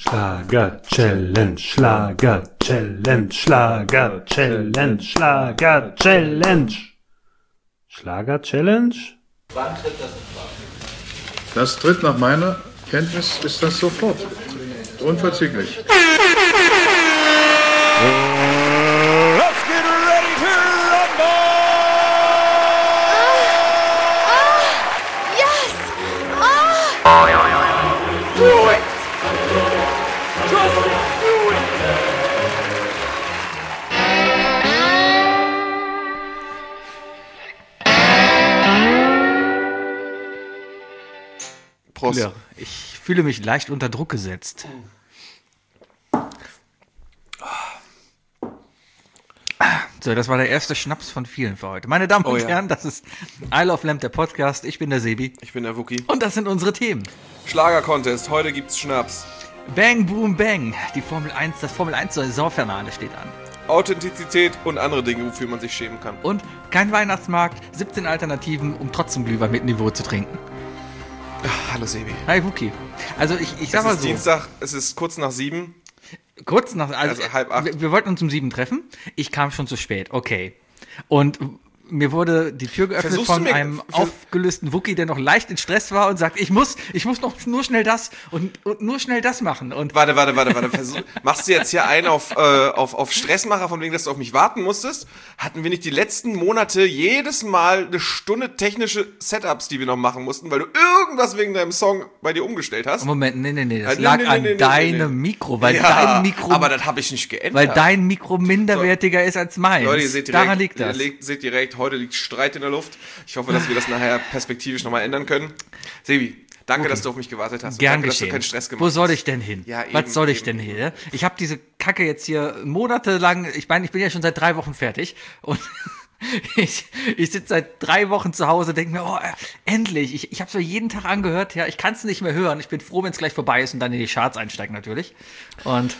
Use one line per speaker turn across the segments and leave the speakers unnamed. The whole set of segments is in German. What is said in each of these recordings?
Schlager Challenge, Schlager Challenge, Schlager Challenge, Schlager Challenge. Schlager Challenge?
Wann tritt das in Frage?
Das tritt nach meiner Kenntnis ist das sofort. Unverzüglich.
Let's get ready to rumble!
Yes!
Do it! Just do it!
Prost.
Ja, ich fühle mich leicht unter Druck gesetzt. So, das war der erste Schnaps von vielen für heute. Meine Damen und
ja.
Herren, das ist I Love Lamp, der Podcast. Ich bin der Sebi.
Ich bin der Wookie.
Und das sind unsere Themen.
Schlager-Contest. Heute gibt's Schnaps.
Bang, Boom, Bang. Das Formel 1 Saisonfinale steht an.
Authentizität und andere Dinge, wofür man sich schämen kann.
Und kein Weihnachtsmarkt, 17 Alternativen, um trotzdem Glühwein mit Niveau zu trinken.
Hallo Sebi.
Hi, Wookie. Also ich
Es
sag mal
ist
so.
Dienstag, es ist kurz nach 7.
Kurz nach,
Also 7:30.
wir wollten uns um 7 treffen. Ich kam schon zu spät, okay. Und mir wurde die Tür geöffnet
Versuchst du
von
mir-
einem aufgelösten Wookie, der noch leicht in Stress war und sagt, ich muss noch nur schnell das und nur schnell das machen. Und
Warte. Machst du jetzt hier einen auf Stressmacher, von wegen, dass du auf mich warten musstest? Hatten wir nicht die letzten Monate jedes Mal eine Stunde technische Setups, die wir noch machen mussten, weil du irgendwas wegen deinem Song bei dir umgestellt hast?
Moment, nee, das
Nee,
lag
nee,
an
nee,
deinem Mikro, weil
Ja,
dein Mikro,
aber das habe ich nicht geändert.
weil dein Mikro minderwertiger ist als meins.
Leute, ihr seht direkt,
Daran liegt das.
Seht direkt, heute liegt Streit in der Luft. Ich hoffe, dass wir das nachher perspektivisch nochmal ändern können. Sebi, danke, dass du auf mich gewartet hast. Und
Gern
danke, dass du
geschehen.
keinen Stress gemacht
Wo
hast.
soll ich denn hin?
Ja, eben,
Was soll ich
eben.
denn hier? Ich habe diese Kacke jetzt hier monatelang, ich meine, ich bin ja schon seit 3 Wochen fertig und ich sitze seit 3 Wochen zu Hause, denke mir, oh, endlich. Ich habe es mir jeden Tag angehört, ja, ich kann es nicht mehr hören. Ich bin froh, wenn es gleich vorbei ist und dann in die Charts einsteigt natürlich. Und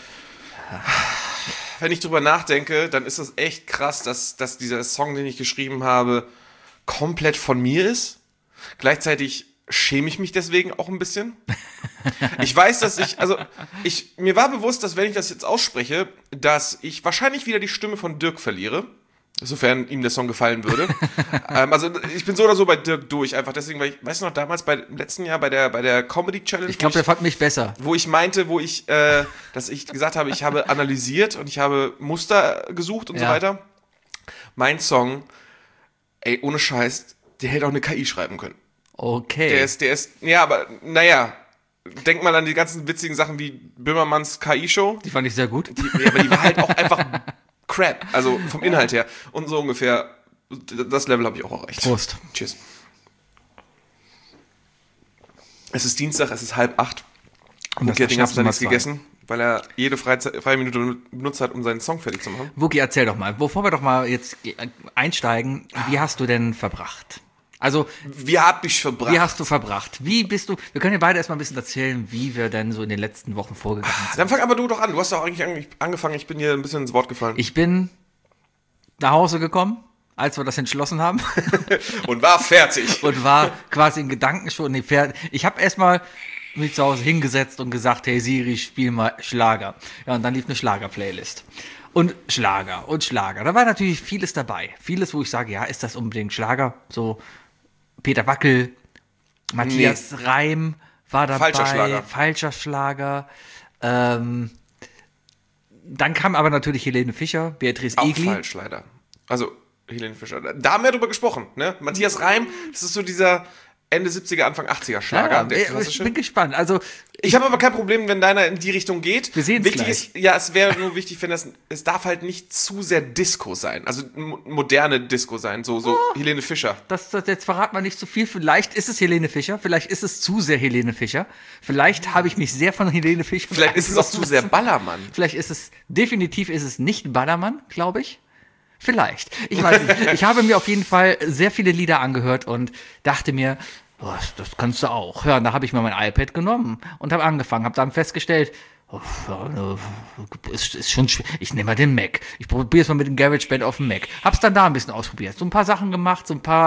Wenn ich drüber nachdenke, dann ist es echt krass, dass dieser Song, den ich geschrieben habe, komplett von mir ist. Gleichzeitig schäme ich mich deswegen auch ein bisschen. Ich weiß, dass mir war bewusst, dass wenn ich das jetzt ausspreche, dass ich wahrscheinlich wieder die Stimme von Dirk verliere. Sofern ihm der Song gefallen würde. Also ich bin so oder so bei Dirk durch, einfach deswegen, weil ich, weißt du noch, damals im letzten Jahr bei der Comedy Challenge,
ich glaube, der fand mich besser.
wo ich dass ich gesagt habe, ich habe analysiert und ich habe Muster gesucht und so
Ja.
weiter. Mein Song, ey, ohne Scheiß, der hätte auch eine KI schreiben können.
Okay.
Der ist, ja, aber naja, denk mal an die ganzen witzigen Sachen wie Böhmermanns KI-Show.
Die fand ich sehr gut.
Aber die war halt auch einfach Crap, also vom Inhalt her. Und so ungefähr, das Level habe ich auch erreicht.
Prost.
Cheers. Es ist Dienstag, es ist 7:30. Und
das
Wookie hat den ganzen Tag nichts
Schnaps Nummer
gegessen, weil er jede freie Minute benutzt hat, um seinen Song fertig zu machen.
Wookie, erzähl doch mal, bevor wir doch mal jetzt einsteigen, wie hast du denn verbracht? Also,
Wie hab ich verbracht?
wie hast du verbracht? Wie bist du, wir können ja beide erstmal ein bisschen erzählen, wie wir denn so in den letzten Wochen vorgegangen sind.
Dann fang aber du doch an. Du hast doch eigentlich angefangen. Ich bin dir ein bisschen ins Wort gefallen.
Ich bin nach Hause gekommen, als wir das entschlossen haben
Und war fertig.
und war quasi in Gedanken schon fertig. Ich habe erstmal mich zu Hause hingesetzt und gesagt, hey Siri, spiel mal Schlager. Ja, und dann lief eine Schlager-Playlist. Und Schlager. Da war natürlich vieles dabei. Vieles, wo ich sage, ja, ist das unbedingt Schlager? So Peter Wackel, Matthias Reim war dabei. Falscher Schlager. Dann kam aber natürlich Helene Fischer, Beatrice
Auch
Egli.
falsch, leider. Also, Helene Fischer. Da haben wir drüber gesprochen, ne? Matthias Reim, das ist so dieser Ende 70er, Anfang 80er Schlager,
Ja,
der
ich
klassische.
bin gespannt. Also,
Ich habe aber kein Problem, wenn deiner in die Richtung geht.
Wir sehen's
Wichtig
gleich.
ist, ja, es wäre nur wichtig, wenn es darf halt nicht zu sehr Disco sein. Also moderne Disco sein, so Helene Fischer.
jetzt verrat man nicht zu viel. Vielleicht ist es Helene Fischer, vielleicht ist es zu sehr Helene Fischer. Vielleicht habe ich mich sehr von Helene Fischer
Vielleicht ist es auch zu sehr Ballermann.
Vielleicht definitiv ist es nicht Ballermann, glaube ich. Vielleicht. Ich weiß nicht. Ich habe mir auf jeden Fall sehr viele Lieder angehört und dachte mir, oh, das kannst du auch. Ja, und da habe ich mir mein iPad genommen und habe angefangen, habe dann festgestellt, oh, ja, ist schon schwer. Ich nehme mal den Mac. Ich probiere es mal mit dem GarageBand auf dem Mac. Hab's dann da ein bisschen ausprobiert. So ein paar Sachen gemacht, so ein paar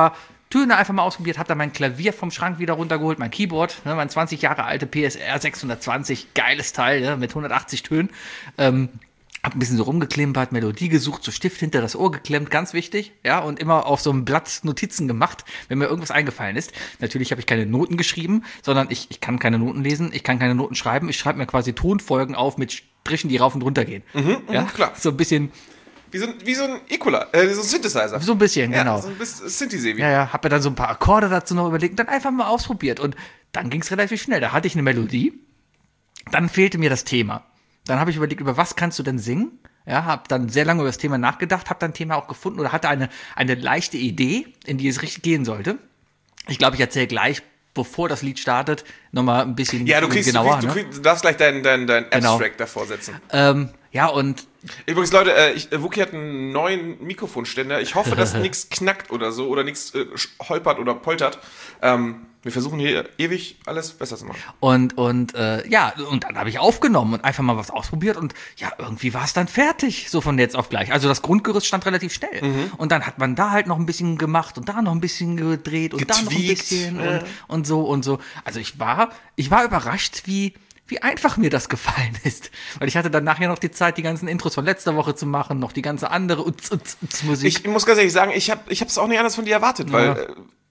Töne einfach mal ausprobiert, habe dann mein Klavier vom Schrank wieder runtergeholt, mein Keyboard, ne, mein 20 Jahre alte PSR 620, geiles Teil, ne, mit 180 Tönen. Hab ein bisschen so rumgeklimpert, Melodie gesucht, so Stift hinter das Ohr geklemmt, ganz wichtig, ja, und immer auf so einem Blatt Notizen gemacht, wenn mir irgendwas eingefallen ist. Natürlich habe ich keine Noten geschrieben, sondern ich kann keine Noten lesen, ich kann keine Noten schreiben, ich schreibe mir quasi Tonfolgen auf mit Strichen, die rauf und runter gehen. Ja,
klar.
So ein bisschen.
Wie so ein Equalizer, so ein Synthesizer.
So ein bisschen,
ja,
genau.
So ein bisschen Synthi-Sebi.
Ja, hab mir dann so ein paar Akkorde dazu noch überlegt und dann einfach mal ausprobiert. Und dann ging es relativ schnell. Da hatte ich eine Melodie, dann fehlte mir das Thema. Dann habe ich überlegt, über was kannst du denn singen? Ja, habe dann sehr lange über das Thema nachgedacht, habe dann ein Thema auch gefunden oder hatte eine leichte Idee, in die es richtig gehen sollte. Ich glaube, ich erzähle gleich, bevor das Lied startet, nochmal ein bisschen genauer.
Du darfst gleich dein Abstract davor setzen.
Ja, und
übrigens, Leute, Wookie hat einen neuen Mikrofonständer. Ich hoffe, dass nichts knackt oder so oder nichts holpert oder poltert. Wir versuchen hier ewig alles besser zu machen.
Und dann habe ich aufgenommen und einfach mal was ausprobiert und ja, irgendwie war es dann fertig, so von jetzt auf gleich. Also das Grundgerüst stand relativ schnell. Und dann hat man da halt noch ein bisschen gemacht und da noch ein bisschen gedreht und da noch ein bisschen und so und so. Also ich war überrascht, wie einfach mir das gefallen ist. Weil ich hatte dann nachher noch die Zeit, die ganzen Intros von letzter Woche zu machen, noch die ganze andere Musik.
Ich muss ganz ehrlich sagen, ich hab es auch nicht anders von dir erwartet, weil,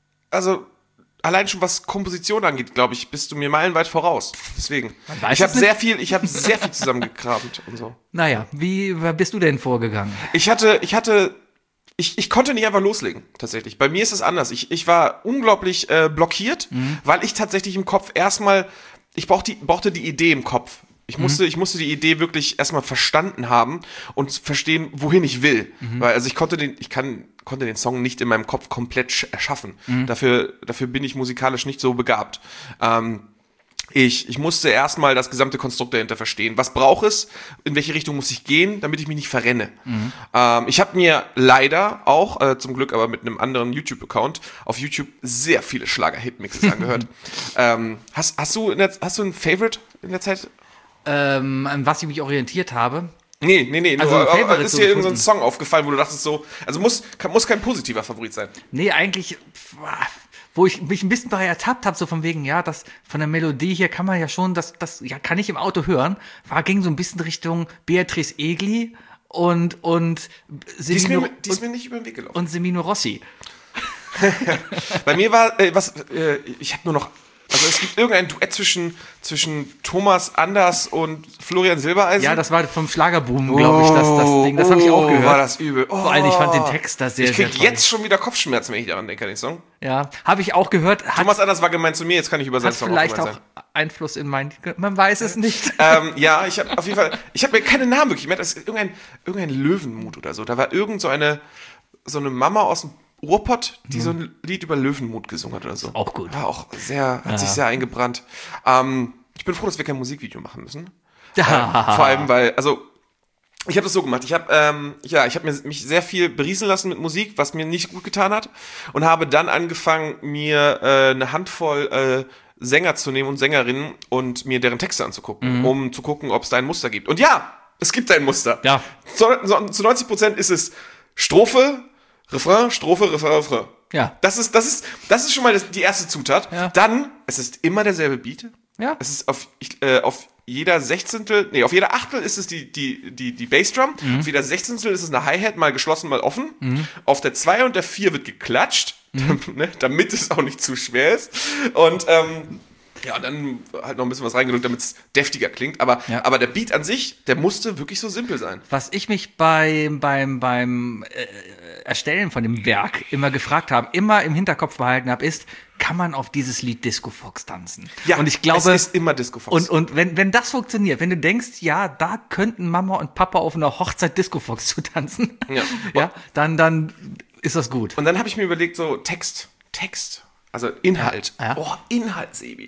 allein schon was Komposition angeht, glaube ich, bist du mir meilenweit voraus. Deswegen. Ich habe sehr viel zusammengekramt und so.
Naja, wie bist du denn vorgegangen?
Ich konnte nicht einfach loslegen, tatsächlich. Bei mir ist es anders. Ich war unglaublich blockiert, weil ich tatsächlich im Kopf erstmal, ich brauchte die Idee im Kopf. Ich musste die Idee wirklich erstmal verstanden haben und verstehen, wohin ich will. Weil, also ich konnte den Song nicht in meinem Kopf komplett erschaffen. Dafür bin ich musikalisch nicht so begabt. Ich musste erstmal das gesamte Konstrukt dahinter verstehen. Was braucht es? In welche Richtung muss ich gehen, damit ich mich nicht verrenne? Ich habe mir leider auch, zum Glück aber mit einem anderen YouTube-Account, auf YouTube sehr viele Schlager-Hit-Mixes angehört. Hast du ein Favorite in der Zeit?
An was ich mich orientiert habe.
Nee.
Also
nur, ist dir irgendein Song aufgefallen, wo du dachtest so, also muss kein positiver Favorit sein.
Nee, eigentlich, wo ich mich ein bisschen bei ertappt habe, so von wegen, ja, das von der Melodie hier kann man ja schon, das kann ich im Auto hören, ging so ein bisschen Richtung Beatrice Egli und
Die ist mir nicht über den Weg gelaufen.
Und Semino Rossi.
Bei mir war, ich habe nur noch, also es gibt irgendein Duett zwischen Thomas Anders und Florian Silbereisen.
Ja, das war vom Schlagerboom, glaube ich, das Ding. Das habe ich auch gehört.
War das übel.
Vor allem, ich fand den Text da sehr,
ich krieg
sehr toll.
jetzt schon wieder Kopfschmerzen, wenn ich daran denke, den Song.
Ja, habe ich auch gehört.
Thomas Anders war gemein zu mir, jetzt kann ich über seinen Song
vielleicht auch Einfluss in man weiß es nicht.
Ja, ich habe auf jeden Fall, ich habe mir keine Namen wirklich gemerkt, das ist irgendein Löwenmut oder so. Da war so eine Mama aus dem Ruhrpott, die so ein Lied über Löwenmut gesungen hat oder so.
Auch gut.
War auch hat sich sehr eingebrannt. Ich bin froh, dass wir kein Musikvideo machen müssen. Vor allem, weil, also, ich habe das so gemacht. Ich habe mich sehr viel beriesen lassen mit Musik, was mir nicht gut getan hat. Und habe dann angefangen, mir eine Handvoll Sänger zu nehmen und Sängerinnen und mir deren Texte anzugucken, um zu gucken, ob es da ein Muster gibt. Und ja, es gibt ein Muster.
Ja.
Zu 90% ist es Strophe, Refrain, Strophe, Refrain, Refrain.
Ja.
Das ist schon mal die erste Zutat. Ja. Dann, es ist immer derselbe Beat.
Ja.
Es ist auf jeder auf jeder Achtel ist es die Bassdrum. Auf jeder Sechzehntel ist es eine Hi-Hat, mal geschlossen, mal offen. Auf der 2 und der 4 wird geklatscht, damit es auch nicht zu schwer ist. Und und dann halt noch ein bisschen was reingedrückt, damit es deftiger klingt. Aber der Beat an sich, der musste wirklich so simpel sein.
Was ich mich beim Erstellen von dem Werk immer gefragt habe, immer im Hinterkopf behalten habe, ist, kann man auf dieses Lied Disco Fox tanzen?
Ja,
und ich glaube,
es ist immer Disco Fox.
Und wenn das funktioniert, wenn du denkst, ja, da könnten Mama und Papa auf einer Hochzeit Disco Fox zu tanzen, dann ist das gut.
Und dann habe ich mir überlegt, so Text. Also Inhalt.
Ja.
Oh, Inhalt, Sebi.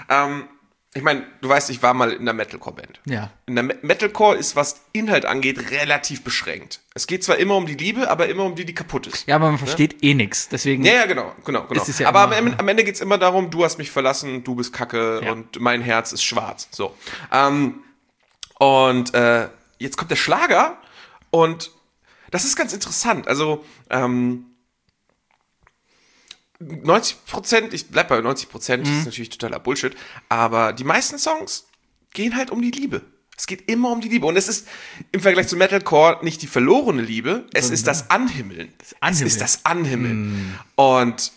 Ich meine, du weißt, ich war mal in der Metalcore-Band.
Ja.
In der Metalcore ist, was Inhalt angeht, relativ beschränkt. Es geht zwar immer um die Liebe, aber immer um die kaputt ist.
Ja, aber man versteht eh nichts. Deswegen.
Ja, genau.
Ja,
aber am Ende geht's immer darum, du hast mich verlassen, du bist Kacke und mein Herz ist schwarz. So. Jetzt kommt der Schlager und das ist ganz interessant. Also, 90%, ich bleib bei 90%, das ist natürlich totaler Bullshit, aber die meisten Songs gehen halt um die Liebe. Es geht immer um die Liebe. Und es ist im Vergleich zu Metalcore nicht die verlorene Liebe, es ist das Anhimmeln. Es ist das Anhimmeln. Und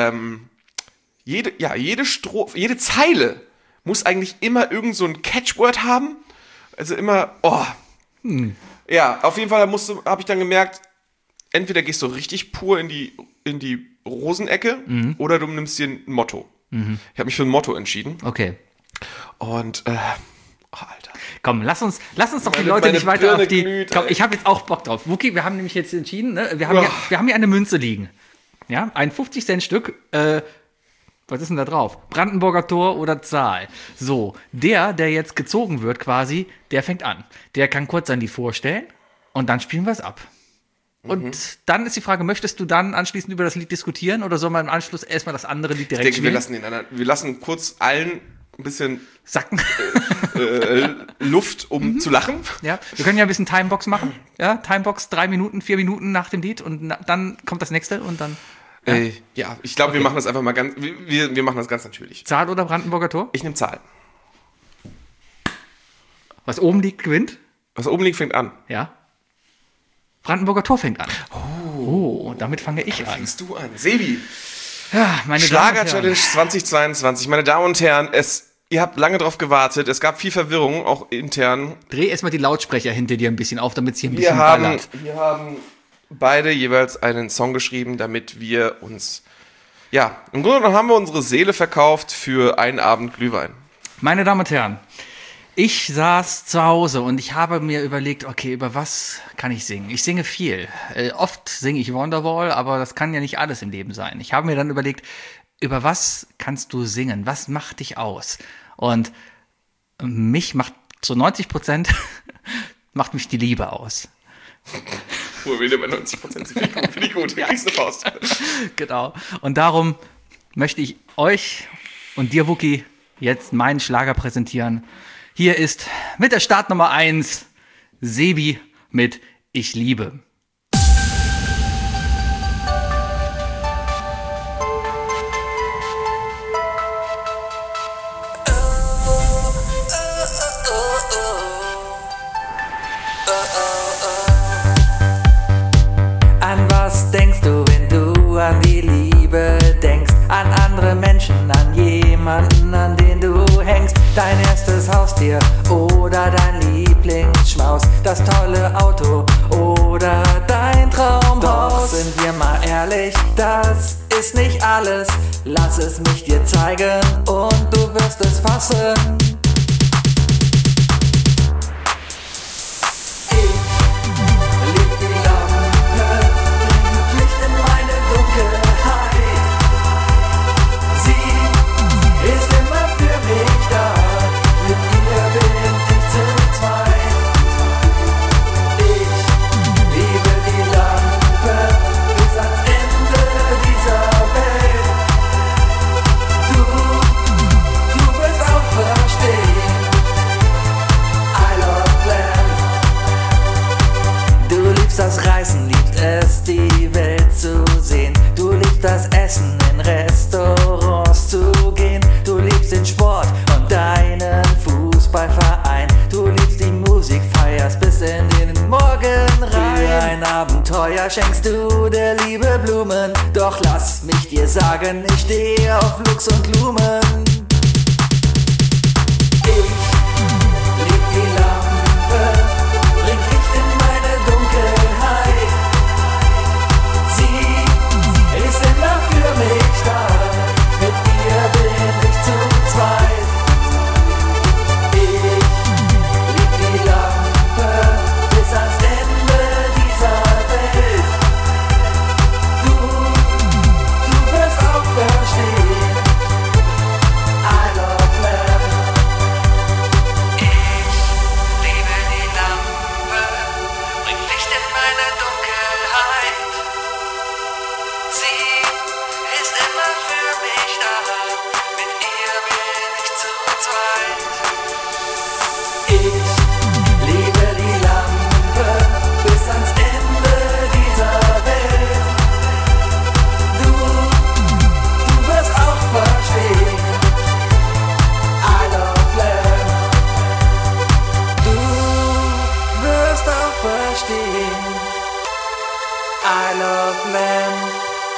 jede Strophe, jede Zeile muss eigentlich immer irgend so ein Catchword haben. Also immer, Ja, auf jeden Fall habe ich dann gemerkt, entweder gehst du richtig pur in die Rosenecke oder du nimmst dir ein Motto. Ich habe mich für ein Motto entschieden.
Okay.
Und, Alter.
Komm, lass uns doch die Leute nicht weiter auf die... Komm, ich habe jetzt auch Bock drauf. Wookie, wir haben nämlich jetzt entschieden, ne? Wir haben hier eine Münze liegen. Ja, ein 50-Cent-Stück. Was ist denn da drauf? Brandenburger Tor oder Zahl. So, der jetzt gezogen wird quasi, der fängt an. Der kann kurz sein Lied vorstellen und dann spielen wir es ab. Und dann ist die Frage, möchtest du dann anschließend über das Lied diskutieren oder soll man im Anschluss erstmal das andere Lied direkt spielen?
Ich denke, wir lassen kurz allen ein bisschen
Sacken.
Luft, um zu lachen.
Ja, wir können ja ein bisschen Timebox machen. Ja, Timebox 3 Minuten, 4 Minuten nach dem Lied und dann kommt das nächste und dann...
Ja, ich glaube, wir machen das einfach mal ganz, wir machen das ganz natürlich.
Zahl oder Brandenburger Tor?
Ich nehme Zahl.
Was oben liegt, gewinnt?
Was oben liegt, fängt an.
Ja. Brandenburger Tor fängt an. Oh, damit fange ich an.
Fängst du an. Sebi.
Ja, meine
Schlager-Challenge 2022. Meine Damen und Herren, ihr habt lange drauf gewartet. Es gab viel Verwirrung, auch intern.
Dreh erstmal die Lautsprecher hinter dir ein bisschen auf, damit es hier ein bisschen ballert.
Wir haben beide jeweils einen Song geschrieben, damit wir uns, ja, im Grunde genommen haben wir unsere Seele verkauft für einen Abend Glühwein.
Meine Damen und Herren, ich saß zu Hause und ich habe mir überlegt, okay, über was kann ich singen? Ich singe viel. Oft singe ich Wonderwall, aber das kann ja nicht alles im Leben sein. Ich habe mir dann überlegt, über was kannst du singen? Was macht dich aus? Und mich macht zu 90% macht mich die Liebe aus.
Wo wir bei 90% finde ich gut. Ja. Kriegst eine Faust.
Genau. Und darum möchte ich euch und dir, Wookie, jetzt meinen Schlager präsentieren. Hier ist mit der Startnummer 1 Sebi mit Ich liebe.
An was denkst du, wenn du an die Liebe denkst? An andere Menschen, an jemanden, an den du hängst. Dein erstes Haustier oder dein Lieblingsschmaus. Das tolle Auto oder dein Traumhaus. Doch sind wir mal ehrlich, das ist nicht alles. Lass es mich dir zeigen und du wirst es fassen. Das Reisen, liebt es, die Welt zu sehen. Du liebst das Essen, in Restaurants zu gehen. Du liebst den Sport und deinen Fußballverein. Du liebst die Musik, feierst bis in den Morgen rein. Für ein Abenteuer schenkst du der Liebe Blumen. Doch lass mich dir sagen, ich stehe auf Lux und Blumen. Ich lieb die Lampe, bring Licht in meine Dunkelheit. Sie ist immer für mich da, mit ihr bin ich zu zweit. Ich lieb die Lampe bis ans Ende dieser Welt. Du wirst auch verstehen. I love Lamb.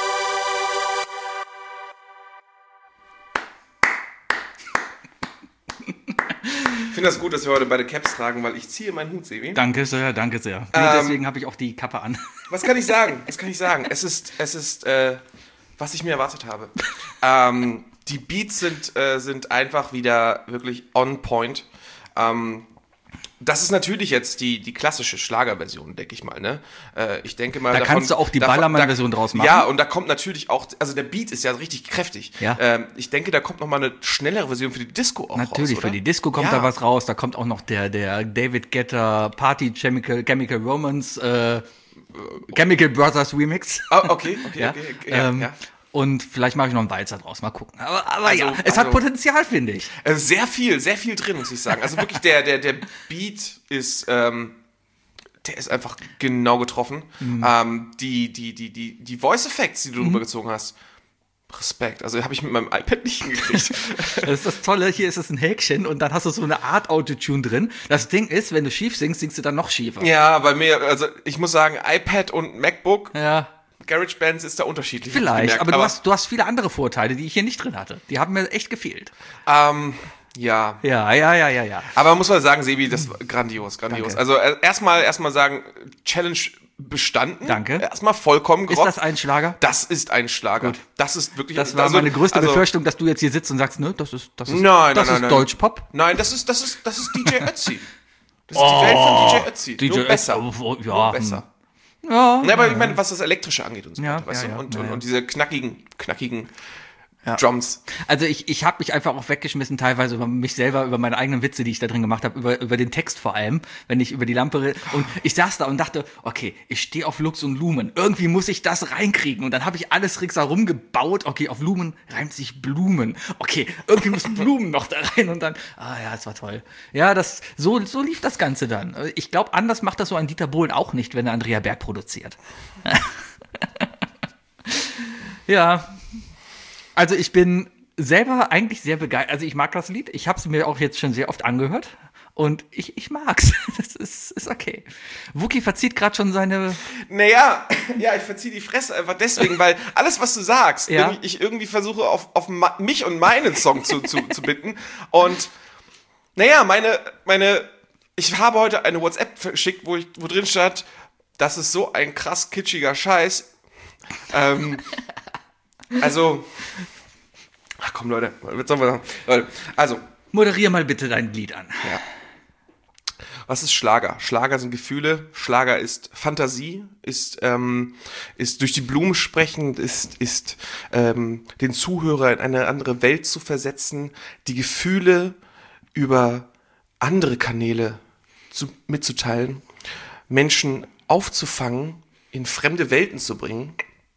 Ich finde das gut, dass wir heute beide Caps tragen, weil ich ziehe meinen Hut, Sebi.
Danke sehr, danke sehr. Nur deswegen habe ich auch die Kappe an.
Was kann ich sagen? Es ist, was ich mir erwartet habe. Die Beats sind einfach wieder wirklich on point. Das ist natürlich jetzt die klassische Schlagerversion, denke ich mal, ne? Ich denke mal,
Da kannst du auch die Ballermann-Version draus machen.
Ja, und da kommt natürlich auch, also der Beat ist ja richtig kräftig.
Ja.
Ich denke, da kommt noch mal eine schnellere Version für die Disco auch
Natürlich,
raus,
für
oder?
die Disco kommt da was raus. Da kommt auch noch der David Guetta Party Chemical Romance Chemical Brothers Remix.
Okay.
Ja.
Ja.
Und vielleicht mache ich noch einen Walzer draus, mal gucken. Aber
Also-
ja, es hat Potenzial, finde ich.
Sehr viel drin, muss ich sagen. Also wirklich, der Beat ist, der ist einfach genau getroffen. Die Voice Effects, die du rübergezogen hast, Respekt. Also habe ich mit meinem iPad nicht hingekriegt.
Das ist das Tolle, hier ist es ein Häkchen und dann hast du so eine Art Autotune drin. Das Ding ist, wenn du schief singst, singst du dann noch schiefer.
Ja, bei mir, also ich muss sagen, iPad und MacBook,
Ja.
GarageBand ist da unterschiedlich. hab ich
Vielleicht,
gemerkt.
aber du hast viele andere Vorteile, die ich hier nicht drin hatte. Die haben mir echt gefehlt.
Ja.
Ja.
Aber muss man sagen, Sebi, das war grandios.
Danke.
Also erstmal sagen, Challenge bestanden.
Danke.
Erstmal vollkommen
Ist
gerockt.
das ein Schlager?
Das ist ein Schlager.
Gut.
Das ist wirklich.
Das war meine größte Befürchtung, dass du jetzt hier sitzt und sagst, ne, das ist
Nein.
Deutschpop.
Nein, das ist DJ Ötzi. Das ist die Welt von DJ Ötzi.
DJ
Nur besser.
Ötzi, ja.
Nur besser.
Ja.
Ne, aber ich meine, was das Elektrische angeht und so
Ja,
weiter, weißt
ja,
du? Und,
ja,
und,
ja.
und diese knackigen Drums.
Also ich habe mich einfach auch weggeschmissen, teilweise über mich selber, über meine eigenen Witze, die ich da drin gemacht habe, über den Text vor allem, wenn ich über die Lampe rede. Und ich saß da und dachte, okay, ich stehe auf Lux und Lumen. Irgendwie muss ich das reinkriegen. Und dann habe ich alles ringsherum gebaut. Okay, auf Lumen reimt sich Blumen. Okay, irgendwie müssen Blumen noch da rein. Und dann, ja, das war toll. Ja, so lief das Ganze dann. Ich glaube, anders macht das so ein Dieter Bohlen auch nicht, wenn er Andrea Berg produziert. Ja. Also ich bin selber eigentlich sehr begeistert. Also ich mag das Lied. Ich habe es mir auch jetzt schon sehr oft angehört. Und ich mag's. Das ist okay. Wookie verzieht gerade schon seine...
Naja, ja, ich verziehe die Fresse einfach deswegen, weil alles, was du sagst,
Ja.
ich irgendwie versuche auf mich und meinen Song zu binden. Und naja, ich habe heute eine WhatsApp verschickt, wo drin stand, das ist so ein krass kitschiger Scheiß. Also, ach komm, Leute, was sollen wir sagen? Leute, also,
Moderier mal bitte dein Lied an.
was ist Schlager? Schlager sind Gefühle, Schlager ist Fantasie, ist durch die Blumen sprechen, ist den Zuhörer in eine andere Welt zu versetzen, die Gefühle über andere Kanäle mitzuteilen, Menschen aufzufangen, in fremde Welten zu bringen.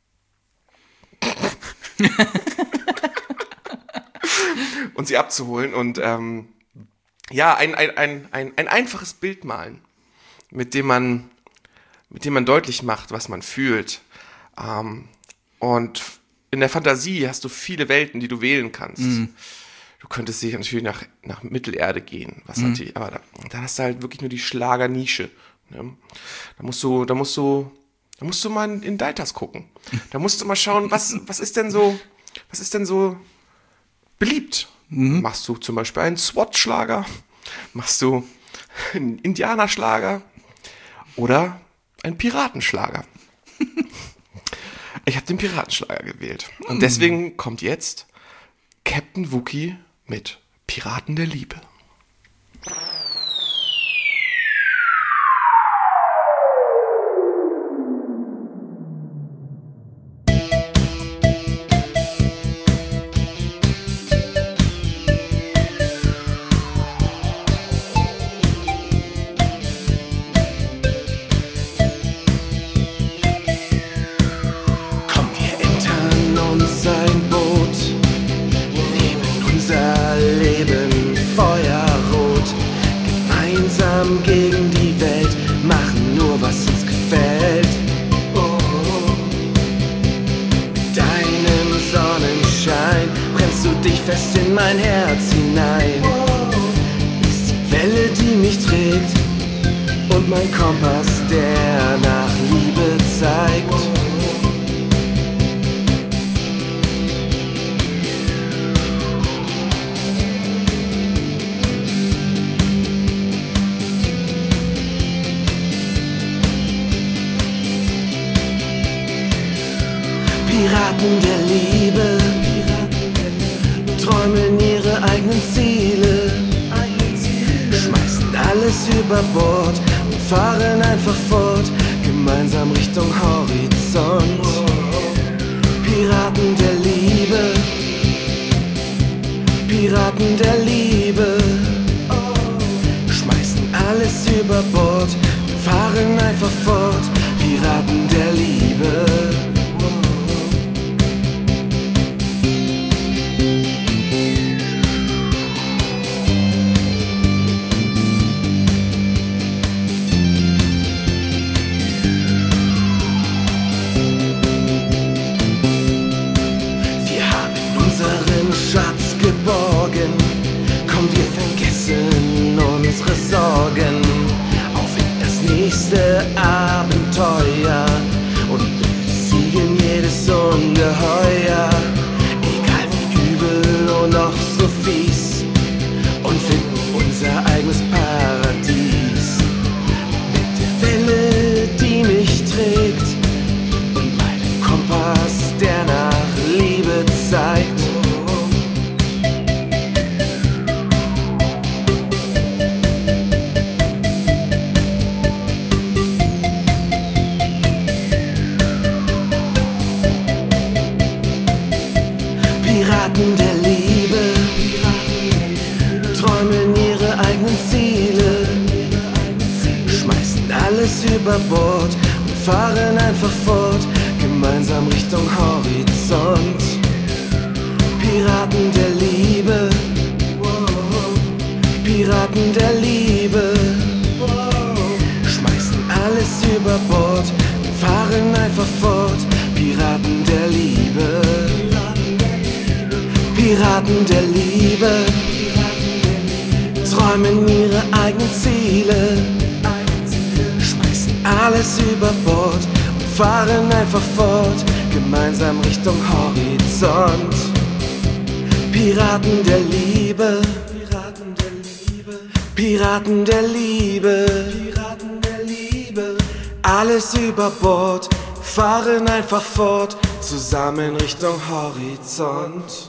Und sie abzuholen und ja, ein einfaches Bild malen, mit dem man deutlich macht, was man fühlt. Und in der Fantasie hast du viele Welten, die du wählen kannst. Du könntest sicher natürlich nach Mittelerde gehen, was natürlich, aber da hast du halt wirklich nur die Schlagernische. Ne? Da musst du mal in Deitas gucken. Da musst du mal schauen, was ist denn so beliebt? Machst du zum Beispiel einen SWAT-Schlager? Machst du einen Indianerschlager? Oder einen Piratenschlager? Ich habe den Piratenschlager gewählt. Und deswegen kommt jetzt Captain Wookie mit Piraten der Liebe.
Komm, wir entern uns ein Boot, leben unser Leben feuerrot, gemeinsam gegen die Welt, machen nur, was uns gefällt. Oh, mit deinem Sonnenschein brennst du dich fest in mein Herz hinein. Bist die Welle, die mich trägt und mein Kompass, der nach Liebe zeigt. Piraten der Liebe träumen ihre eigenen Ziele, schmeißen alles über Bord und fahren einfach fort, gemeinsam Richtung Horizont. Piraten der Liebe, Piraten der Liebe, schmeißen alles über Bord und fahren einfach fort, Piraten der Liebe. Schatz geborgen, komm, wir vergessen unsere Sorgen, auf in das nächste Abenteuer und besiegen jedes Ungeheuer, egal wie übel und noch so fies, und finden unser eigenes Paradies, mit der Welle, die mich trägt, und meinem Kompass, der nach Liebe zeigt. Piraten der Liebe träumen ihre eigenen Ziele, schmeißen alles über Bord und fahren einfach fort, gemeinsam Richtung Horizont. Piraten der Liebe, Piraten der Liebe, schmeißen alles über Bord und fahren einfach fort, Piraten der Liebe. Piraten der Liebe träumen ihre eigenen Ziele, schmeißen alles über Bord und fahren einfach fort, gemeinsam Richtung Horizont. Piraten der Liebe, Piraten der Liebe, Piraten der Liebe, Piraten der Liebe, alles über Bord, fahren einfach fort, zusammen Richtung Horizont.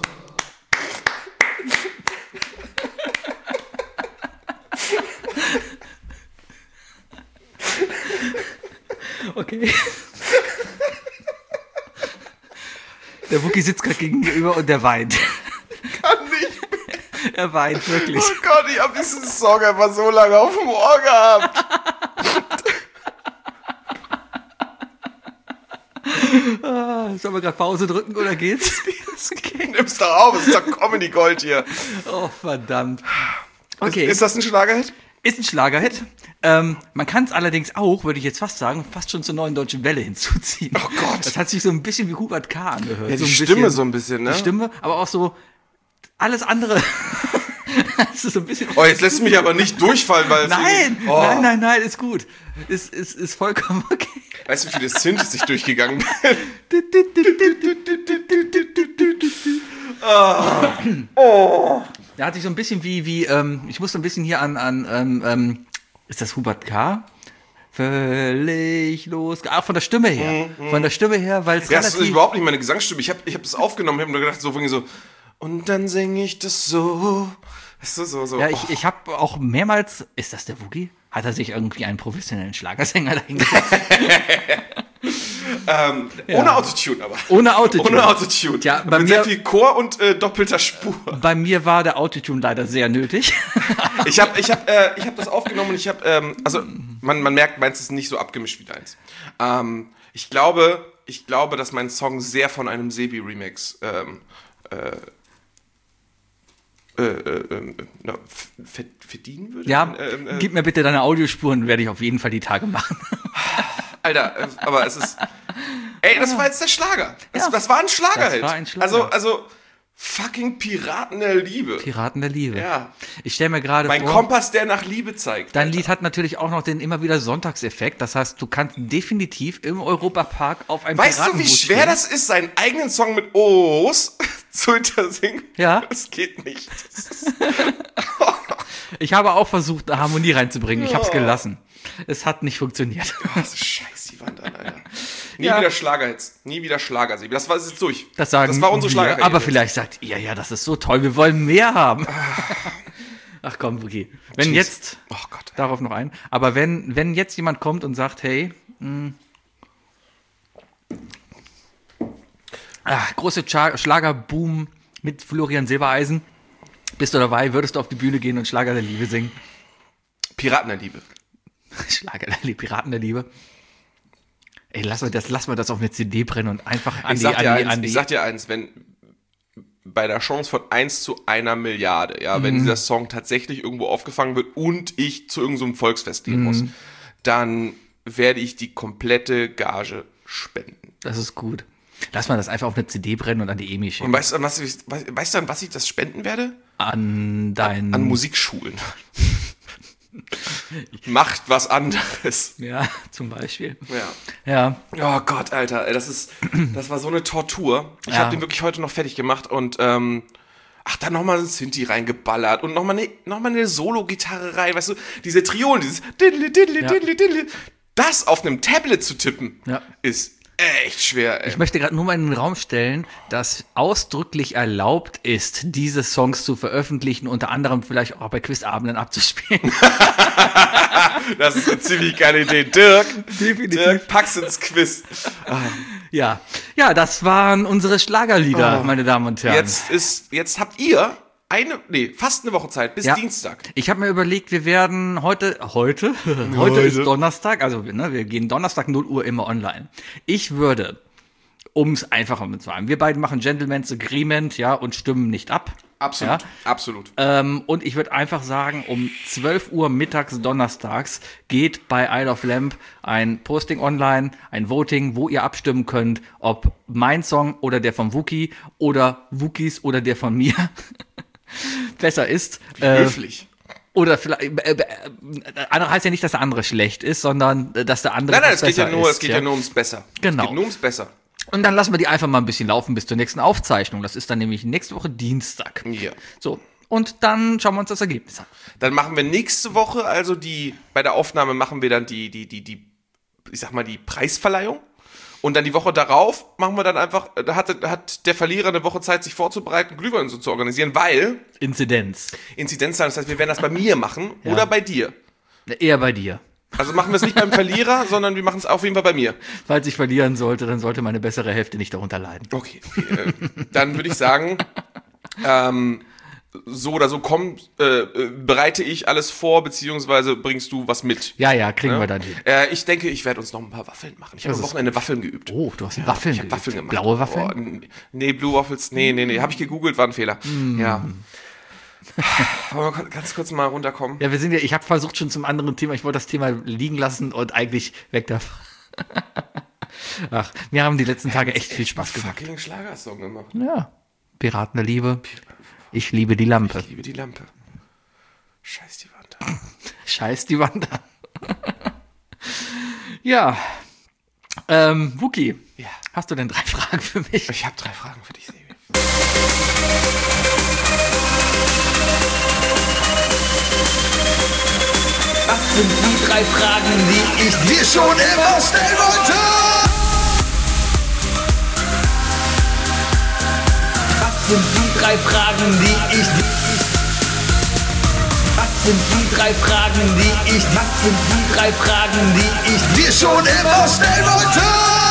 Okay. Der Wookie sitzt gerade gegenüber und der weint.
Kann nicht mehr.
Er weint wirklich.
Oh Gott, ich hab diesen Song einfach so lange auf dem Ohr gehabt.
Sollen wir gerade Pause drücken oder geht's?
Nimm's doch auf, es ist doch Comedy Gold hier.
Oh, verdammt. Okay.
Ist das ein Schlagerhit?
Ist ein Schlagerhit. Man kann es allerdings auch, würde ich jetzt fast sagen, fast schon zur Neuen Deutschen Welle hinzuziehen.
Oh Gott.
Das hat sich so ein bisschen wie Hubert K. angehört.
Ja, die
so
Stimme so ein bisschen, ne?
Die Stimme, aber auch so alles andere. Das ist so ein bisschen.
Oh, jetzt lässt du mich aber nicht durchfallen, weil...
Nein, ist gut. Ist vollkommen okay.
Weißt du, wie viele Synthes ich durchgegangen bin?
Da hatte ich so ein bisschen wie ich musste ein bisschen hier an ist das Hubert K.? Völlig los. Von der Stimme her. Von der Stimme her, weil es
ja, das ist überhaupt nicht meine Gesangsstimme. Ich hab das aufgenommen, ich hab nur gedacht, so, und dann singe ich das so. Weißt du, so.
Ja, ich habe auch mehrmals, ist das der Wookie? Hat er sich irgendwie einen professionellen Schlagersänger dahingesetzt?
Ohne Autotune aber.
Ohne Autotune.
Ohne Autotune.
Ja,
mit sehr viel Chor und doppelter Spur.
Bei mir war der Autotune leider sehr nötig.
Ich hab das aufgenommen und also man merkt, meins ist nicht so abgemischt wie deins. Ich glaube, dass mein Song sehr von einem Sebi-Remix verdienen würde.
Ja, gib mir bitte deine Audiospuren, werde ich auf jeden Fall die Tage machen.
Alter, aber es ist... Ey, das war jetzt der Schlager. Das war ein Schlagerhit.
Das war ein Schlager.
Also fucking Piraten der Liebe.
Piraten der Liebe.
Ja.
Ich stelle mir gerade vor...
Mein Kompass, der nach Liebe zeigt.
Dein Lied hat natürlich auch noch den immer wieder Sonntagseffekt. Das heißt, du kannst definitiv im Europapark auf einem
Weißt du, wie schwer das ist, seinen eigenen Song mit O's zu hintersingen?
Ja.
Das geht nicht.
Ich habe auch versucht, eine Harmonie reinzubringen. Ich habe es gelassen. Es hat nicht funktioniert.
Oh, so scheiße, die Wand an, Alter. Nie wieder Schlagerhits. Nie wieder Schlager. Das war jetzt durch.
Das war unsere Schlagerkarriere. Aber vielleicht sagt ihr, ja, das ist so toll, wir wollen mehr haben. Ach komm, okay. Wenn jetzt, darauf noch ein, aber wenn jetzt jemand kommt und sagt, hey, große Schlagerboom mit Florian Silbereisen, bist du dabei, würdest du auf die Bühne gehen und Schlager der Liebe singen?
Piraten der Liebe.
Schlager der Liebe, Piraten der Liebe. Ey, lass mal das auf eine CD brennen und einfach
Ich sag dir eins, wenn bei der Chance von 1:1 Milliarde, wenn dieser Song tatsächlich irgendwo aufgefangen wird und ich zu irgendeinem Volksfest gehen muss, dann werde ich die komplette Gage spenden.
Das ist gut. Lass mal das einfach auf eine CD brennen und an die EMI schicken.
Und weißt du, an was ich das spenden werde?
An
Musikschulen. Macht was anderes.
Ja, zum Beispiel.
Ja. Oh Gott, Alter, das war so eine Tortur. Ich habe den wirklich heute noch fertig gemacht und dann nochmal ein Synthi reingeballert und nochmal eine Solo-Gitarre rein, weißt du, diese Triolen, dieses das auf einem Tablet zu tippen, ist echt schwer, ey.
Ich möchte gerade nur mal in den Raum stellen, dass ausdrücklich erlaubt ist, diese Songs zu veröffentlichen, unter anderem vielleicht auch bei Quizabenden abzuspielen.
Das ist eine ziemlich geile Idee. Dirk, pack's ins Quiz.
Ja, das waren unsere Schlagerlieder, meine Damen und Herren.
Jetzt habt ihr fast eine Woche Zeit, bis Dienstag.
Ich habe mir überlegt, wir werden heute ist Donnerstag, also wir gehen Donnerstag 0 Uhr immer online. Ich würde, um es einfacher zu haben, wir beiden machen Gentleman's Agreement, und stimmen nicht ab.
Absolut.
Und ich würde einfach sagen, um 12 Uhr mittags donnerstags geht bei Isle of Lamp ein Posting online, ein Voting, wo ihr abstimmen könnt, ob mein Song oder der von Wookie oder Wookies oder der von mir besser ist.
Höflich.
Oder vielleicht, andere heißt ja nicht, dass der andere schlecht ist, sondern dass der andere
Nein, es geht ja nur ums Besser.
Genau.
Es geht nur ums Besser.
Und dann lassen wir die einfach mal ein bisschen laufen bis zur nächsten Aufzeichnung. Das ist dann nämlich nächste Woche Dienstag.
Ja.
So. Und dann schauen wir uns das Ergebnis an.
Dann machen wir nächste Woche, also bei der Aufnahme machen wir dann die Preisverleihung. Und dann die Woche darauf machen wir dann einfach, da hat der Verlierer eine Woche Zeit, sich vorzubereiten, Glühwein so zu organisieren, weil
Inzidenz.
Das heißt, wir werden das bei mir machen oder bei dir.
Eher bei dir.
Also machen wir es nicht beim Verlierer, sondern wir machen es auf jeden Fall bei mir.
Falls ich verlieren sollte, dann sollte meine bessere Hälfte nicht darunter leiden.
Okay. Dann würde ich sagen, so oder so bereite ich alles vor, beziehungsweise bringst du was mit.
Ja, kriegen wir dann hin.
Ich denke, ich werde uns noch ein paar Waffeln machen. Ich habe am Wochenende Waffeln geübt.
Oh, du hast Waffeln geübt.
Ich habe Waffeln gemacht.
Blaue Waffeln?
Nee, Blue Waffles, nee. Habe ich gegoogelt, war ein Fehler. Ja. Wollen wir ganz kurz mal runterkommen?
Ja, ich habe versucht schon zum anderen Thema, ich wollte das Thema liegen lassen und eigentlich weg davon. Ach, wir haben die letzten Tage echt viel Spaß gemacht.
Fucking Schlagersong gemacht.
Ja. Piraten der Liebe. Ich liebe die Lampe.
Ich liebe die Lampe. Scheiß die Wand an.
Scheiß die Wand an. Ja. Wookie.
Ja.
Hast du denn 3 Fragen für mich?
Ich habe 3 Fragen für dich, Sebi.
Was sind die 3 Fragen, die ich dir schon immer stellen wollte? Was sind die 3 Fragen, die ich dir... Was sind die 3 Fragen, die ich dir schon immer stellen wollte?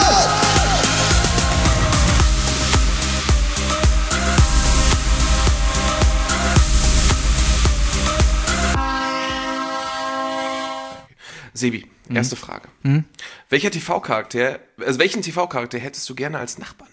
Sebi, erste Frage. Welchen TV-Charakter hättest du gerne als Nachbarn?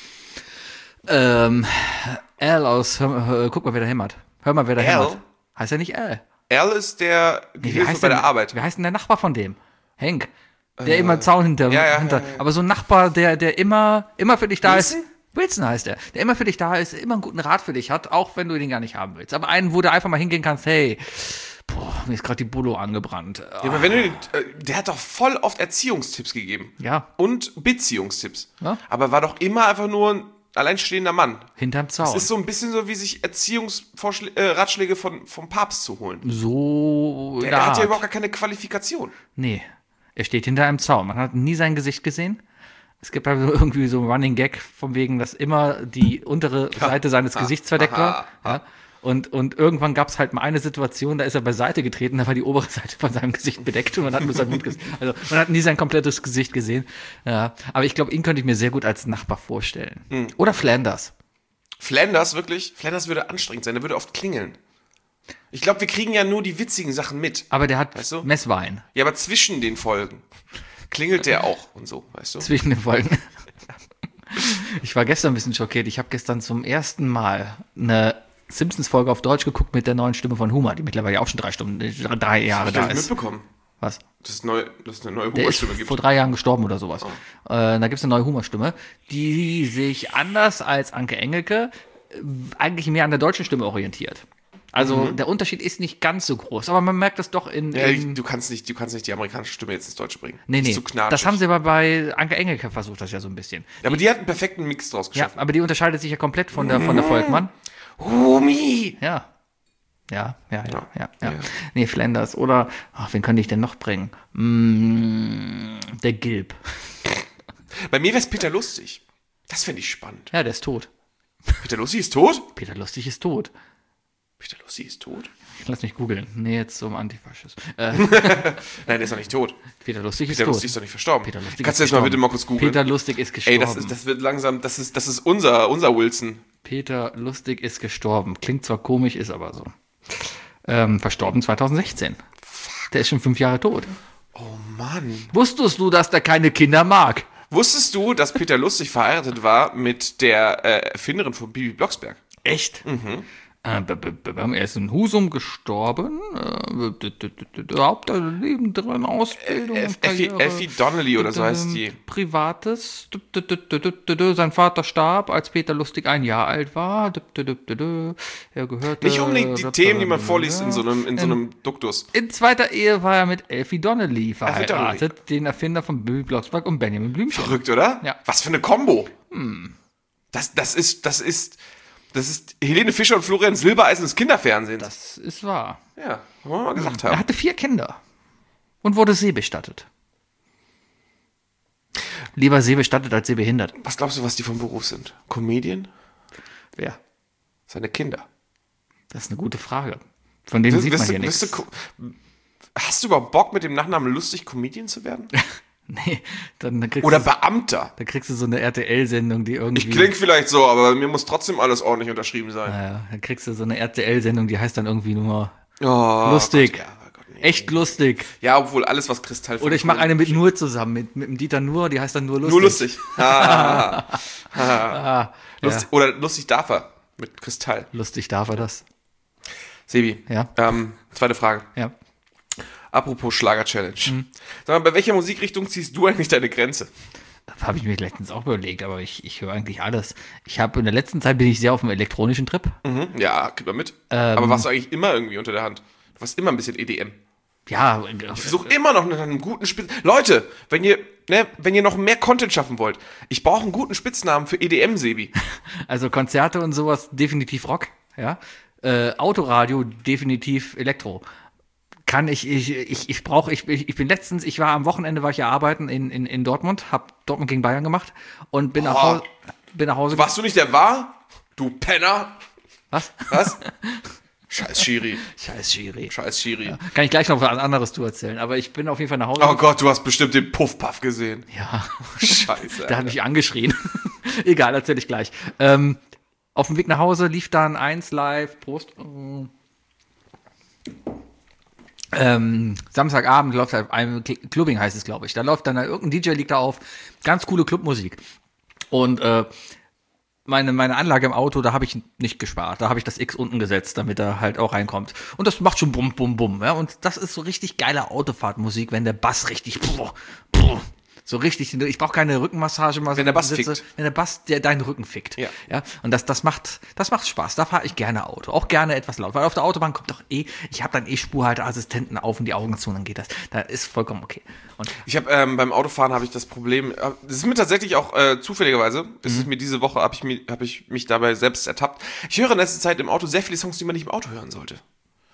Al aus guck mal, wer da hämmert. Hör mal, wer da hämmert. Heißt er nicht Al?
Al ist der Gehilfe bei der Arbeit.
Wer heißt denn der Nachbar von dem? Hank. Der immer Zaun hinter. Aber so ein Nachbar, der immer für dich da ist. Wilson heißt er. Der immer für dich da ist, immer einen guten Rat für dich hat, auch wenn du den gar nicht haben willst. Aber einen, wo du einfach mal hingehen kannst, hey, mir ist gerade die Bulo angebrannt.
Ja, aber der hat doch voll oft Erziehungstipps gegeben.
Ja.
Und Beziehungstipps.
Ja.
Aber war doch immer einfach nur ein alleinstehender Mann.
Hinterm Zaun.
Das ist so ein bisschen so, wie sich Erziehungsratschläge vom Papst zu holen.
So.
Der hat ja überhaupt gar keine Qualifikation.
Nee. Er steht hinter einem Zaun. Man hat nie sein Gesicht gesehen. Es gibt halt irgendwie so einen Running Gag von wegen, dass immer die untere Seite seines Gesichts verdeckt war. Ja. Und irgendwann gab es halt mal eine Situation, da ist er beiseite getreten, da war die obere Seite von seinem Gesicht bedeckt und man hat nur sein Mund gesehen. Also man hat nie sein komplettes Gesicht gesehen. Ja. Aber ich glaube, ihn könnte ich mir sehr gut als Nachbar vorstellen. Oder Flanders.
Flanders, wirklich? Flanders würde anstrengend sein, der würde oft klingeln. Ich glaube, wir kriegen ja nur die witzigen Sachen mit.
Aber der hat
weißt du?
Messwein.
Ja, aber zwischen den Folgen klingelt der auch und so, weißt du?
Zwischen den Folgen. Ich war gestern ein bisschen schockiert. Ich habe gestern zum ersten Mal eine Simpsons-Folge auf Deutsch geguckt mit der neuen Stimme von Homer, die mittlerweile auch schon 3 Jahre da ist.
Mitbekommen.
Was?
Dass es eine neue
Der ist
Humorstimme gibt.
vor 3 Jahren gestorben oder sowas. Da gibt es eine neue Humorstimme, die sich anders als Anke Engelke eigentlich mehr an der deutschen Stimme orientiert. Also der Unterschied ist nicht ganz so groß, aber man merkt das doch in...
Ja, du kannst nicht die amerikanische Stimme jetzt ins Deutsche bringen.
Nee,
Das ist zu knatschig.
das haben sie aber bei Anke Engelke versucht, das ja so ein bisschen.
Ja, aber die hat einen perfekten Mix draus
Ja,
geschaffen.
aber die unterscheidet sich ja komplett von der Volkmann.
Humi!
Ja. Ja. Nee, Flanders. Oder, wen könnte ich denn noch bringen? Der Gilb.
Bei mir wäre es Peter Lustig. Das fände ich spannend.
Ja, der ist tot.
Peter Lustig ist tot?
Peter Lustig ist tot.
Peter Lustig ist tot?
Lass mich googeln. Nee, jetzt zum Antifaschismus.
Nein, der ist doch nicht tot.
Peter Lustig ist
Peter
tot.
Lustig ist doch nicht verstorben.
Peter Lustig
Kannst du
ist
jetzt mal
gestorben.
bitte mal kurz googeln?
Peter Lustig ist gestorben.
Ey, das wird langsam, das ist unser Wilson.
Peter Lustig ist gestorben. Klingt zwar komisch, ist aber so. Verstorben 2016. Der ist schon 5 Jahre tot.
Oh Mann.
Wusstest du, dass der keine Kinder mag?
Wusstest du, dass Peter Lustig verheiratet war mit der Erfinderin von Bibi Blocksberg?
Echt? Er ist in Husum gestorben. Hauptleben drin, Ausbildung, Karriere.
Elfie Donnelly oder so heißt die.
Privates. Sein Vater starb, als Peter Lustig 1 Jahr alt war. Er gehörte.
Nicht unbedingt die Themen, die man vorliest in so einem Duktus.
In zweiter Ehe war er mit Elfie Donnelly verheiratet, den Erfinder von Bibi Blocksberg und Benjamin Blümchen.
Verrückt, oder?
Ja.
Was für eine Kombo. Das ist Helene Fischer und Florian Silbereisen des Kinderfernsehens.
Das ist wahr.
Ja, wollen wir mal gesagt
Er
haben.
hatte 4 Kinder und wurde sehbestattet. Lieber sehbestattet als sehbehindert.
Was glaubst du, was die vom Beruf sind? Comedian?
Wer?
Seine Kinder.
Das ist eine gute Frage. Von denen sieht man hier
Wirst
nichts.
Hast du überhaupt Bock, mit dem Nachnamen lustig Comedian zu werden?
Nee, dann kriegst
Oder
du,
Beamter?
dann kriegst du so eine RTL-Sendung, die irgendwie...
Ich klinge vielleicht so, aber bei mir muss trotzdem alles ordentlich unterschrieben sein.
Naja, dann kriegst du so eine RTL-Sendung, die heißt dann irgendwie nur
Oh,
lustig.
Gott, ja, Gott, nee.
Echt lustig.
Ja, obwohl alles, was Kristall...
Oder ich mache eine mit Nur zusammen, mit dem Dieter Nur, die heißt dann Nur lustig.
Nur lustig.
Ja.
Oder lustig darf er. Mit Kristall.
Lustig darf er das.
Sebi,
Ja.
Zweite Frage.
Ja.
Apropos Schlager-Challenge. Sag mal, bei welcher Musikrichtung ziehst du eigentlich deine Grenze?
Das habe ich mir letztens auch überlegt, aber ich höre eigentlich alles. In der letzten Zeit bin ich sehr auf dem elektronischen Trip.
Ja, gib mal mit. Aber warst du eigentlich immer irgendwie unter der Hand? Du warst immer ein bisschen EDM.
Ja,
Ich versuche immer noch nach einem guten Spitznamen. Leute, wenn ihr noch mehr Content schaffen wollt, ich brauche einen guten Spitznamen für EDM, Sebi.
also Konzerte und sowas definitiv Rock, ja. Autoradio definitiv Elektro. Ich war am Wochenende war ich ja arbeiten in Dortmund, hab Dortmund gegen Bayern gemacht und bin nach Hause.
Warst du nicht der War? Du Penner.
Was?
Scheiß Schiri.
Scheiß Schiri.
Scheiß Schiri.
Ja, kann ich gleich noch was anderes zu erzählen, aber ich bin auf jeden Fall nach Hause.
Oh Gott, du hast bestimmt den Puff-Puff gesehen.
Ja.
Scheiße.
Der hat mich angeschrien. Egal, erzähl ich gleich. Auf dem Weg nach Hause lief dann 1 Live, Prost. Samstagabend läuft halt Clubbing heißt es, glaube ich. Da läuft dann irgendein DJ liegt da auf, ganz coole Clubmusik. Und meine Anlage im Auto, da habe ich nicht gespart. Da habe ich das X unten gesetzt, damit er halt auch reinkommt. Und das macht schon bum, bum, bum. Ja? Und das ist so richtig geile Autofahrtmusik, wenn der Bass richtig so richtig, ich brauche keine Rückenmassage mal.
Wenn der Bass fickt.
Wenn der Bass deinen Rücken fickt.
Ja.
Und das macht Spaß. Da fahre ich gerne Auto. Auch gerne etwas laut. Weil auf der Autobahn kommt doch ich habe dann Spurhalteassistenten auf und die Augen zu und dann geht das. Da ist vollkommen okay. Und
Ich habe beim Autofahren habe ich das Problem, das ist mir tatsächlich auch zufälligerweise, ist es mir diese Woche, habe ich mich dabei selbst ertappt. Ich höre in letzter Zeit im Auto sehr viele Songs, die man nicht im Auto hören sollte.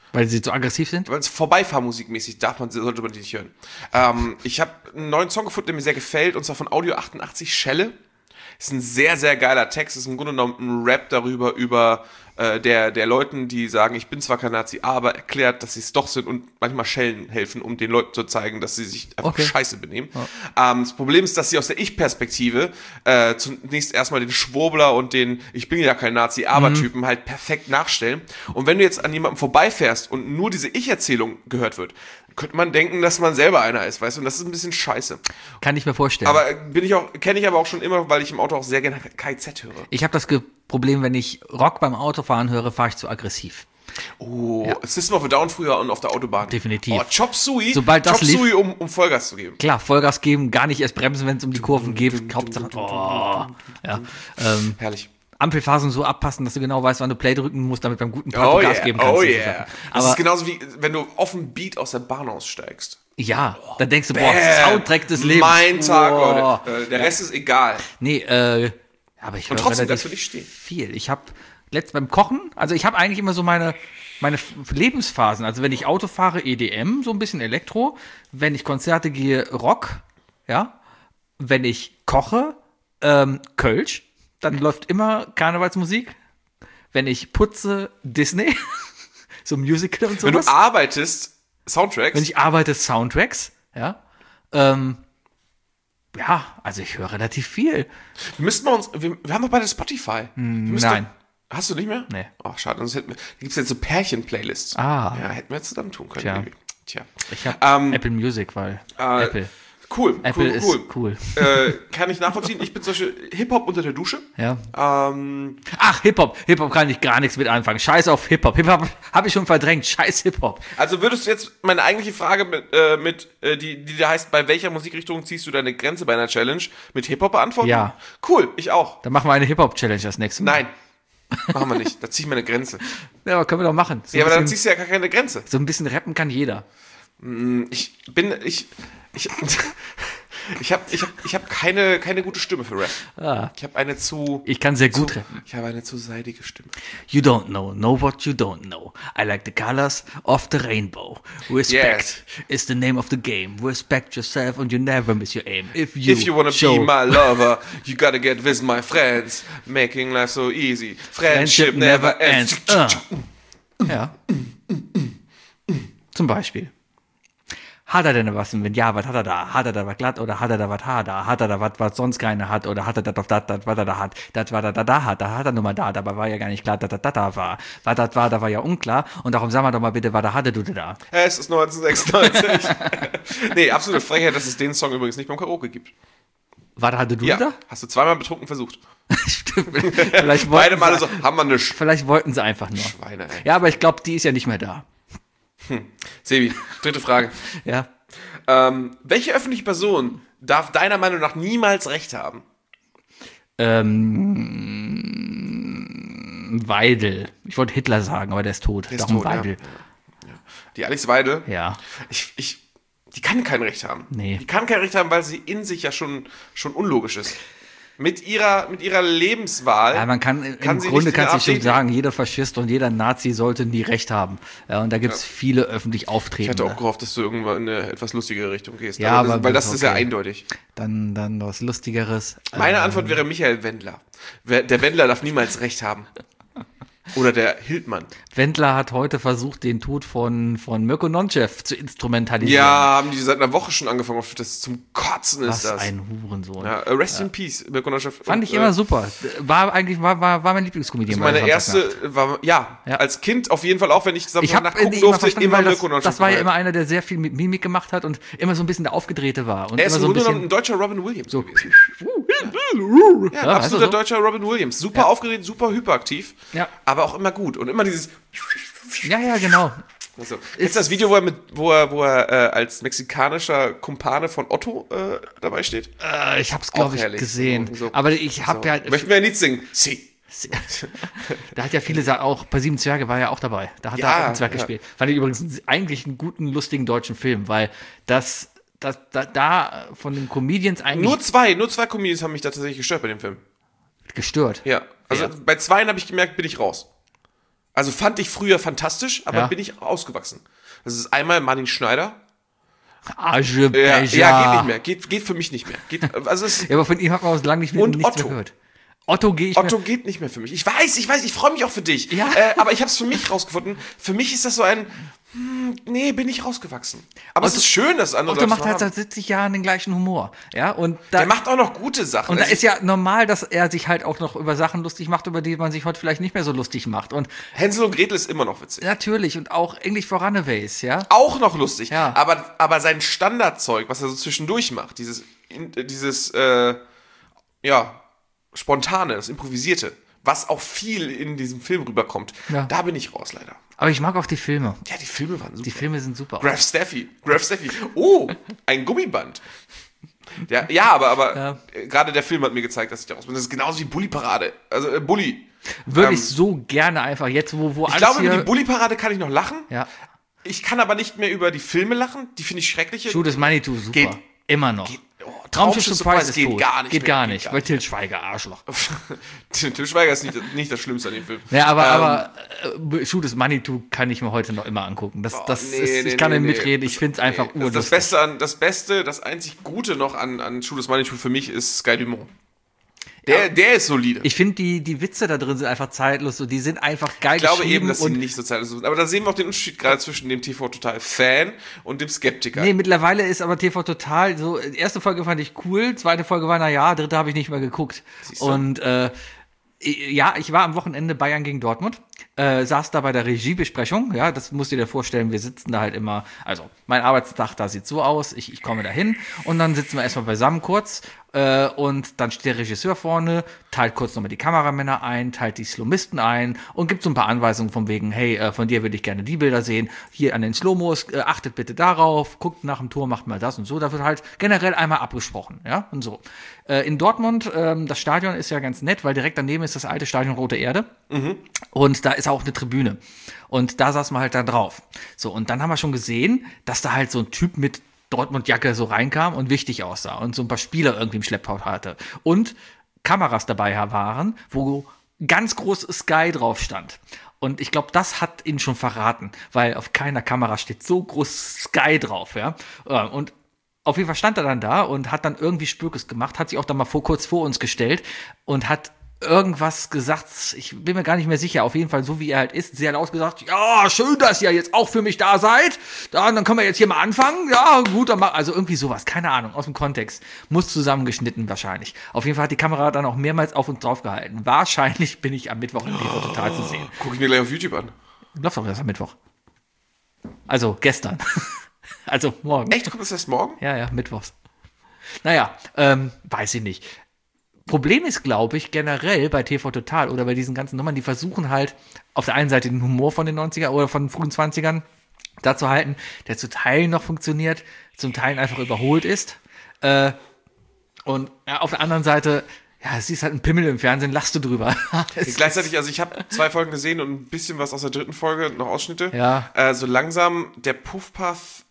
Weil sie zu aggressiv sind?
Weil es Vorbeifahrmusikmäßig sollte man die nicht hören. Ich habe einen neuen Song gefunden, der mir sehr gefällt, und zwar von Audio 88 Schelle. Ist ein sehr, sehr geiler Text. Ist im Grunde genommen ein Rap darüber, über der Leuten, die sagen, ich bin zwar kein Nazi, aber erklärt, dass sie es doch sind und manchmal Schellen helfen, um den Leuten zu zeigen, dass sie sich einfach scheiße benehmen. Ja. Das Problem ist, dass sie aus der Ich-Perspektive zunächst erstmal den Schwurbler und den ich bin ja kein Nazi, aber Typen halt perfekt nachstellen. Und wenn du jetzt an jemandem vorbeifährst und nur diese Ich-Erzählung gehört wird, könnte man denken, dass man selber einer ist, weißt du? Und das ist ein bisschen scheiße.
Kann ich mir vorstellen.
Aber kenne ich aber auch schon immer, weil ich im Auto auch sehr gerne KIZ höre.
Ich habe das Problem, wenn ich Rock beim Autofahren höre, fahre ich zu aggressiv.
Oh, ja. System of a Down früher und auf der Autobahn.
Definitiv.
Oh, Chop Suey.
Sobald das lief,
um Vollgas zu geben.
Klar, Vollgas geben, gar nicht erst bremsen, wenn es um die Kurven geht. Hauptsache,
herrlich.
Ampelphasen so abpassen, dass du genau weißt, wann du Play drücken musst, damit beim guten Part Gas geben kannst.
Oh yeah. Das ist genauso wie, wenn du auf dem Beat aus der Bahn aussteigst.
Ja, dann denkst du, Soundtrack des Lebens.
Mein Tag, Leute. Der Rest ist egal.
Nee, aber ich höre
trotzdem
relativ
für dich stehen.
viel. Ich habe beim Kochen, also ich habe eigentlich immer so meine Lebensphasen. Also wenn ich Auto fahre, EDM, so ein bisschen Elektro. Wenn ich Konzerte gehe, Rock. Ja. Wenn ich koche, Kölsch. Dann läuft immer Karnevalsmusik. Wenn ich putze, Disney. So Musical und sowas.
Wenn du arbeitest, Soundtracks.
Wenn ich arbeite, Soundtracks. Ja. Ja, also ich höre relativ viel.
Wir haben doch beide Spotify.
Nein.
Hast du nicht mehr?
Nee.
Ach, schade. Da gibt es jetzt so Pärchen-Playlists.
Ah.
Ja, hätten wir jetzt zusammen tun können. Tja.
Ich habe Apple Music, weil Apple.
Cool.
Ist cool.
Kann ich nachvollziehen. Ich bin zum Beispiel Hip-Hop unter der Dusche.
Ja. Ach, Hip-Hop. Hip-Hop kann ich gar nichts mit anfangen. Scheiß auf Hip-Hop. Hip-Hop habe ich schon verdrängt. Scheiß Hip-Hop.
Also würdest du jetzt meine eigentliche Frage die da heißt, bei welcher Musikrichtung ziehst du deine Grenze bei einer Challenge, mit Hip-Hop beantworten?
Ja.
Cool, ich auch.
Dann machen wir eine Hip-Hop-Challenge das nächste Mal.
Nein. Machen wir nicht. Da zieh ich meine Grenze.
Ja, aber können wir doch machen.
Ja, aber dann ziehst du ja gar keine Grenze.
So ein bisschen rappen kann jeder.
Ich habe keine gute Stimme für Rap. Ich
kann sehr gut rappen.
Ich habe eine zu seidige Stimme.
You don't know what you don't know. I like the colors of the rainbow. Respect is the name of the game. Respect yourself and you never miss your aim. If you
wanna be my lover, you gotta get with my friends. Making life so easy. Friendship never ends.
Ja. Zum Beispiel. Hat er denn was? Und wenn ja, was hat er da? Hat er da was glatt oder hat er da was Hader? Hat er da was sonst keiner hat? Oder hat er das auf das, was er da hat? Das, was er da hat, da hat er nur mal da. Dabei war ja gar nicht klar, dass das da war. Was das war, da war ja unklar. Und darum sag mal doch mal bitte, was da hatte du da?
Es ist 1996. Nee, absolute Frechheit, dass es den Song übrigens nicht beim Karaoke gibt.
Was hatte du da?
Hast du zweimal betrunken versucht.
Stimmt.
Beide Male so, haben wir nicht.
Vielleicht wollten sie einfach nur.
Schweine, ey.
Ja, aber ich glaube, die ist ja nicht mehr da.
Sebi, dritte Frage.
Ja.
Welche öffentliche Person darf deiner Meinung nach niemals Recht haben?
Weidel. Ich wollte Hitler sagen, aber der ist tot. Darum Weidel.
Ja. Die Alice Weidel?
Ja.
Die kann kein Recht haben.
Nee.
Die kann kein Recht haben, weil sie in sich ja schon unlogisch ist. Mit ihrer Lebenswahl.
Ja, man kann, im Grunde kannst du schon sagen, jeder Faschist und jeder Nazi sollte nie Recht haben. Ja, und da gibt es viele öffentlich Auftretende.
Ich hatte auch gehofft, dass du irgendwann in eine etwas lustigere Richtung gehst.
Ja,
weil das ist ja eindeutig.
Dann was Lustigeres.
Meine Antwort wäre Michael Wendler. Der Wendler darf niemals Recht haben. Oder der Hildmann.
Wendler hat heute versucht, den Tod von Mirko Nonchev zu instrumentalisieren.
Ja, haben die seit einer Woche schon angefangen. Das zum Kotzen ist das.
Was ein Hurensohn.
Ja, rest in peace, Mirko Nonchev.
Fand ich immer super. War mein Lieblingskomedian.
Meine erste, als Kind auf jeden Fall auch, wenn ich
Samstag
gucken durfte, immer Mirko Nonchev.
Das war ja immer einer, der sehr viel mit Mimik gemacht hat und immer so ein bisschen der Aufgedrehte war. Und
er ist
immer
im
so
Grunde ein deutscher Robin Williams
so
gewesen. Ja, absoluter deutscher Robin Williams. Super aufgedreht, super hyperaktiv, aber auch immer gut. Und immer dieses...
Ja, genau.
Also, kennst du das Video, wo er als mexikanischer Kumpane von Otto dabei steht?
Ich hab's, glaube ich, gesehen. So. Aber ich hab ja...
Möchten wir ein Lied singen? Sie.
Da hat ja viele auch, bei Sieben Zwerge war er auch dabei. Da hat er auch einen Zwerg gespielt. Fand ich übrigens eigentlich einen guten, lustigen deutschen Film, weil da von den Comedians eigentlich...
Nur zwei Comedians haben mich da tatsächlich gestört bei dem Film.
Gestört?
Ja. Also bei zweien habe ich gemerkt, bin ich raus. Also fand ich früher fantastisch, aber bin ich ausgewachsen. Das ist einmal Martin Schneider.
Aschebecher.
Ja, geht nicht mehr. Geht für mich nicht mehr. Also
Ja, aber von ihm hat man aus lange nichts mehr gehört. Otto
geht nicht mehr für mich. Ich weiß, ich freue mich auch für dich.
Ja.
Aber ich habe es für mich rausgefunden. Für mich ist das so ein, nee, bin ich rausgewachsen. Aber es ist schön, dass andere
Otto
Leute
macht
so
halt
haben.
seit 70 Jahren den gleichen Humor. Ja, und
Der macht auch noch gute Sachen.
Und da
Also
ist ja normal, dass er sich halt auch noch über Sachen lustig macht, über die man sich heute vielleicht nicht mehr so lustig macht. Und
Hänsel und Gretel ist immer noch witzig.
natürlich, und auch English for Runaways, ja.
Auch noch lustig.
Ja.
Aber sein Standardzeug, was er so zwischendurch macht, dieses Spontane, das Improvisierte, was auch viel in diesem Film rüberkommt, da bin ich raus, leider.
Aber ich mag auch die Filme.
Ja, die Filme waren super.
Die Filme sind super.
Graf Steffi. Oh, ein Gummiband. Ja, aber gerade der Film hat mir gezeigt, dass ich da raus bin. Das ist genauso wie Bully-Parade. Also Bully.
Würde ich so gerne einfach jetzt, wo
Ich
alles
glaube,
hier...
über die Bully-Parade kann ich noch lachen.
Ja.
Ich kann aber nicht mehr über die Filme lachen. Die finde ich schrecklich.
Shoot is Manitou, super.
Geht.
Immer noch.
Traumschiff
Surprise ist
geht
tot.
gar nicht
Geht
mehr.
gar
Geht
nicht,
gar
weil Til Schweiger, Arschloch.
Til Schweiger ist nicht das Schlimmste an dem Film.
Ja, aber Shoot is Manitou kann ich mir heute noch immer angucken. Ich kann nicht mitreden, ich finde es einfach urlustig.
Das einzig Gute noch an Shoot is Manitou für mich ist Sky Dumont. Der ist solide.
Ich finde, die Witze da drin sind einfach zeitlos und die sind einfach geil
Ich glaube
geschrieben.
eben, dass sie nicht so zeitlos sind. Aber da sehen wir auch den Unterschied gerade zwischen dem TV-Total-Fan und dem Skeptiker.
Nee, mittlerweile ist aber TV Total so, erste Folge fand ich cool, zweite Folge war naja, dritte habe ich nicht mehr geguckt.
Siehst du?
Und ja, ich war am Wochenende Bayern gegen Dortmund, saß da bei der Regiebesprechung, ja, das musst du dir vorstellen, wir sitzen da halt immer, also mein Arbeitstag da sieht so aus, ich komme da hin und dann sitzen wir erstmal beisammen kurz und dann steht der Regisseur vorne, teilt kurz nochmal die Kameramänner ein, teilt die Slowmisten ein und gibt so ein paar Anweisungen von wegen, hey, von dir würde ich gerne die Bilder sehen, hier an den Slowmos, achtet bitte darauf, guckt nach dem Tor, macht mal das und so, da wird halt generell einmal abgesprochen, ja, und so. In Dortmund, das Stadion ist ja ganz nett, weil direkt daneben ist das alte Stadion Rote Erde und da ist auch eine Tribüne und da saßen wir halt da drauf. So, und dann haben wir schon gesehen, dass da halt so ein Typ mit Dortmund-Jacke so reinkam und wichtig aussah und so ein paar Spieler irgendwie im Schlepptau hatte. Und Kameras dabei waren, wo ganz groß Sky drauf stand. Und ich glaube, das hat ihn schon verraten, weil auf keiner Kamera steht so groß Sky drauf, ja. Und auf jeden Fall stand er dann da und hat dann irgendwie Spökes gemacht, hat sich auch dann mal kurz vor uns gestellt und hat irgendwas gesagt, ich bin mir gar nicht mehr sicher, auf jeden Fall so wie er halt ist, sehr laut gesagt, ja, schön, dass ihr jetzt auch für mich da seid, dann können wir jetzt hier mal anfangen, ja, gut, dann mal, also irgendwie sowas, keine Ahnung, aus dem Kontext, muss zusammengeschnitten wahrscheinlich. Auf jeden Fall hat die Kamera dann auch mehrmals auf uns drauf gehalten. Wahrscheinlich bin ich am Mittwoch in TV Total zu sehen.
Guck ich mir gleich auf YouTube an.
Läuft doch erst am Mittwoch. Also gestern. Also morgen.
Echt? Kommt das erst morgen?
Ja, mittwochs. Naja, weiß ich nicht. Problem ist, glaube ich, generell bei TV Total oder bei diesen ganzen Nummern, die versuchen halt auf der einen Seite den Humor von den 90er oder von den frühen 20ern da zu halten, der zu Teilen noch funktioniert, zum Teil einfach überholt ist. Und ja, auf der anderen Seite, ja, siehst halt einen Pimmel im Fernsehen, lachst du drüber.
Gleichzeitig, also ich habe 2 Folgen gesehen und ein bisschen was aus der 3. Folge, noch Ausschnitte.
Ja.
So langsam, der Puffpuff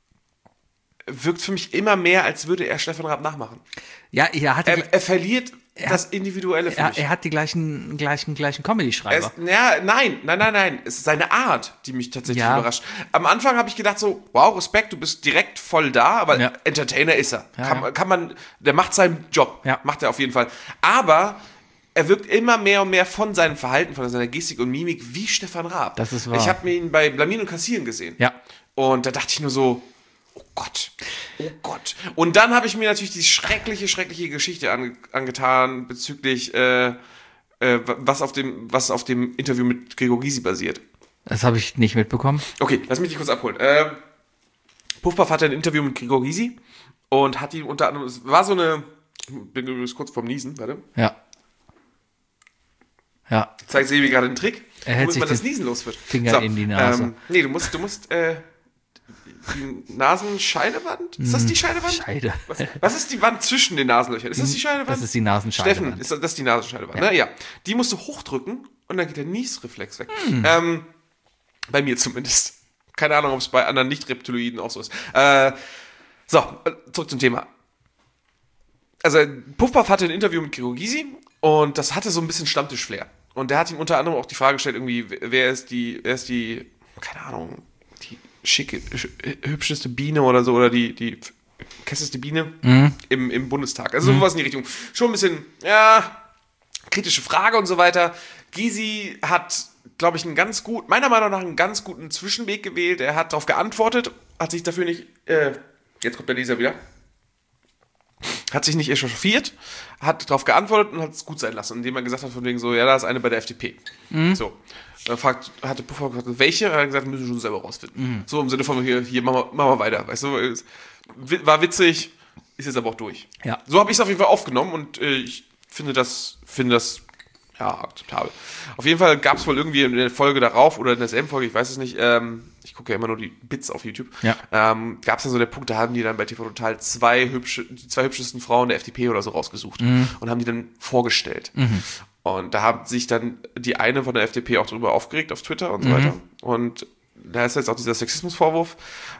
wirkt für mich immer mehr, als würde er Stefan Raab nachmachen.
Ja, er
verliert das Individuelle für mich.
Er hat die gleichen Comedy-Schreiber.
Nein. Es ist seine Art, die mich tatsächlich überrascht. Am Anfang habe ich gedacht so, wow, Respekt, du bist direkt voll da, aber Entertainer ist er. Kann man, der macht seinen Job.
Ja.
Macht er auf jeden Fall. Aber er wirkt immer mehr und mehr von seinem Verhalten, von seiner Gestik und Mimik wie Stefan Raab.
Das ist wahr.
Ich habe ihn bei Blamieren und Kassieren gesehen.
Ja.
Und da dachte ich nur so, oh Gott. Und dann habe ich mir natürlich die schreckliche Geschichte angetan bezüglich, was auf dem Interview mit Gregor Gysi basiert.
Das habe ich nicht mitbekommen.
Okay, lass mich dich kurz abholen. Puffpuff hatte ein Interview mit Gregor Gysi und hat ihn unter anderem, es war so eine, bin übrigens kurz vorm Niesen, warte.
Ja.
Zeigt Sebi gerade einen Trick,
womit
man das Niesen los wird.
Finger in die Nase.
Du musst die Nasenscheidewand? Ist das die Scheidewand?
Scheide.
Was ist die Wand zwischen den Nasenlöchern? Ist das die Scheidewand?
Das ist die Nasenscheidewand.
Steffen, das ist die Nasenscheidewand.
Ja.
Ja. Die musst du hochdrücken und dann geht der Niesreflex weg. Bei mir zumindest. Keine Ahnung, ob es bei anderen Nicht-Reptiloiden auch so ist. Zurück zum Thema. Also, Puffpuff hatte ein Interview mit Gregor Gysi und das hatte so ein bisschen Stammtisch-Flair. Und der hat ihm unter anderem auch die Frage gestellt, irgendwie, wer ist die, keine Ahnung, die hübscheste Biene oder so, oder die kässeste Biene im Bundestag. Also sowas in die Richtung. Schon ein bisschen, kritische Frage und so weiter. Gysi hat, glaube ich, meiner Meinung nach einen ganz guten Zwischenweg gewählt. Er hat darauf geantwortet, hat sich dafür nicht, jetzt kommt der Leser wieder, hat sich nicht echauffiert, hat darauf geantwortet und hat es gut sein lassen, indem er gesagt hat, von wegen so, ja, da ist eine bei der FDP. So. Dann hatte Puffer gefragt, welche? Er hat gesagt, müssen wir schon selber rausfinden. So im Sinne von, hier machen wir weiter. Weißt du, war witzig, ist jetzt aber auch durch.
Ja.
So habe ich es auf jeden Fall aufgenommen und ich finde das akzeptabel. Auf jeden Fall gab es wohl irgendwie in der Folge darauf oder in derselben Folge, ich weiß es nicht, ich gucke ja immer nur die Bits auf YouTube, gab es dann so den Punkt, da haben die dann bei TV Total die zwei hübschesten Frauen der FDP oder so rausgesucht und haben die dann vorgestellt. Und da haben sich dann die eine von der FDP auch drüber aufgeregt auf Twitter und so weiter. Und da ist jetzt auch dieser Sexismusvorwurf.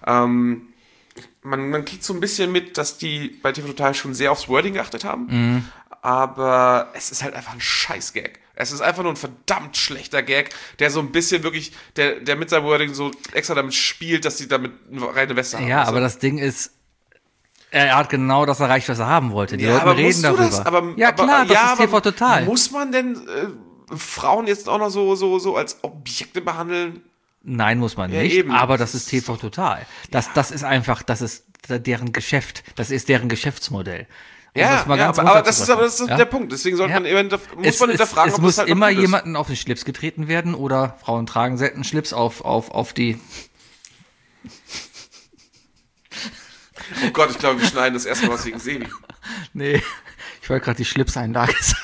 Man kriegt so ein bisschen mit, dass die bei TV Total schon sehr aufs Wording geachtet haben. Aber es ist halt einfach ein Scheiß-Gag. Es ist einfach nur ein verdammt schlechter Gag, der so ein bisschen wirklich, der mit seinem Wording so extra damit spielt, dass sie damit eine reine Weste haben.
Ja, aber das Ding ist, er hat genau das erreicht, was er haben wollte. Die Leute
aber
reden darüber.
Das? Aber,
ja, klar, das ist TV Total.
Muss man denn Frauen jetzt auch noch so als Objekte behandeln?
Nein, muss man nicht, eben. Aber das ist TV Total. Das ist einfach, das ist deren Geschäft. Das ist deren Geschäftsmodell.
Aber das ist der Punkt. Deswegen sollte man muss man hinterfragen,
ob es muss halt immer jemanden auf den Schlips getreten werden oder Frauen tragen selten Schlips auf die.
Oh Gott, ich glaube, wir schneiden das erstmal was wegen Sebi.
Nee, ich wollte gerade die Schlipseinlage sagen.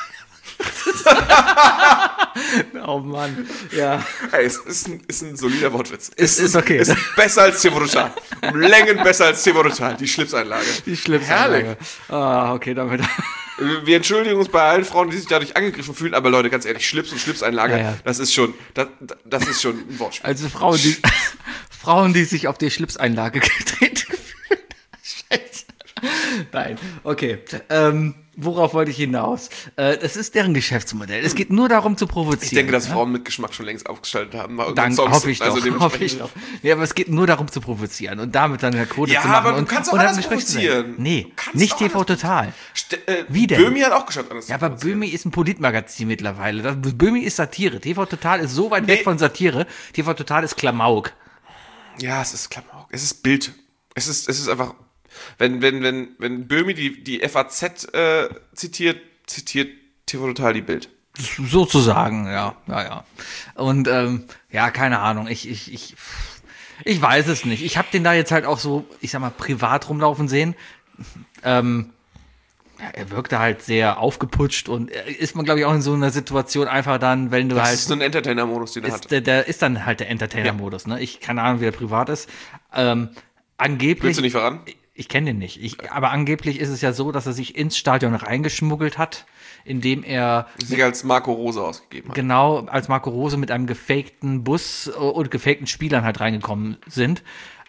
Oh Mann, ja.
Hey, es ist ein solider Wortwitz.
Ist okay.
Ist besser als TV Total. Um Längen besser als TV Total. Die Schlipseinlage.
Die Schlipseinlage. Ah, okay, damit.
Wir entschuldigen uns bei allen Frauen, die sich dadurch angegriffen fühlen, aber Leute, ganz ehrlich, Schlips und Schlipseinlage, das ist schon ein Wortspiel.
Also Frauen, die sich auf die Schlipseinlage getreten fühlen. Scheiße. Nein, okay. Worauf wollte ich hinaus? Es ist deren Geschäftsmodell. Es geht nur darum zu provozieren. Ich
denke, dass Frauen mit Geschmack schon längst aufgeschaltet haben.
Dann hoffe ich doch. Ja, aber es geht nur darum zu provozieren und damit dann eine Quote zu machen.
Ja, aber du kannst auch anders provozieren.
Nee, nicht TV Total. Wie denn?
Böhmi hat auch geschafft, anders
zu provozieren. Aber Böhmi ist ein Politmagazin mittlerweile. Böhmi ist Satire. TV Total ist so weit weg von Satire. TV Total ist Klamauk.
Ja, es ist Klamauk. Es ist Bild. Es ist einfach... Wenn Böhmi die FAZ zitiert TV Total die Bild.
Sozusagen, ja. Und keine Ahnung, ich weiß es nicht. Ich habe den da jetzt halt auch so, ich sag mal, privat rumlaufen sehen. Er wirkte halt sehr aufgeputscht und ist man, glaube ich, auch in so einer Situation einfach dann, wenn du
das
halt...
Das ist so ein Entertainer-Modus, den er hat.
Der ist dann halt der Entertainer-Modus, ne? Ich keine Ahnung, wie der privat ist. Angeblich...
Willst du nicht verraten?
Ich kenne den nicht. Aber angeblich ist es ja so, dass er sich ins Stadion reingeschmuggelt hat, indem er...
Sich als Marco Rose ausgegeben hat.
Genau, als Marco Rose mit einem gefakten Bus und gefakten Spielern halt reingekommen sind.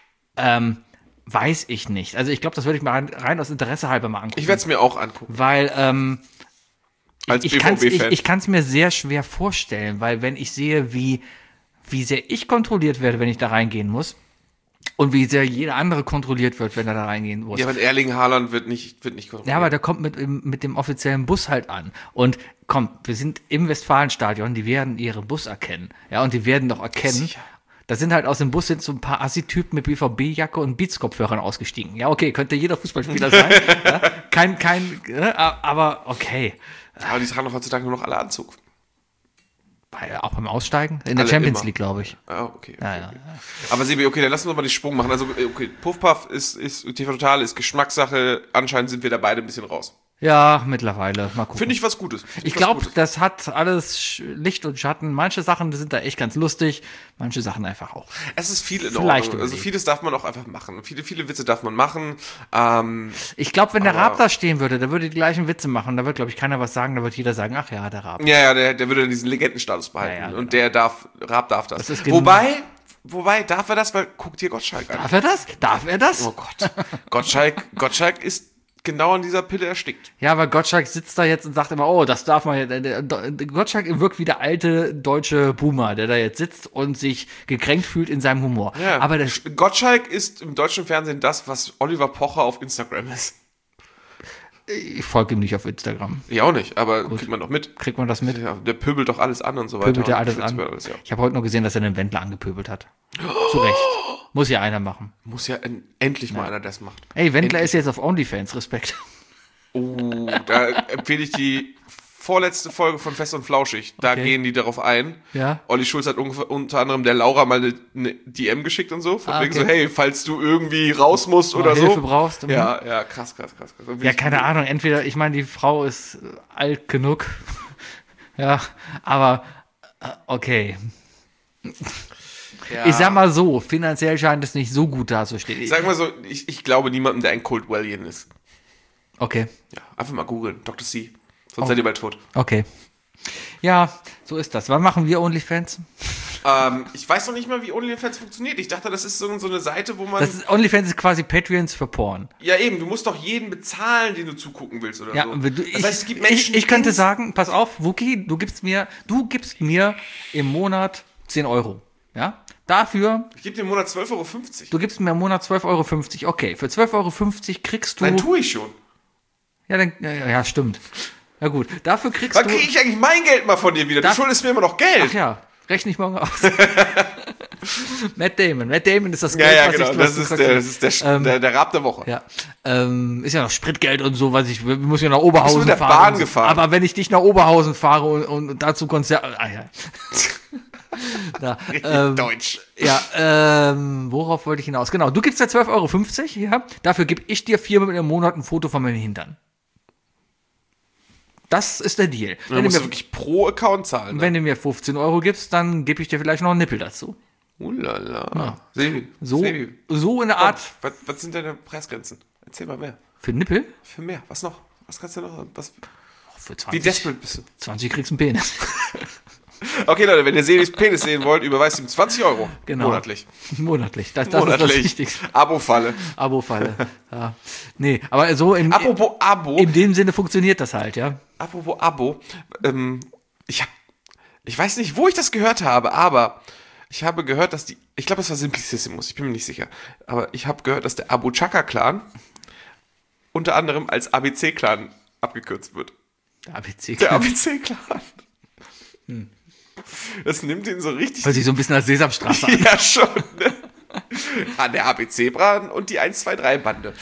Weiß ich nicht. Also ich glaube, das würde ich mal rein aus Interesse halber mal angucken.
Ich werde es mir auch angucken.
Weil
als
ich kann es mir sehr schwer vorstellen, weil wenn ich sehe, wie sehr ich kontrolliert werde, wenn ich da reingehen muss, und wie sehr jeder andere kontrolliert wird, wenn er da reingehen muss.
Ja, aber Erling Haaland wird nicht kontrolliert.
Ja, aber der kommt mit dem offiziellen Bus halt an. Und komm, wir sind im Westfalenstadion, die werden ihren Bus erkennen. Ja, und die werden doch erkennen. Sicher. Da sind halt aus dem Bus so ein paar Assi-Typen mit BVB-Jacke und Beats-Kopfhörern ausgestiegen. Ja, okay, könnte jeder Fußballspieler sein. Ja, aber okay.
Aber die tragen doch heutzutage nur noch alle Anzug.
Auch beim Aussteigen? In der Champions League, glaube ich.
Ah, okay. Ja. Aber Sebi, okay, dann lass uns mal den Sprung machen. Also, okay, Puff ist TV Total, ist Geschmackssache. Anscheinend sind wir da beide ein bisschen raus.
Ja, mittlerweile. Mal gucken.
Finde ich was Gutes.
Ich glaube, das hat alles Licht und Schatten. Manche Sachen sind da echt ganz lustig, manche Sachen einfach auch.
Es ist viel in Ordnung. Also vieles darf man auch einfach machen. Viele Witze darf man machen.
Ich glaube, wenn der Raab da stehen würde, der würde die gleichen Witze machen. Da wird, glaube ich, keiner was sagen. Da wird jeder sagen, ach ja, der Raab.
Ja, der würde diesen Legendenstatus behalten. Ja, genau. Und Raab darf das. Wobei, darf er das? Weil, guck dir Gottschalk an.
Darf er das?
Oh Gott. Gottschalk ist genau an dieser Pille erstickt.
Ja, aber Gottschalk sitzt da jetzt und sagt immer, oh, das darf man jetzt. Gottschalk wirkt wie der alte deutsche Boomer, der da jetzt sitzt und sich gekränkt fühlt in seinem Humor.
Ja.
Aber
Gottschalk ist im deutschen Fernsehen das, was Oliver Pocher auf Instagram ist.
ich folge ihm nicht auf Instagram.
Ich auch nicht, aber kriegt man doch mit.
Kriegt man das mit?
Ja, der pöbelt doch alles an und so weiter.
Pöbelt er
Und
alles
schwitzt
an?
über alles, ja.
Ich habe heute nur gesehen, dass er den Wendler angepöbelt hat. Zu Recht. Muss ja einer machen.
Muss ja endlich mal einer das macht.
Ey, Wendler ist jetzt auf OnlyFans. Respekt.
Oh, da empfehle ich die vorletzte Folge von Fest und Flauschig. Da
Okay.
gehen die darauf ein.
Ja.
Olli Schulz hat unter anderem der Laura mal eine DM geschickt und so. Von wegen
okay.
so, hey, falls du irgendwie raus musst oder
Hilfe
so.
braucht.
Ja, krass.
Ja, keine Ahnung. Entweder, ich meine, die Frau ist alt genug. Ja, aber okay.
Ja.
Ich sag mal so, finanziell scheint es nicht so gut dazustehen.
Sag mal so, ich glaube niemandem, der ein Cold Wellian ist.
Okay,
Ja, einfach mal googeln. Dr. C. Sonst seid ihr bald tot.
okay. Ja, so ist das. Wann machen wir OnlyFans?
Ich weiß noch nicht mal, wie OnlyFans funktioniert. Ich dachte, das ist so eine Seite, wo man...
OnlyFans ist quasi Patreons für Porn.
Ja, eben, du musst doch jeden bezahlen, den du zugucken willst oder
Ja,
so.
das
heißt, es gibt Menschen,
ich könnte
die-
sagen, pass auf, Wookie, du gibst mir im Monat 10 Euro. Ja? Dafür,
Ich gebe dir im Monat 12,50 Euro.
du gibst mir im Monat 12,50 Euro. Okay, für 12,50 Euro kriegst du.
Nein, tue ich schon.
Ja, ja, stimmt. Ja gut, dafür kriegst
Wann
du.
kriege ich eigentlich mein Geld mal von dir wieder? Du schuldest mir immer noch Geld.
Ach ja, rechne ich morgen aus. Matt Damon ist das
Ja,
Geld,
ja,
was
genau.
ich
Das ist der Rab der Woche.
Ja, ist ja noch Spritgeld und so, was ich muss ja nach Oberhausen
Bist du mit der
fahren.
Bahn
und so.
gefahren?
Aber wenn ich nicht nach Oberhausen fahre und dazu Konzert, ja.
Deutsch.
Ja, worauf wollte ich hinaus? Genau, du gibst ja 12,50 Euro, ja. Dafür gebe ich dir 4 Mal im Monat ein Foto von meinen Hintern. Das ist der Deal.
Du musst wirklich pro Account zahlen. Ne?
Wenn du mir 15 Euro gibst, dann gebe ich dir vielleicht noch einen Nippel dazu.
Ulala. Sebi,
So in der
Komm,
Art.
was sind deine Preisgrenzen? Erzähl mal mehr.
Für einen Nippel?
Für mehr. Was noch? Was kannst du noch?
Für
Wie
20,
desperate bist du?
20 kriegst du einen Penis.
Okay, Leute, wenn ihr Sebis Penis sehen wollt, überweist ihm 20 Euro.
Genau.
Monatlich.
Monatlich. Das ist das Wichtigste.
Abo-Falle.
Abo-Falle. Ja. Nee, aber so
Apropos Abo.
in dem Sinne funktioniert das halt, ja.
Apropos Abo. Ich weiß nicht, wo ich das gehört habe, aber ich habe gehört, dass ich glaube, es war Simplicissimus, ich bin mir nicht sicher, aber ich habe gehört, dass der Abu Chaka-Clan unter anderem als ABC-Clan abgekürzt wird.
Der ABC.
Der ABC-Clan. Das nimmt ihn so richtig...
Hört sich so ein bisschen als Sesamstraße an.
Ja, schon. Ne? An der ABC-Bran und die 1-2-3-Bande.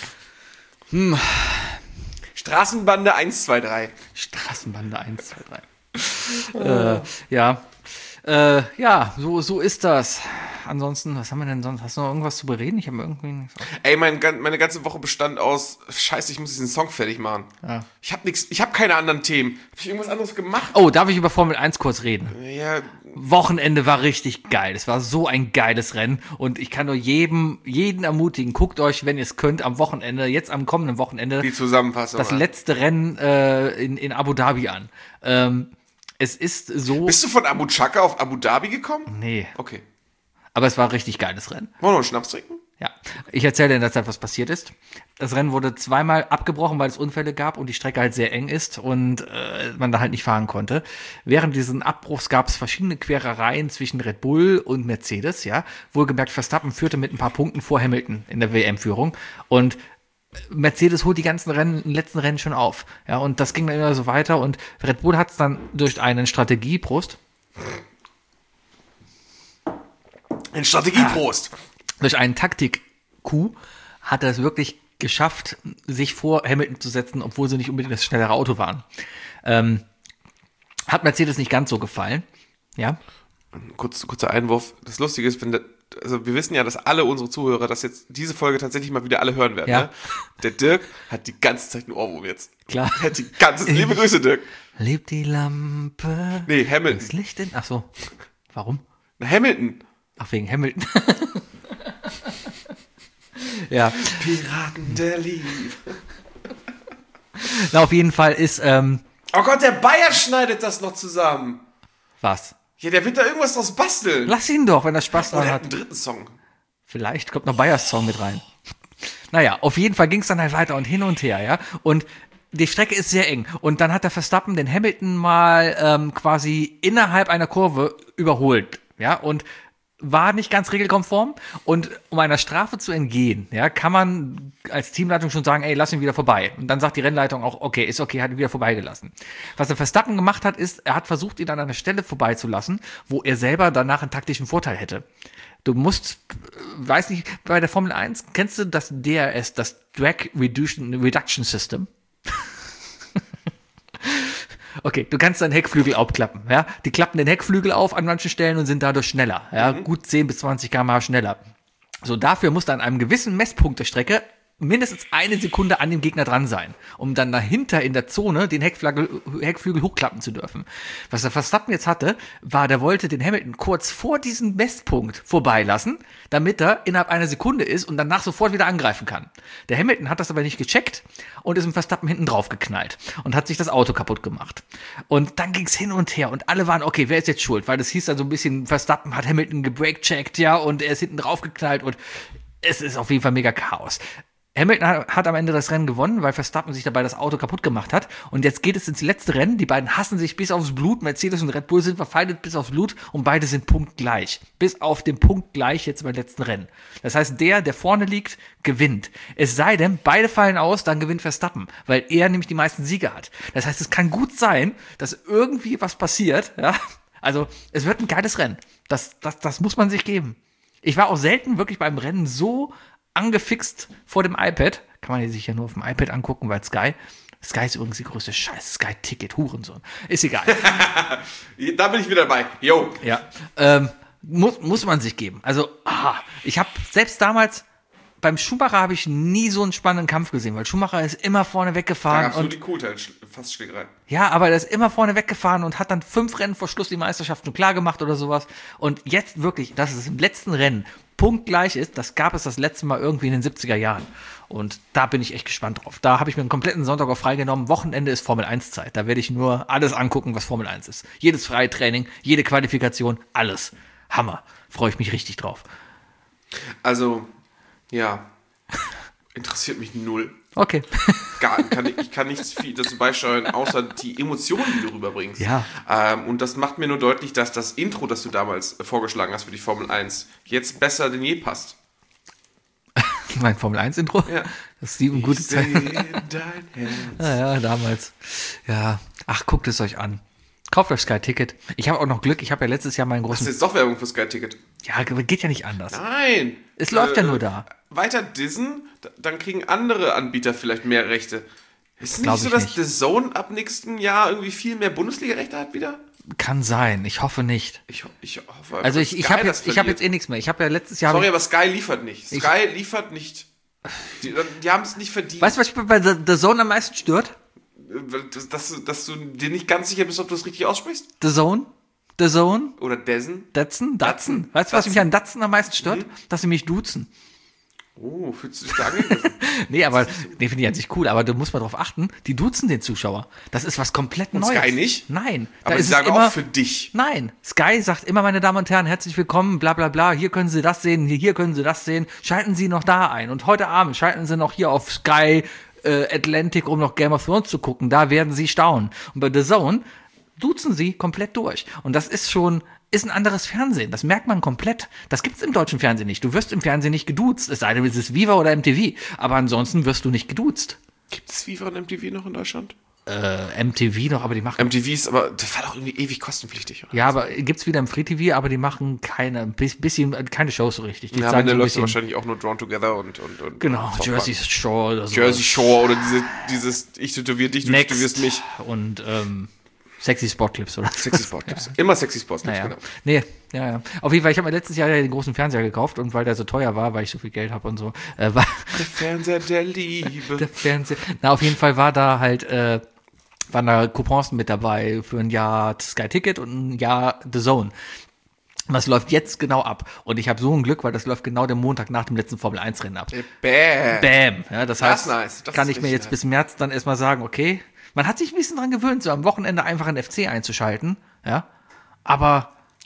Straßenbande 1-2-3.
Straßenbande 1, 2, 3. Ja. Ja, so ist das. Ansonsten, was haben wir denn sonst? Hast du noch irgendwas zu bereden? Ich habe irgendwie nichts.
Ey, meine ganze Woche bestand aus, scheiße, ich muss diesen Song fertig machen.
Ja.
Ich habe keine anderen Themen. Habe ich irgendwas anderes gemacht?
Oh, darf ich über Formel 1 kurz reden?
Ja,
Wochenende war richtig geil. Es war so ein geiles Rennen und ich kann nur jeden ermutigen, guckt euch, wenn ihr es könnt, am Wochenende, jetzt am kommenden Wochenende,
die Zusammenfassung.
das letzte Rennen in Abu Dhabi an. Es ist so...
Bist du von Abu Chaka auf Abu Dhabi gekommen?
Nee,
Okay.
aber es war ein richtig geiles Rennen.
Wollen wir noch einen Schnaps trinken?
Ja, ich erzähle in der Zeit, was passiert ist. Das Rennen wurde zweimal abgebrochen, weil es Unfälle gab und die Strecke halt sehr eng ist und man da halt nicht fahren konnte. Während diesen Abbruchs gab es verschiedene Querereien zwischen Red Bull und Mercedes, ja. Wohlgemerkt, Verstappen führte mit ein paar Punkten vor Hamilton in der WM-Führung und Mercedes holt die letzten Rennen schon auf. Ja, und das ging dann immer so weiter und Red Bull hat es dann durch einen
Ein Strategieprost.
durch einen Taktik-Coup hat er es wirklich geschafft, sich vor Hamilton zu setzen, obwohl sie nicht unbedingt das schnellere Auto waren. Hat Mercedes nicht ganz so gefallen. Ja.
Kurzer Einwurf. Das Lustige ist, also wir wissen ja, dass alle unsere Zuhörer das jetzt diese Folge tatsächlich mal wieder alle hören werden.
Ja.
Ne? Der Dirk hat die ganze Zeit einen Ohrwurm jetzt.
Klar.
Er hat die ganze liebe Grüße, Dirk.
Lebt die Lampe.
Nee, Hamilton.
Das Licht in. Ach so. Warum?
Na, Hamilton.
Ach, wegen Hamilton. Ja.
Piraten der Liebe.
Na, auf jeden Fall ist,
Oh Gott, der Bayer schneidet das noch zusammen.
was?
Ja, der wird da irgendwas draus basteln.
Lass ihn doch, wenn er Spaß
Oh, der
dran
hat
hat.
einen dritten Song.
Vielleicht kommt noch Bayers Song mit rein. Naja, auf jeden Fall ging es dann halt weiter und hin und her, ja. Und die Strecke ist sehr eng. Und dann hat der Verstappen den Hamilton mal quasi innerhalb einer Kurve überholt, ja. Und war nicht ganz regelkonform. Und um einer Strafe zu entgehen, ja, kann man als Teamleitung schon sagen, ey, lass ihn wieder vorbei. Und dann sagt die Rennleitung auch, okay, ist okay, hat ihn wieder vorbeigelassen. Was der Verstappen gemacht hat, ist, er hat versucht, ihn an einer Stelle vorbeizulassen, wo er selber danach einen taktischen Vorteil hätte. Du musst, weiß nicht, bei der Formel 1, kennst du das DRS, das Drag Reduction System? Okay, du kannst deinen Heckflügel aufklappen, ja. Die klappen den Heckflügel auf an manchen Stellen und sind dadurch schneller, ja. Gut 10 bis 20 km/h schneller. So, dafür musst du an einem gewissen Messpunkt der Strecke mindestens 1 Sekunde an dem Gegner dran sein, um dann dahinter in der Zone den Heckflügel hochklappen zu dürfen. Was der Verstappen jetzt hatte, war, der wollte den Hamilton kurz vor diesem Messpunkt vorbeilassen, damit er innerhalb einer Sekunde ist und danach sofort wieder angreifen kann. Der Hamilton hat das aber nicht gecheckt und ist im Verstappen hinten drauf geknallt und hat sich das Auto kaputt gemacht. Und dann ging's hin und her und alle waren, okay, wer ist jetzt schuld? Weil das hieß dann so ein bisschen, Verstappen hat Hamilton gebreakcheckt, ja, und er ist hinten drauf geknallt und es ist auf jeden Fall mega Chaos. Hamilton hat am Ende das Rennen gewonnen, weil Verstappen sich dabei das Auto kaputt gemacht hat. Und jetzt geht es ins letzte Rennen. Die beiden hassen sich bis aufs Blut. Mercedes und Red Bull sind verfeindet bis aufs Blut und beide sind punktgleich. Bis auf den Punkt gleich jetzt beim letzten Rennen. Das heißt, der vorne liegt, gewinnt. Es sei denn, beide fallen aus, dann gewinnt Verstappen, weil er nämlich die meisten Siege hat. Das heißt, es kann gut sein, dass irgendwie was passiert. Ja? Also, es wird ein geiles Rennen. Das muss man sich geben. Ich war auch selten wirklich beim Rennen so angefixt vor dem iPad. Kann man sich ja nur auf dem iPad angucken, weil Sky ist übrigens die größte Scheiße. Sky-Ticket, Hurensohn. Ist egal.
Da bin ich wieder dabei. Jo.
Ja. Muss man sich geben. Also, ich habe selbst damals beim Schumacher habe ich nie so einen spannenden Kampf gesehen, weil Schumacher ist immer vorne weggefahren.
Da gab's nur die Coolheit, fast Schlägerei.
Ja, aber der ist immer vorne weggefahren und hat dann 5 Rennen vor Schluss die Meisterschaft schon klar gemacht oder sowas. Und jetzt wirklich, dass es im letzten Rennen punktgleich ist, das gab es das letzte Mal irgendwie in den 70er Jahren. Und da bin ich echt gespannt drauf. Da habe ich mir einen kompletten Sonntag auch freigenommen. Wochenende ist Formel-1-Zeit. Da werde ich nur alles angucken, was Formel 1 ist. Jedes freie Training, jede Qualifikation, alles. Hammer. Freue ich mich richtig drauf.
Also, ja, interessiert mich null.
Okay.
Ich kann nichts viel dazu beisteuern, außer die Emotionen, die du rüberbringst.
Ja.
Und das macht mir nur deutlich, dass das Intro, das du damals vorgeschlagen hast für die Formel 1, jetzt besser denn je passt.
Mein Formel 1-Intro?
Ja.
Das ist die gute Zeit.
Dein Herz.
Ja, damals. Ja. Ach, guckt es euch an. Kauft euch Sky-Ticket. Ich habe auch noch Glück. Ich habe ja letztes Jahr meinen großen...
Das ist jetzt doch Werbung für Sky-Ticket.
Ja, geht ja nicht anders.
Nein.
Es läuft ja nur da.
Weiter dissen, dann kriegen andere Anbieter vielleicht mehr Rechte. Ist es nicht so, dass
nicht.
The Zone ab nächsten Jahr irgendwie viel mehr Bundesliga-Rechte hat wieder?
Kann sein. Ich hoffe nicht.
Ich hoffe.
Also ich habe jetzt eh nichts mehr. Ich habe ja letztes Jahr...
Sorry, aber Sky liefert nicht. Sky liefert nicht. Die haben es nicht verdient.
Weißt du, was mich bei The Zone am meisten stört?
Dass du dir nicht ganz sicher bist, ob du es richtig aussprichst?
The Zone? The Zone?
Oder Datsun?
Datsun. Weißt du, was mich an Datsun am meisten stört? Dass sie mich duzen.
Oh, fühlst du dich da angegriffen?
Nee, finde ich an sich cool, aber du musst mal drauf achten, die duzen den Zuschauer. Das ist was komplett
und
Neues.
Sky nicht?
Nein.
Aber
da
die sagen auch für dich.
Nein. Sky sagt immer, meine Damen und Herren, herzlich willkommen, bla bla bla, hier können Sie das sehen, hier können Sie das sehen, schalten Sie noch da ein. Und heute Abend schalten Sie noch hier auf Sky Atlantic, um noch Game of Thrones zu gucken, da werden Sie staunen. Und bei The Zone duzen sie komplett durch. Und das ist ein anderes Fernsehen. Das merkt man komplett. Das gibt's im deutschen Fernsehen nicht. Du wirst im Fernsehen nicht geduzt. Es sei denn, es ist Viva oder MTV. Aber ansonsten wirst du nicht geduzt.
Gibt es Viva und MTV noch in Deutschland?
MTV noch, aber die machen...
MTV ist aber, das war doch irgendwie ewig kostenpflichtig, oder?
Ja, aber gibt's wieder im Free TV, aber die machen keine Shows so richtig. Die
ja, am Ende läuft wahrscheinlich auch nur Drawn Together und
genau, Jersey Shore oder so.
Jersey Shore oder dieses ich tätowiere dich, du tätowierst mich.
Und Sexy Sportclips, oder?
Sexy Sportclips. Ja. Immer Sexy Sportclips, genau.
Nee, ja. Auf jeden Fall, ich habe mir letztes Jahr den großen Fernseher gekauft und weil der so teuer war, weil ich so viel Geld habe und so. Der
Fernseher der Liebe.
Der Fernseher. Na, auf jeden Fall war da halt... waren da Coupons mit dabei für ein Jahr Sky Ticket und ein Jahr The Zone. Und das läuft jetzt genau ab. Und ich habe so ein Glück, weil das läuft genau den Montag nach dem letzten Formel-1-Rennen ab.
Bam.
Ja, das heißt,
nice.
kann ich mir jetzt bis März dann erstmal sagen, okay, man hat sich ein bisschen dran gewöhnt, so am Wochenende einfach einen FC einzuschalten. Ja, aber...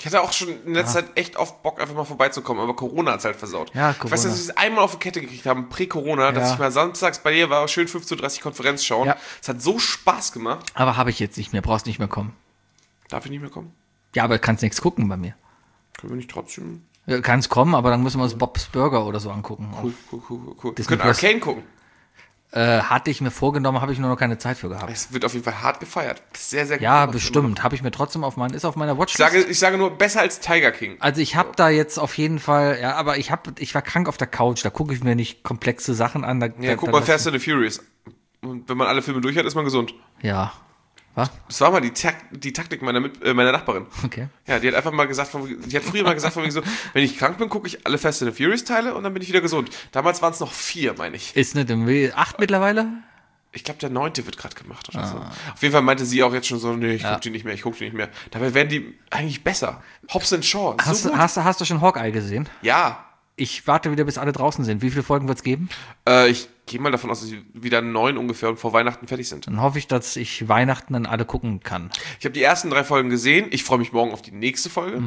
Ich hatte auch schon in letzter Zeit echt oft Bock, einfach mal vorbeizukommen, aber Corona hat's halt versaut.
Ja,
Ich
Corona.
weiß, dass wir es einmal auf die Kette gekriegt haben, prä-Corona, dass ich mal samstags bei dir war, schön 15:30 Uhr Konferenz schauen.
Ja.
Es hat so Spaß gemacht.
Aber habe ich jetzt nicht mehr, brauchst nicht mehr kommen.
Darf ich nicht mehr kommen?
Ja, aber kannst nichts gucken bei mir.
Können wir nicht trotzdem?
Ja, kannst kommen, aber dann müssen wir uns Bob's Burger oder so angucken.
Cool. Wir
Disney
können
Plus.
Arcane gucken.
Hatte ich mir vorgenommen, habe ich nur noch keine Zeit für gehabt.
Es wird auf jeden Fall hart gefeiert. Sehr, sehr gut.
Ja,
gemacht.
bestimmt. Habe ich mir trotzdem ist auf meiner Watchlist.
Ich sage nur, besser als Tiger King.
Also ich habe da jetzt auf jeden Fall, ja, aber ich war krank auf der Couch, da gucke ich mir nicht komplexe Sachen an.
Guck mal Fast and the Furious. Und wenn man alle Filme durch hat, ist man gesund.
Ja. Was?
Das war mal die Taktik meiner Nachbarin.
Okay.
Ja, die hat einfach mal gesagt, die hat früher mal gesagt, von wegen so, wenn ich krank bin, gucke ich alle Fast and the Furious Teile und dann bin ich wieder gesund. Damals waren es noch 4, meine ich.
Ist nicht im 8 mittlerweile?
Ich glaube, der 9. wird gerade gemacht oder so. Auf jeden Fall meinte sie auch jetzt schon so, nee, ich gucke die nicht mehr. Dabei werden die eigentlich besser. Hobbs and Shaw.
Hast du schon Hawkeye gesehen?
Ja.
Ich warte wieder, bis alle draußen sind. Wie viele Folgen wird es geben?
Ich gehe mal davon aus, dass sie wieder 9 ungefähr und vor Weihnachten fertig sind.
Dann hoffe ich, dass ich Weihnachten dann alle gucken kann.
Ich habe die ersten 3 Folgen gesehen. Ich freue mich morgen auf die nächste Folge.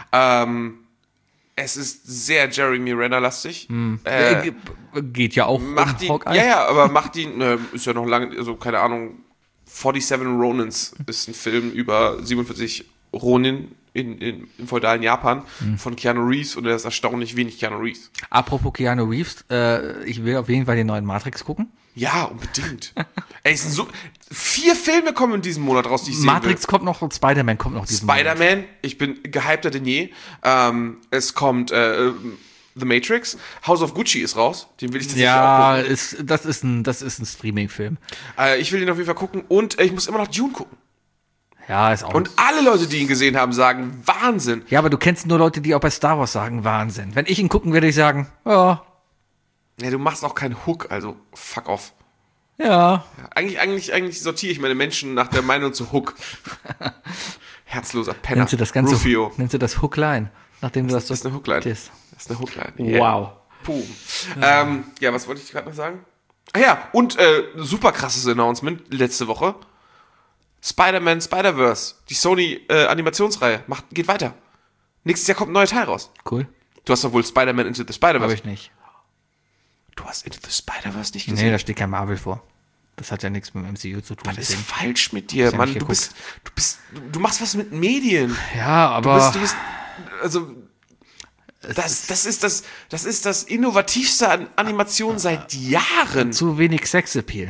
Es ist sehr Jeremy Renner-lastig.
Geht ja auch
Macht die,
Hawkeye.
ja, aber macht die, ist ja noch lange, also keine Ahnung, 47 Ronins ist ein Film über 47 Ronin im feudalen Japan von Keanu Reeves und er ist erstaunlich wenig Keanu Reeves.
Apropos Keanu Reeves, ich will auf jeden Fall den neuen Matrix gucken.
Ja, unbedingt. Ey, es sind so 4 Filme kommen in diesem Monat raus, die ich sehen
Matrix
will.
kommt noch und Spider-Man kommt noch diesen Monat.
Spider-Man, ich bin gehypter denn je. Es kommt The Matrix. House of Gucci ist raus. Den will ich tatsächlich auch gucken.
das ist ein Streaming-Film.
Ich will den auf jeden Fall gucken und ich muss immer noch Dune gucken.
Ja, ist auch.
Und alle Leute, die ihn gesehen haben, sagen, Wahnsinn.
Ja, aber du kennst nur Leute, die auch bei Star Wars sagen, Wahnsinn. Wenn ich ihn gucken würde, ich sagen, ja.
Ja, du machst auch keinen Hook, also fuck off.
Ja.
Eigentlich sortiere ich meine Menschen nach der Meinung zu Hook. Herzloser Penner.
Nennst du das Ganze,
Rufio.
nennst du das Hookline, nachdem du das so.
Das ist eine Hookline.
Das
ist eine Hookline.
Wow.
Boom. Ja, was wollte ich gerade noch sagen? Ah ja, und super krasses Announcement letzte Woche. Spider-Man Spider-Verse, die Sony Animationsreihe, geht weiter. Nächstes Jahr kommt ein neuer Teil raus.
Cool.
Du hast doch wohl Spider-Man Into the Spider-Verse.
Habe ich nicht.
Du hast Into the Spider-Verse nicht
Nee,
gesehen?
da steht kein Marvel vor. Das hat ja nichts mit dem MCU zu tun.
Was ist
deswegen.
falsch mit dir,
Hast ja
Mann?
nicht
Du machst was mit Medien.
Ja, aber.
Du bist also das ist das innovativste an Animation seit Jahren.
Zu wenig Sexappeal.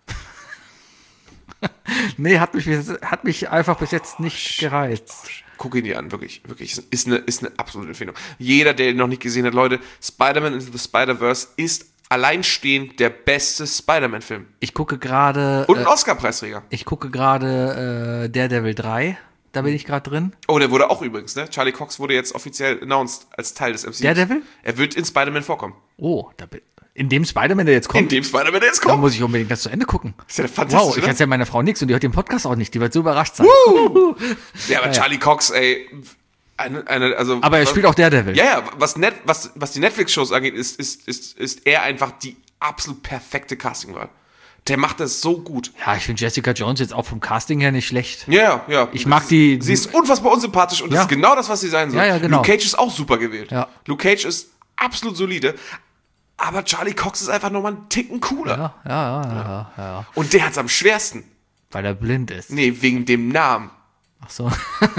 Nee, hat mich einfach bis jetzt nicht gereizt.
Guck ihn dir an, wirklich. Ist eine absolute Empfehlung. Jeder, der ihn noch nicht gesehen hat, Leute, Spider-Man Into the Spider-Verse ist alleinstehend der beste Spider-Man-Film.
Ich gucke gerade.
Und ein Oscar-Preisträger.
Ich gucke gerade Daredevil 3. Da bin ich gerade drin.
Oh, der wurde auch übrigens, ne? Charlie Cox wurde jetzt offiziell announced als Teil des MCU.
Daredevil?
Er wird in Spider-Man vorkommen.
Oh, in dem Spider-Man, der jetzt kommt.
In dem Spider-Man, der jetzt
Da
kommt.
muss ich unbedingt das zu Ende gucken.
Ist ja fantastisch,
Wow, ich
oder?
erzähle meiner Frau nichts und die hört den Podcast auch nicht. Die wird so überrascht sein.
Ja, aber Charlie Cox, ey, also.
Aber er spielt auch Daredevil.
Ja, was die Netflix-Shows angeht, ist er einfach die absolut perfekte Castingwahl. Der macht das so gut.
Ja, ich finde Jessica Jones jetzt auch vom Casting her nicht schlecht.
Ja.
Ich mag die.
Sie ist unfassbar unsympathisch und das
Ja.
ist genau das, was sie sein soll.
Ja, genau.
Luke Cage ist auch super gewählt.
Ja.
Luke Cage ist absolut solide. Aber Charlie Cox ist einfach nochmal einen Ticken cooler.
Ja.
Und der hat's am schwersten.
Weil er blind ist.
Nee, wegen dem Namen.
Ach so.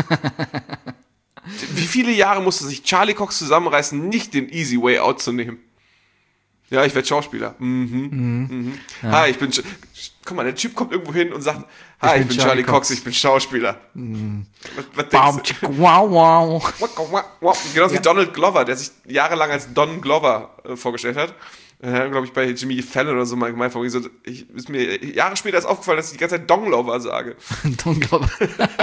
Wie viele Jahre musste sich Charlie Cox zusammenreißen, nicht den easy way out zu nehmen? Ja, ich werde Schauspieler. Ja. Hi, guck mal, der Typ kommt irgendwo hin und sagt, hi, ich bin Charlie Cox, ich bin Schauspieler. Was denkst du?
Wow.
Genauso wie Donald Glover, der sich jahrelang als Don Glover vorgestellt hat. Glaube ich, bei Jimmy Fallon oder so mal gemeint, ist mir Jahre später ist aufgefallen, dass ich die ganze Zeit Don Glover sage.
Don Glover.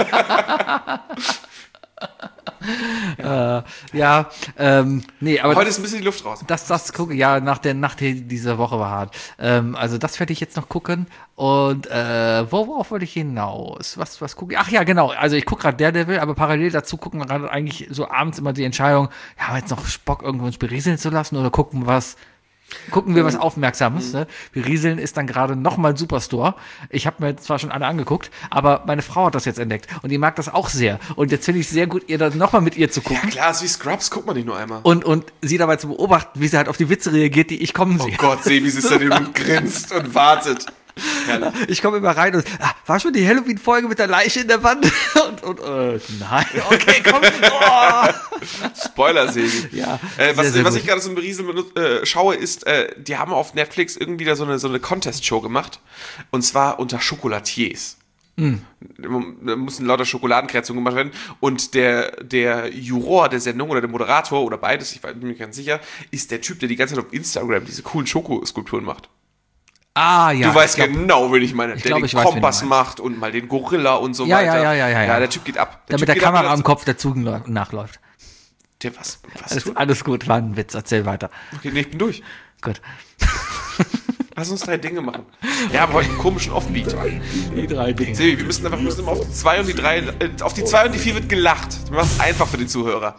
Nee, aber
heute ist ein bisschen die Luft raus.
Das gucke ja nach dieser Woche war hart. Also das werde ich jetzt noch gucken und worauf wollte ich hinaus? Was gucke ich? Ach ja, genau. Also ich gucke gerade Daredevil, aber parallel dazu gucken wir gerade eigentlich so abends immer die Entscheidung, ja, haben wir jetzt noch Bock irgendwo uns berieseln zu lassen oder gucken was Gucken wir was Aufmerksames. Ne? Wir rieseln ist dann gerade nochmal Superstore. Ich habe mir zwar schon alle angeguckt, aber meine Frau hat das jetzt entdeckt und die mag das auch sehr. Und jetzt finde ich es sehr gut, ihr dann nochmal mit ihr zu gucken.
Ja klar, ist wie Scrubs, guckt man nicht nur einmal.
Und sie dabei zu beobachten, wie sie halt auf die Witze reagiert, die ich kommen sehe.
Oh Gott, Sebi sitzt da und grinst und wartet. Herrlich.
Ich komme immer rein und, war schon die Halloween-Folge mit der Leiche in der Wand? Nein, okay, komm. Oh.
Spoiler, Sebi.
Ja,
was
sehr
ich
gut.
gerade so ein Berieseln schaue, ist, die haben auf Netflix irgendwie da so eine Contest-Show gemacht. Und zwar unter Chocolatiers. Da mussten lauter Schokoladenkreationen gemacht werden. Und der Juror der Sendung oder der Moderator oder beides, ich bin mir ganz sicher, ist der Typ, der die ganze Zeit auf Instagram diese coolen Schokoskulpturen macht.
Ah, ja.
Du weißt genau, wen ich meine. Der
glaub,
den
ich weiß, wen du
Kompass
meinst.
macht und mal den Gorilla und so
Ja,
weiter.
ja.
Der Typ geht ab.
Da mit
Typ
der
geht ab,
Kamera am Kopf der Zug nachläuft.
Der was tut?
Alles gut, war ein Witz, erzähl weiter.
Okay, nee, ich bin durch.
Gut.
Lass uns 3 Dinge machen. Wir haben heute einen komischen Offbeat.
Die 3 Dinge.
Sebi, wir müssen immer auf die 2 und die 3, auf die 2 und die 4 wird gelacht. Wir machen es einfach für den Zuhörer.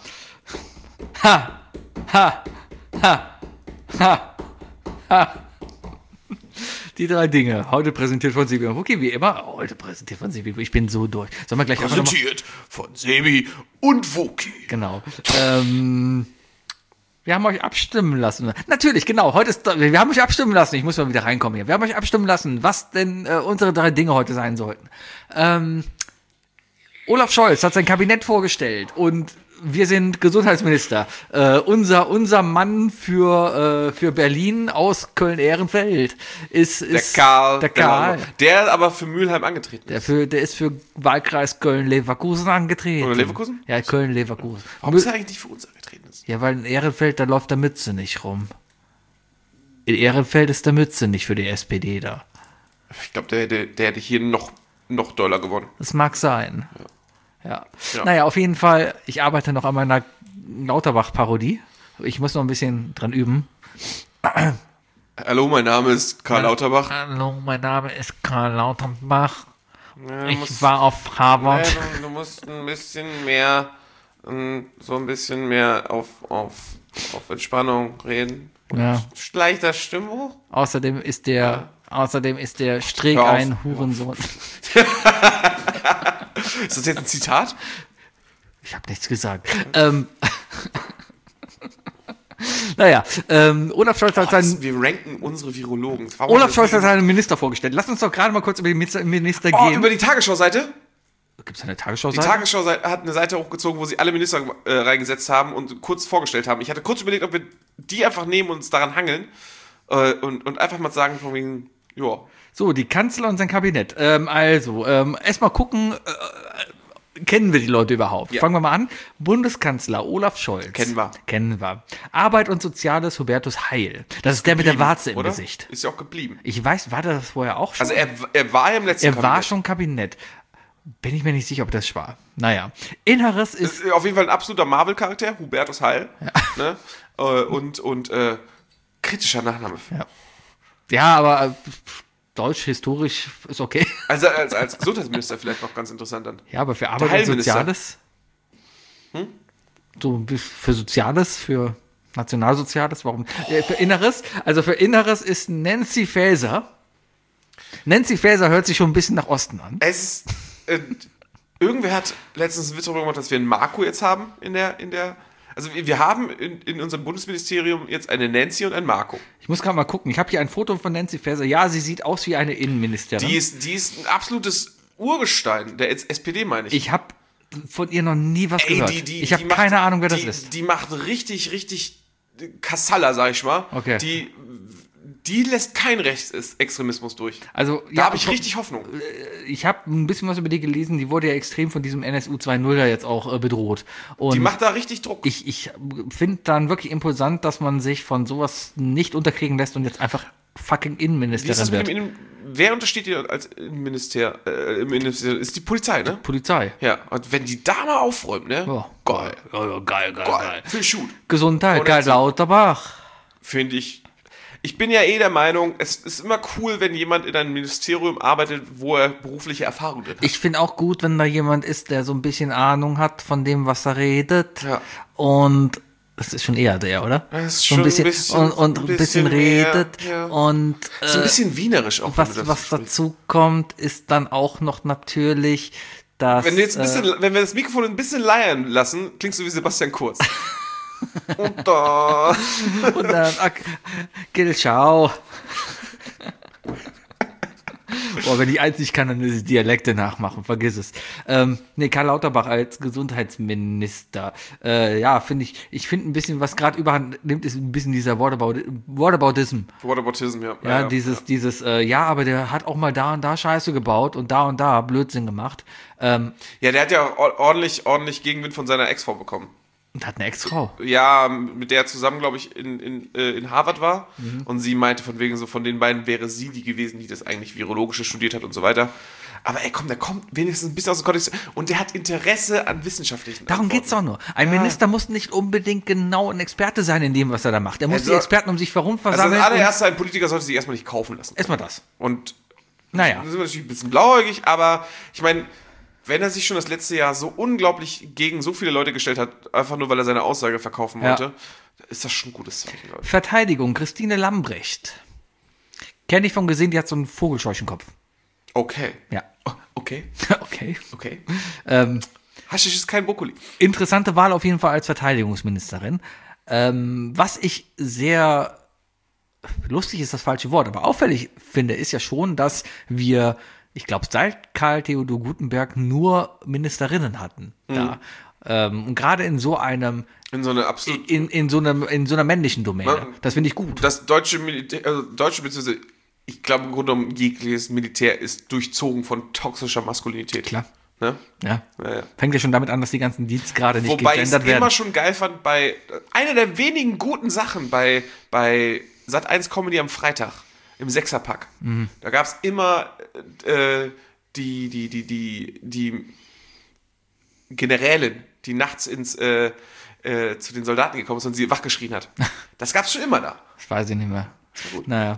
Die 3 Dinge. Heute präsentiert von Sebi. Okay, wie immer. Heute präsentiert von Sebi. Ich bin so durch. Sollen wir gleich einfach nochmal...
Präsentiert von Sebi und Woki.
Genau. Wir haben euch abstimmen lassen. Natürlich, genau. Wir haben euch abstimmen lassen. Ich muss mal wieder reinkommen hier. Wir haben euch abstimmen lassen, was denn unsere 3 Dinge heute sein sollten. Olaf Scholz hat sein Kabinett vorgestellt und wir sind Gesundheitsminister. Unser Mann für Berlin aus Köln-Ehrenfeld ist
Der Karl.
Der Karl.
Der aber für Mülheim angetreten ist.
Der ist für Wahlkreis Köln-Leverkusen angetreten.
Oder Leverkusen?
Ja, Köln-Leverkusen.
Warum ist er eigentlich nicht für uns angetreten?
Ja, weil in Ehrenfeld, da läuft der Mütze nicht rum. In Ehrenfeld ist der Mütze nicht für die SPD da.
Ich glaube, der hätte hier noch doller gewonnen.
Das mag sein. Ja. Naja, auf jeden Fall, ich arbeite noch an meiner Lauterbach-Parodie. Ich muss noch ein bisschen dran üben.
Hallo, mein Name ist Karl Lauterbach.
Hallo, mein Name ist Karl Lauterbach.
Ja,
Ich war auf Harvard.
Du musst ein bisschen mehr, auf Entspannung reden.
Ja.
Leichter Stimmhoch.
Außerdem ist der Streeck
Hör auf.
ein Hurensohn.
Ist das jetzt ein Zitat?
Ich habe nichts gesagt. Naja, Olaf Scholz hat seinen...
Wir ranken unsere Virologen.
Olaf Scholz hat seinen Minister vorgestellt. Lass uns doch gerade mal kurz über den Minister gehen.
Über die Tagesschau-Seite?
Gibt es eine
Die
Tagesschau-Seite?
Tagesschau hat eine Seite hochgezogen, wo sie alle Minister reingesetzt haben und kurz vorgestellt haben. Ich hatte kurz überlegt, ob wir die einfach nehmen und uns daran hangeln und einfach mal sagen, von wegen, ja.
So, die Kanzler und sein Kabinett. Erstmal gucken, kennen wir die Leute überhaupt?
Ja.
Fangen wir mal an. Bundeskanzler Olaf Scholz.
Kennen wir.
Arbeit und Soziales Hubertus Heil. Das ist der mit der Warze im
oder?
Gesicht.
Ist ja auch geblieben.
Ich weiß, war das vorher auch schon?
Also er war ja im letzten
Er war schon Kabinett. Bin ich mir nicht sicher, ob das war. Naja. Inneres ist...
Ist auf jeden Fall ein absoluter Marvel-Charakter, Hubertus Heil. Ja. Ne? Und kritischer Nachname.
Ja, aber deutsch, historisch ist okay.
Also als Gesundheitsminister vielleicht noch ganz interessant dann.
Ja, aber für Arbeit und
Heilminister.
Soziales? So für Soziales, für Nationalsoziales, warum? Für Inneres? Also für Inneres ist Nancy Faeser. Nancy Faeser hört sich schon ein bisschen nach Osten an.
Es ist, irgendwer hat letztens einen Witz darüber gemacht, dass wir einen Marco jetzt haben in der also wir haben in unserem Bundesministerium jetzt eine Nancy und einen Marco.
Ich muss gerade mal gucken. Ich habe hier ein Foto von Nancy Faeser. Ja, sie sieht aus wie eine Innenministerin.
Die ist ein absolutes Urgestein der SPD, meine ich.
Ich habe von ihr noch nie was gehört. Ich habe
die macht-
keine Ahnung, wer das ist.
Die macht richtig Kassala, sag ich mal.
Okay.
Die lässt keinen Rechtsextremismus durch.
Also,
Da habe ich richtig Hoffnung.
Ich habe ein bisschen was über die gelesen. Die wurde ja extrem von diesem NSU 2.0 ja jetzt auch bedroht. Und
Die macht da richtig Druck.
ich finde dann wirklich imposant, dass man sich von sowas nicht unterkriegen lässt und jetzt einfach fucking
Wie ist
Innenministerin
das mit
wird.
dem wer untersteht dir als Innenminister? Im Innenministerium ist die Polizei, ne?
Polizei.
Ja, und wenn die da mal aufräumt, ne?
Ja.
Geil.
Geil.
Viel Shoot.
Gesundheit,
Und
Karl
jetzt-
Lauterbach.
Finde ich. Ich bin ja der Meinung, es ist immer cool, wenn jemand in einem Ministerium arbeitet, wo er berufliche Erfahrung drin hat.
Ich finde auch gut, wenn da jemand ist, der so ein bisschen Ahnung hat von dem, was er redet.
Ja.
Und Das ist schon eher der, oder?
Das ist
so
schon ein bisschen,
und ein bisschen redet
mehr, ja.
und
so ein bisschen wienerisch auch.
Was dazu kommt, ist dann auch noch natürlich, dass
wenn wir das Mikrofon ein bisschen leiern lassen, klingst du wie Sebastian Kurz. und dann
Gil Schau. Boah, wenn ich eins nicht kann, dann ist es Dialekte nachmachen, vergiss es. Karl Lauterbach als Gesundheitsminister, ich finde ein bisschen, was gerade überhand nimmt, ist ein bisschen dieser Whataboutism.
Whataboutism, ja.
Aber der hat auch mal da und da Scheiße gebaut und da Blödsinn gemacht.
Der hat ja ordentlich Gegenwind von seiner Ex-Frau bekommen.
Und hat eine Ex-Frau.
Ja, mit der er zusammen, glaube ich, in Harvard war. Mhm. Und sie meinte von wegen so, von den beiden wäre sie die gewesen, die das eigentlich Virologische studiert hat und so weiter. Aber der kommt wenigstens ein bisschen aus dem Kontext. Und der hat Interesse an wissenschaftlichen
Darum
Antworten.
geht's doch nur. Ein Minister muss nicht unbedingt genau ein Experte sein in dem, was er da macht. Er muss die Experten um sich herum versammeln.
Also das allererste, ein Politiker sollte sich erstmal nicht kaufen lassen.
Erstmal das.
Und
naja.
Das ist natürlich ein bisschen blauäugig, aber ich meine, wenn er sich schon das letzte Jahr so unglaublich gegen so viele Leute gestellt hat, einfach nur, weil er seine Aussage verkaufen wollte, ist das schon ein gutes Zeichen, glaube ich.
Verteidigung, Christine Lambrecht. Kenne ich von gesehen, die hat so einen Vogelscheuchenkopf.
Okay.
Ja.
Okay.
Okay.
Haschisch ist kein Brokkoli.
Interessante Wahl auf jeden Fall als Verteidigungsministerin. Was ich sehr lustig ist das falsche Wort, aber auffällig finde, ist ja schon, dass wir, ich glaube, seit Karl Theodor Gutenberg nur Ministerinnen hatten. Da. Und gerade in so einem in so einer männlichen Domäne. Das finde ich gut.
Das deutsche Militär, beziehungsweise ich glaube im Grunde genommen jegliches Militär ist durchzogen von toxischer Maskulinität.
Klar.
Ne?
Ja. Fängt ja schon damit an, dass die ganzen Dienstgrade nicht gegendert werden.
Wobei ich es immer schon geil fand, einer der wenigen guten Sachen bei Sat.1 Comedy am Freitag im Sechserpack. Mhm. Da gab es immer die Generälin, die nachts zu den Soldaten gekommen ist und sie wachgeschrien hat. Das gab es schon immer da.
Das weiß ich nicht mehr. Naja.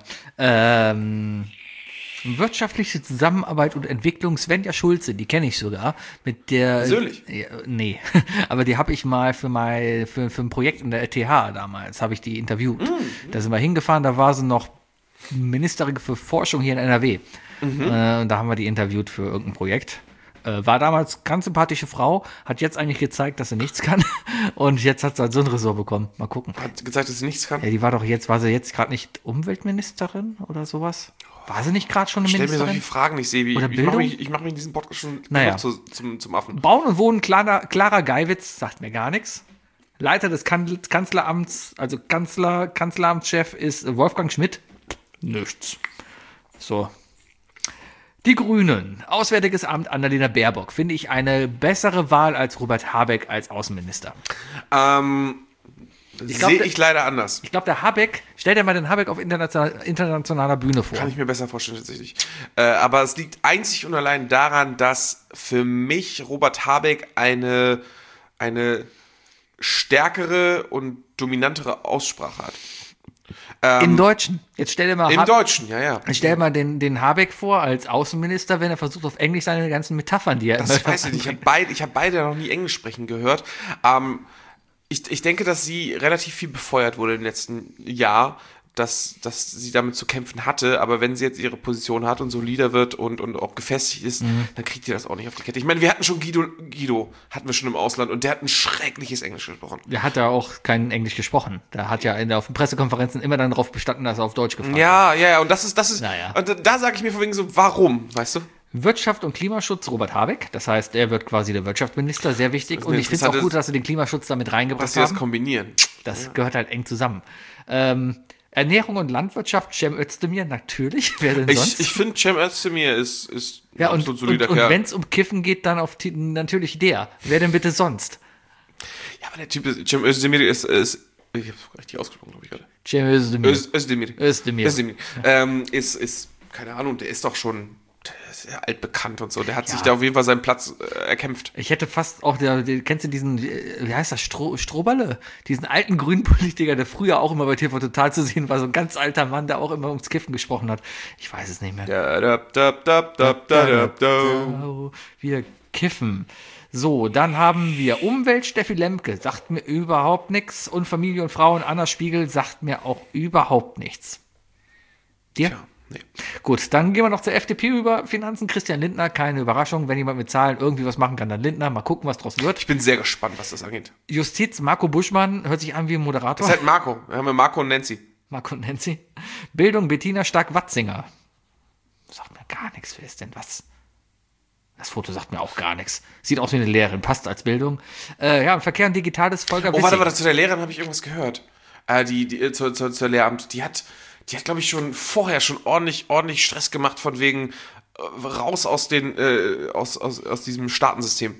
Wirtschaftliche Zusammenarbeit und Entwicklung, Svenja Schulze, die kenne ich sogar. Mit der.
Persönlich?
Nee, aber die habe ich mal für ein Projekt in der RTH damals, habe ich die interviewt. Mhm. Da sind wir hingefahren, da war sie noch Ministerin für Forschung hier in NRW. Mhm. Da haben wir die interviewt für irgendein Projekt. War damals ganz sympathische Frau, hat jetzt eigentlich gezeigt, dass sie nichts kann. Und jetzt hat sie halt so ein Ressort bekommen. Mal gucken.
Hat gezeigt, dass sie nichts kann?
Ja, war sie jetzt gerade nicht Umweltministerin oder sowas? War sie nicht gerade schon eine Ministerin?
Stell mir solche Fragen nicht, Sebi. Ich mache mich in diesem Podcast schon zum Affen.
Bauen und Wohnen, Clara Geiwitz, sagt mir gar nichts. Leiter des Kanzleramts, also Kanzleramtschef ist Wolfgang Schmidt. Nichts. So. Die Grünen, Auswärtiges Amt Annalena Baerbock, finde ich eine bessere Wahl als Robert Habeck als Außenminister.
Sehe ich leider anders.
Ich glaube, der Habeck, stell dir mal den Habeck auf internationaler Bühne vor.
Kann ich mir besser vorstellen, tatsächlich. Aber es liegt einzig und allein daran, dass für mich Robert Habeck eine stärkere und dominantere Aussprache hat.
Im Deutschen. Jetzt stell dir mal
Im Deutschen, ja.
Stell dir mal den Habeck vor als Außenminister, wenn er versucht, auf Englisch seine ganzen Metaphern, die er
das weiß ich nicht. Ich hab beide noch nie Englisch sprechen gehört. Ich denke, dass sie relativ viel befeuert wurde im letzten Jahr, dass sie damit zu kämpfen hatte, aber wenn sie jetzt ihre Position hat und solider wird und auch gefestigt ist, dann kriegt sie das auch nicht auf die Kette. Ich meine, wir hatten schon Guido hatten wir schon im Ausland und der hat ein schreckliches Englisch gesprochen.
Der hat ja auch kein Englisch gesprochen. Der hat ja auf den Pressekonferenzen immer dann darauf bestanden, dass er auf Deutsch gefragt hat.
Ja, und das ist
naja.
Und da sage ich mir von wegen so, warum, weißt du?
Wirtschaft und Klimaschutz, Robert Habeck. Das heißt, er wird quasi der Wirtschaftsminister, sehr wichtig. Und ich finde es auch gut, dass sie den Klimaschutz damit reingebracht haben.
Dass sie das kombinieren.
Das gehört halt eng zusammen. Ernährung und Landwirtschaft, Cem Özdemir, natürlich. Wer denn sonst?
Ich finde, Cem Özdemir ist
ja,
absolut solider
Kerl. Und wenn es um Kiffen geht, dann natürlich der. Wer denn bitte sonst?
Ja, aber der Typ ist, Cem Özdemir ist ich habe es richtig ausgesprochen, glaube ich gerade.
Cem Özdemir.
Özdemir. Ist, keine Ahnung, der ist doch schon sehr altbekannt und so. Der hat sich da auf jeden Fall seinen Platz erkämpft.
Ich hätte fast auch, kennst du diesen, wie heißt das, Strohballe? Diesen alten grünen Politiker, der früher auch immer bei TV Total zu sehen war, so ein ganz alter Mann, der auch immer ums Kiffen gesprochen hat. Ich weiß es nicht mehr. Wir kiffen. So, dann haben wir Umwelt, Steffi Lemke, sagt mir überhaupt nichts. Und Familie und Frauen, Anna Spiegel, sagt mir auch überhaupt nichts. Dir?
Tja, nee.
Gut, dann gehen wir noch zur FDP über. Finanzen, Christian Lindner, keine Überraschung. Wenn jemand mit Zahlen irgendwie was machen kann, dann Lindner. Mal gucken, was draus wird.
Ich bin sehr gespannt, was das angeht.
Justiz, Marco Buschmann, hört sich an wie ein Moderator.
Das ist halt Marco. Wir haben ja Marco und Nancy.
Marco und Nancy. Bildung, Bettina Stark-Watzinger. Sagt mir gar nichts. Wer ist denn was? Das Foto sagt mir auch gar nichts. Sieht aus wie eine Lehrerin, passt als Bildung. Ja, Verkehr und Digitales, Volker
Wissing. Warte, zu der Lehrerin habe ich irgendwas gehört. Zur Lehramt. Die hat, glaube ich, schon vorher ordentlich Stress gemacht von wegen raus aus diesem Staatensystem.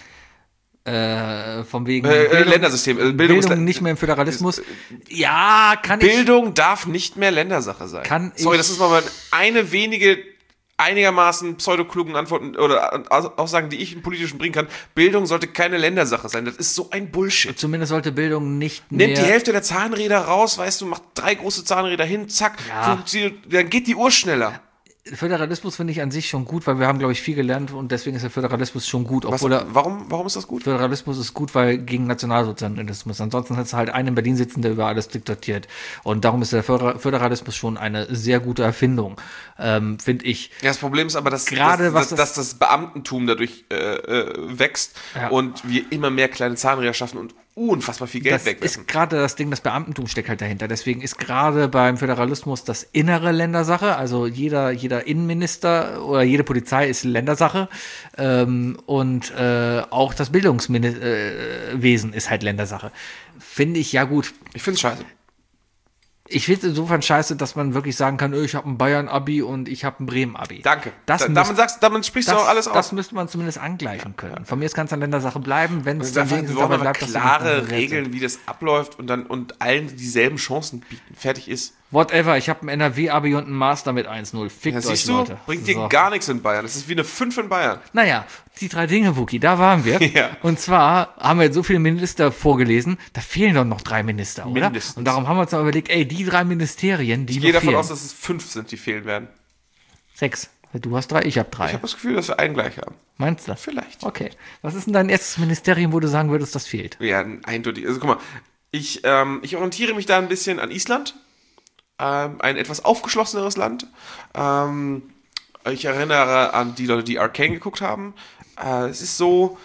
Von wegen
Ländersystem.
Bildung nicht mehr im Föderalismus. Ja,
Bildung darf nicht mehr Ländersache sein. Das ist mal eine wenige einigermaßen pseudoklugen Antworten oder Aussagen, die ich im Politischen bringen kann. Bildung sollte keine Ländersache sein. Das ist so ein Bullshit.
Zumindest sollte Bildung nicht mehr...
Nimmt die Hälfte der Zahnräder raus, weißt du, macht 3 große Zahnräder hin, zack, dann geht die Uhr schneller.
Föderalismus finde ich an sich schon gut, weil wir haben, glaube ich, viel gelernt und deswegen ist der Föderalismus schon gut.
Warum ist das gut?
Föderalismus ist gut, weil gegen Nationalsozialismus. Ansonsten hat es halt einen in Berlin sitzen, der über alles diktiert. Und darum ist der Föderalismus schon eine sehr gute Erfindung, finde ich.
Ja, das Problem ist aber, dass das Beamtentum dadurch wächst und wir immer mehr kleine Zahnräder schaffen und unfassbar viel Geld wegwerfen.
Das ist gerade das Ding, das Beamtentum steckt halt dahinter. Deswegen ist gerade beim Föderalismus das innere Ländersache, also jeder Innenminister oder jede Polizei ist Ländersache und auch das Bildungswesen ist halt Ländersache. Finde ich ja gut.
Ich finde es scheiße.
Ich finde es insofern scheiße, dass man wirklich sagen kann, ich habe ein Bayern-Abi und ich habe ein Bremen-Abi.
Danke. Damit sprichst du auch alles aus.
Das müsste man zumindest angleichen können. Von mir kann es an Ländersache bleiben, wenn es
dann wenigstens dabei bleibt. Klare Regeln, wie das abläuft und allen dieselben Chancen bieten. Fertig ist.
Whatever, ich habe ein NRW-Abi und einen Master mit 1,0. Fickt euch, Leute.
Bringt dir gar nichts in Bayern. Das ist wie eine 5 in Bayern.
Naja, die 3 Dinge, Wookie, da waren wir.
Ja.
Und zwar haben wir jetzt so viele Minister vorgelesen, da fehlen doch noch 3 Minister, oder?
Mindestens.
Und darum haben wir uns mal überlegt, die 3 Ministerien, die
ich gehe davon aus, dass es 5 sind, die fehlen werden.
6. Du hast 3, ich habe 3.
Ich habe das Gefühl, dass wir einen gleich haben.
Meinst du?
Vielleicht.
Okay. Was ist denn dein erstes Ministerium, wo du sagen würdest, das fehlt?
Ja, eindeutig. Also guck mal, ich orientiere mich da ein bisschen an Island. Ein etwas aufgeschlosseneres Land. Ich erinnere an die Leute, die Arcane geguckt haben. Es ist so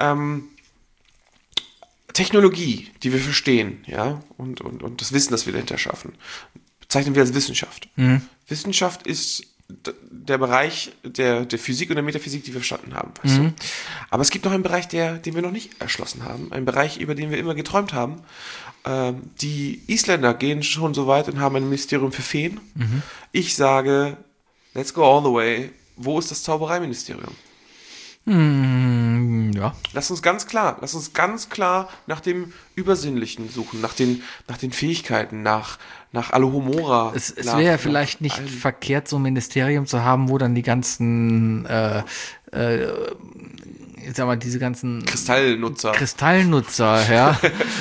Technologie, die wir verstehen, ja, und das Wissen, das wir dahinter schaffen, bezeichnen wir als Wissenschaft. Mhm. Wissenschaft ist der Bereich der Physik und der Metaphysik, die wir verstanden haben. Weißt du? Aber es gibt noch einen Bereich, den wir noch nicht erschlossen haben. Ein Bereich, über den wir immer geträumt haben. Die Isländer gehen schon so weit und haben ein Ministerium für Feen. Mhm. Ich sage, let's go all the way. Wo ist das Zaubereiministerium?
Ja.
Lass uns ganz klar nach dem Übersinnlichen suchen, nach den Fähigkeiten, nach Alohomora.
Es wäre ja vielleicht nicht verkehrt, so ein Ministerium zu haben, wo dann die ganzen ich sag mal, diese ganzen
Kristallnutzer,
ja,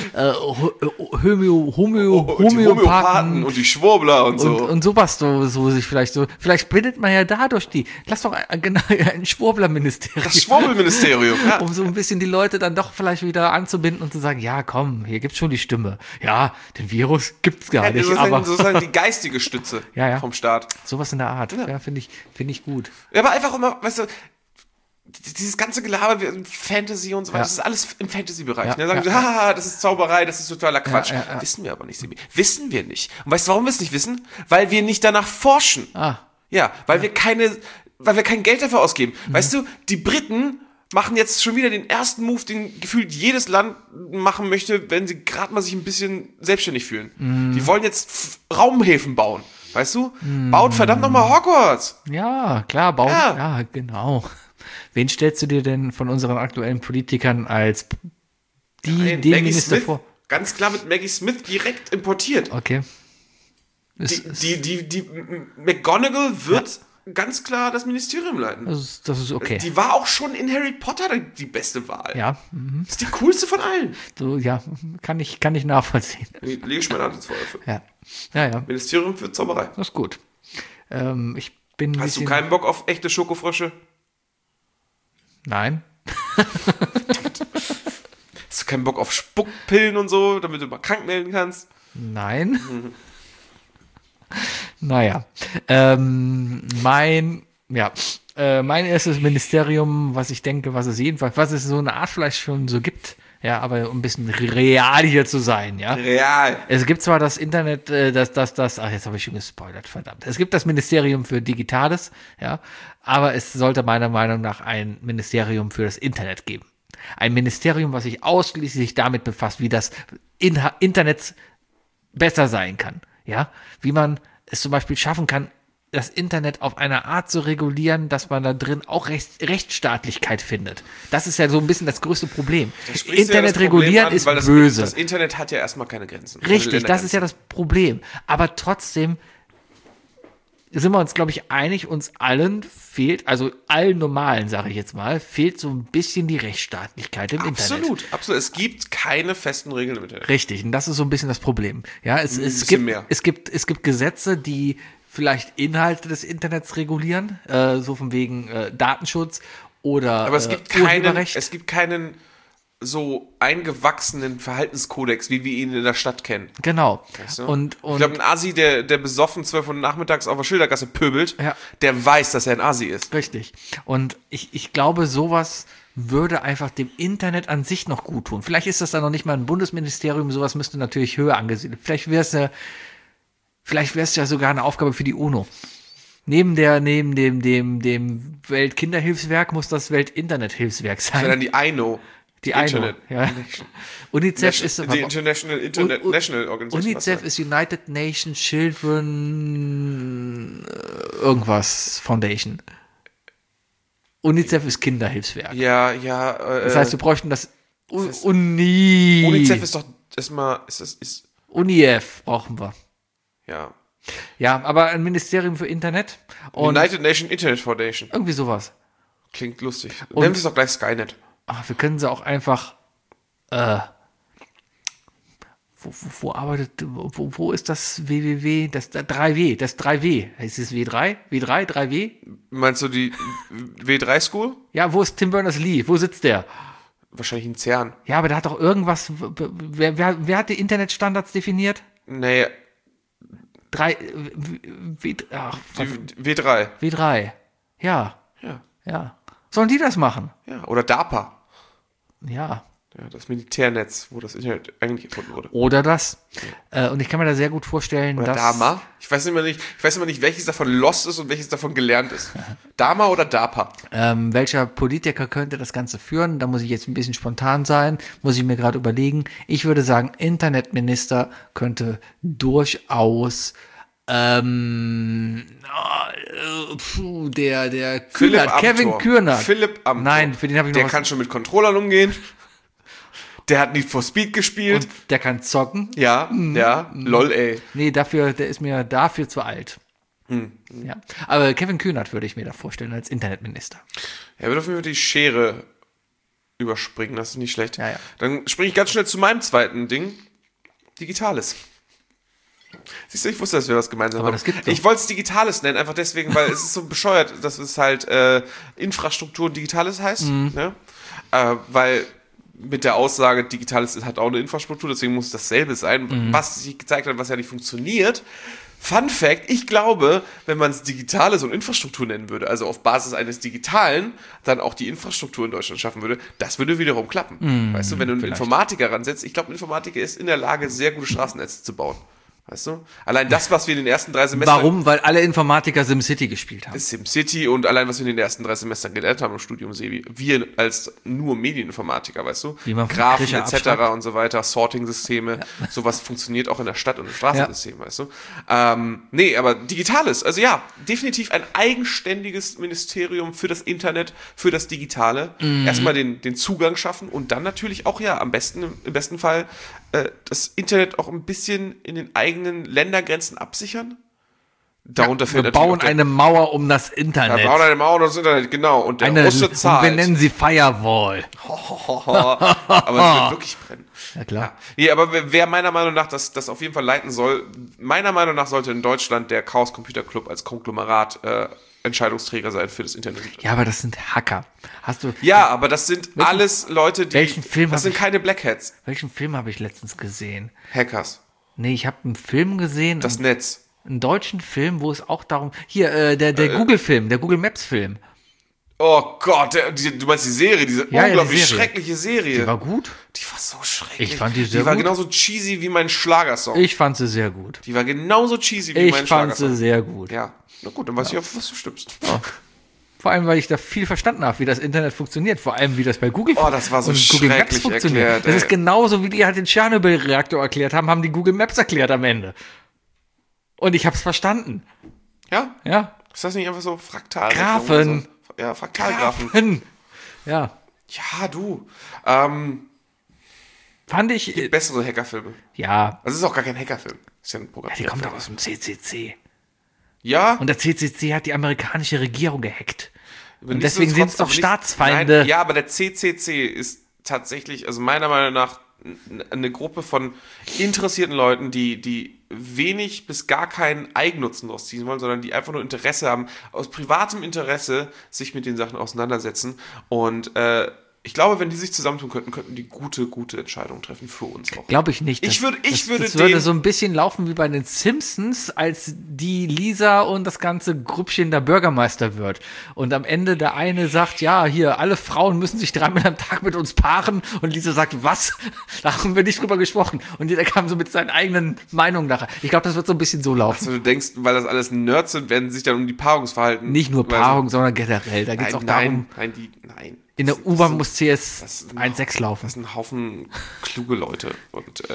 Homöopathen
und die Schwurbler und so.
Und sowas so sich vielleicht bildet man ja dadurch lass doch ein Schwurbler-Ministerium.
Das Schwurbelministerium, ja.
Um so ein bisschen die Leute dann doch vielleicht wieder anzubinden und zu sagen, ja komm, hier gibt's schon die Stimme. Ja, den Virus gibt's gar nicht.
Sozusagen die geistige Stütze vom Staat.
Sowas in der Art, ja, finde ich gut.
Ja, aber einfach immer, weißt du, dieses ganze Gelaber, Fantasy und so weiter, das ist alles im Fantasy-Bereich. Da sagen sie, das ist Zauberei, das ist totaler Quatsch. Wissen wir aber nicht, Sebi. Wissen wir nicht. Und weißt du, warum wir es nicht wissen? Weil wir nicht danach forschen. Ja, weil wir kein Geld dafür ausgeben. Weißt du, die Briten machen jetzt schon wieder den ersten Move, den gefühlt jedes Land machen möchte, wenn sie gerade mal sich ein bisschen selbstständig fühlen. Die wollen jetzt Raumhäfen bauen. Weißt du? Baut verdammt nochmal Hogwarts.
Ja, klar, bauen. Ja, genau. Wen stellst du dir denn von unseren aktuellen Politikern als den Minister vor?
Ganz klar mit Maggie Smith direkt importiert.
Okay.
Die McGonagall wird ganz klar das Ministerium leiten.
Das ist okay.
Die war auch schon in Harry Potter die beste Wahl.
Ja.
Das ist die coolste von allen.
So, ja, kann ich nachvollziehen.
Lege ich meine Hand ins Feuer für.
Ja.
Ministerium für Zauberei.
Das ist gut.
Hast du keinen Bock auf echte Schokofrösche?
Nein.
Hast du keinen Bock auf Spuckpillen und so, damit du mal krank melden kannst?
Nein. Naja. Mein erstes Ministerium, was ich denke, was es so eine Art vielleicht schon so gibt, ja, aber um ein bisschen real hier zu sein, ja.
Real.
Es gibt zwar das Internet, ach, jetzt habe ich schon gespoilert, verdammt. Es gibt das Ministerium für Digitales, ja, aber es sollte meiner Meinung nach ein Ministerium für das Internet geben. Ein Ministerium, was sich ausschließlich damit befasst, wie das Internet besser sein kann, ja, wie man es zum Beispiel schaffen kann, das Internet auf eine Art zu regulieren, dass man da drin auch Rechtsstaatlichkeit findet. Das ist ja so ein bisschen das größte Problem. Internet regulieren ist böse.
Das Internet hat ja erstmal keine Grenzen.
Richtig, das ist ja das Problem. Aber trotzdem sind wir uns, glaube ich, einig, uns allen fehlt, also allen Normalen, sage ich jetzt mal, fehlt so ein bisschen die Rechtsstaatlichkeit im Internet.
Absolut. Es gibt keine festen Regeln im Internet.
Richtig, und das ist so ein bisschen das Problem. Ja, es gibt Gesetze, die vielleicht Inhalte des Internets regulieren, so von wegen Datenschutz oder
aber es gibt keinen so eingewachsenen Verhaltenskodex, wie wir ihn in der Stadt kennen.
Genau.
Weißt du?
Und
ich glaube, ein Asi, der besoffen 12 Uhr nachmittags auf der Schildergasse pöbelt,
ja,
der weiß, dass er ein Asi ist.
Richtig. Und ich glaube, sowas würde einfach dem Internet an sich noch gut tun. Vielleicht ist das dann noch nicht mal ein Bundesministerium, sowas müsste natürlich höher angesiedelt. Vielleicht wäre es ja sogar eine Aufgabe für die UNO. Neben dem Weltkinderhilfswerk muss das Weltinternethilfswerk sein.
Das wäre dann die INO.
Die Internet, ja. UNICEF ist
die International Internet National Organization.
UNICEF ist United Nations Children irgendwas Foundation. UNICEF ist Kinderhilfswerk.
Ja.
Das heißt, wir bräuchten das UNICEF
ist doch erstmal
UNIF brauchen wir.
Ja.
Ja, aber ein Ministerium für Internet und
United Nations Internet Foundation.
Irgendwie sowas.
Klingt lustig. Nennen wir es doch gleich Skynet.
Ach, wir können sie auch einfach wo ist das WWW? Das 3W, das 3W. Heißt es W3? W3? 3W?
Meinst du die W3 School?
Ja, wo ist Tim Berners-Lee? Wo sitzt der?
Wahrscheinlich in CERN.
Ja, aber der hat doch irgendwas. Wer hat die Internetstandards definiert?
Nee. W3.
W3. Ja. Sollen die das machen?
Ja, oder DARPA.
Ja,
das Militärnetz, wo das Internet eigentlich erfunden wurde.
Oder das. Und ich kann mir da sehr gut vorstellen,
oder
dass...
DAMA. Ich weiß immer nicht, welches davon lost ist und welches davon gelernt ist. DAMA oder DARPA?
Welcher Politiker könnte das Ganze führen? Da muss ich jetzt ein bisschen spontan sein, muss ich mir gerade überlegen. Ich würde sagen, Internetminister könnte durchaus... der Kühnert, Kevin Kühnert.
Philipp Amthor.
Nein, für den habe ich noch
Der kann schon mit Controllern umgehen. Der hat Need for Speed gespielt.
Und der kann zocken.
Ja, lol, ey.
Nee, der ist mir dafür zu alt. Ja. Aber Kevin Kühnert würde ich mir da vorstellen als Internetminister.
Er wird auf jeden Fall die Schere überspringen, das ist nicht schlecht.
Ja.
Dann springe ich ganz schnell zu meinem zweiten Ding. Digitales. Siehst du, ich wusste, dass wir was gemeinsam haben. Ich wollte es Digitales nennen, einfach deswegen, weil es ist so bescheuert, dass es halt Infrastruktur und Digitales heißt. Ne? Weil mit der Aussage, Digitales hat auch eine Infrastruktur, deswegen muss es dasselbe sein, was sich gezeigt hat, was ja nicht funktioniert. Fun Fact, ich glaube, wenn man es Digitales und Infrastruktur nennen würde, also auf Basis eines Digitalen dann auch die Infrastruktur in Deutschland schaffen würde, das würde wiederum klappen. Weißt du, wenn du einen Informatiker ransetzt, ich glaube, ein Informatiker ist in der Lage, sehr gute Straßennetze zu bauen. Weißt du? Allein das, was wir in den ersten 3 Semestern...
Warum? Weil alle Informatiker SimCity gespielt haben.
SimCity und allein, was wir in den ersten 3 Semestern gelernt haben im Studium, Sebi. Wir als nur Medieninformatiker, weißt du?
Wie man
Graphen etc. und so weiter, Sorting-Systeme, sowas funktioniert auch in der Stadt und im Straßensystem, weißt du? Nee, aber Digitales, also ja, definitiv ein eigenständiges Ministerium für das Internet, für das Digitale. Erstmal den Zugang schaffen und dann natürlich auch, ja, im besten Fall das Internet auch ein bisschen in den eigenen Ländergrenzen absichern. Darunter fällt
wir bauen eine Mauer um das Internet.
Wir bauen eine Mauer um das Internet, genau. Und der Russe zahlt.
Und wir nennen sie Firewall.
Aber es wird wirklich brennen.
Ja, klar.
Ja, aber wer meiner Meinung nach das auf jeden Fall leiten soll, meiner Meinung nach sollte in Deutschland der Chaos Computer Club als Konglomerat Entscheidungsträger sein für das Internet.
Ja, aber das sind Hacker. Hast du...
Ja, aber das sind alles Leute, die...
welchen Film
das
hab
sind
ich-
keine Black Hats.
Welchen Film habe ich letztens gesehen?
Hackers.
Nee, ich habe einen Film gesehen,
Das Netz.
einen deutschen Film, wo es auch darum... Hier, der Google-Film, der Google Maps-Film.
Oh Gott, du meinst die Serie, diese
Ja,
unglaublich
die Serie.
schreckliche Serie.
Die war gut.
Die war so schrecklich.
Ich fand die sehr
Die war
gut.
genauso cheesy wie mein Schlagersong.
Ich fand sie sehr gut.
Die war genauso cheesy wie
Ich
mein
fand sie
Schlagersong.
sehr gut.
Ja, na gut, dann weiß ich, auf was du stimmst.
Vor allem, weil ich da viel verstanden habe, wie das Internet funktioniert. Vor allem, wie das bei Google
Oh, das war so
und Google Maps
schrecklich
funktioniert.
erklärt,
Das
ey.
ist genauso, wie die halt den Tschernobyl-Reaktor erklärt haben die Google Maps erklärt am Ende. Und ich habe es verstanden.
Ja?
Ja.
Ist das nicht einfach so fraktal?
Graphen.
Ja, Fraktalgraphen.
Ja.
Ja, du.
Fand ich.
Bessere Hackerfilme.
Ja.
Also es ist auch gar kein Hackerfilm. Ist ja ein Programm.
Die kommt doch aus dem CCC.
Ja.
Und der CCC hat die amerikanische Regierung gehackt.
Aber
Und deswegen sind es
nichtsdestotrotz
doch
nicht-
Staatsfeinde.
Nein, ja, aber der CCC ist tatsächlich, also meiner Meinung nach, eine Gruppe von interessierten Leuten, die wenig bis gar keinen Eigennutzen daraus ziehen wollen, sondern die einfach nur Interesse haben, aus privatem Interesse sich mit den Sachen auseinandersetzen. Und ich glaube, wenn die sich zusammentun könnten die gute Entscheidungen treffen für uns auch.
Glaube ich nicht.
Ich würde
das
den-
würde so ein bisschen laufen wie bei den Simpsons, als die Lisa und das ganze Grüppchen der Bürgermeister wird. Und am Ende der eine sagt, ja, hier, alle Frauen müssen sich 3-mal am Tag mit uns paaren. Und Lisa sagt, was? Da haben wir nicht drüber gesprochen. Und jeder kam so mit seinen eigenen Meinungen nachher. Ich glaube, das wird so ein bisschen so laufen.
Also du denkst, weil das alles Nerds sind, werden sie sich dann um die Paarungsverhalten...
Nicht nur
weil-
Paarung, sondern generell. Da geht es auch darum,
Nein.
in der
Das-
U-Bahn
das-
muss CS 1.6 laufen.
Das sind ein Haufen kluge Leute und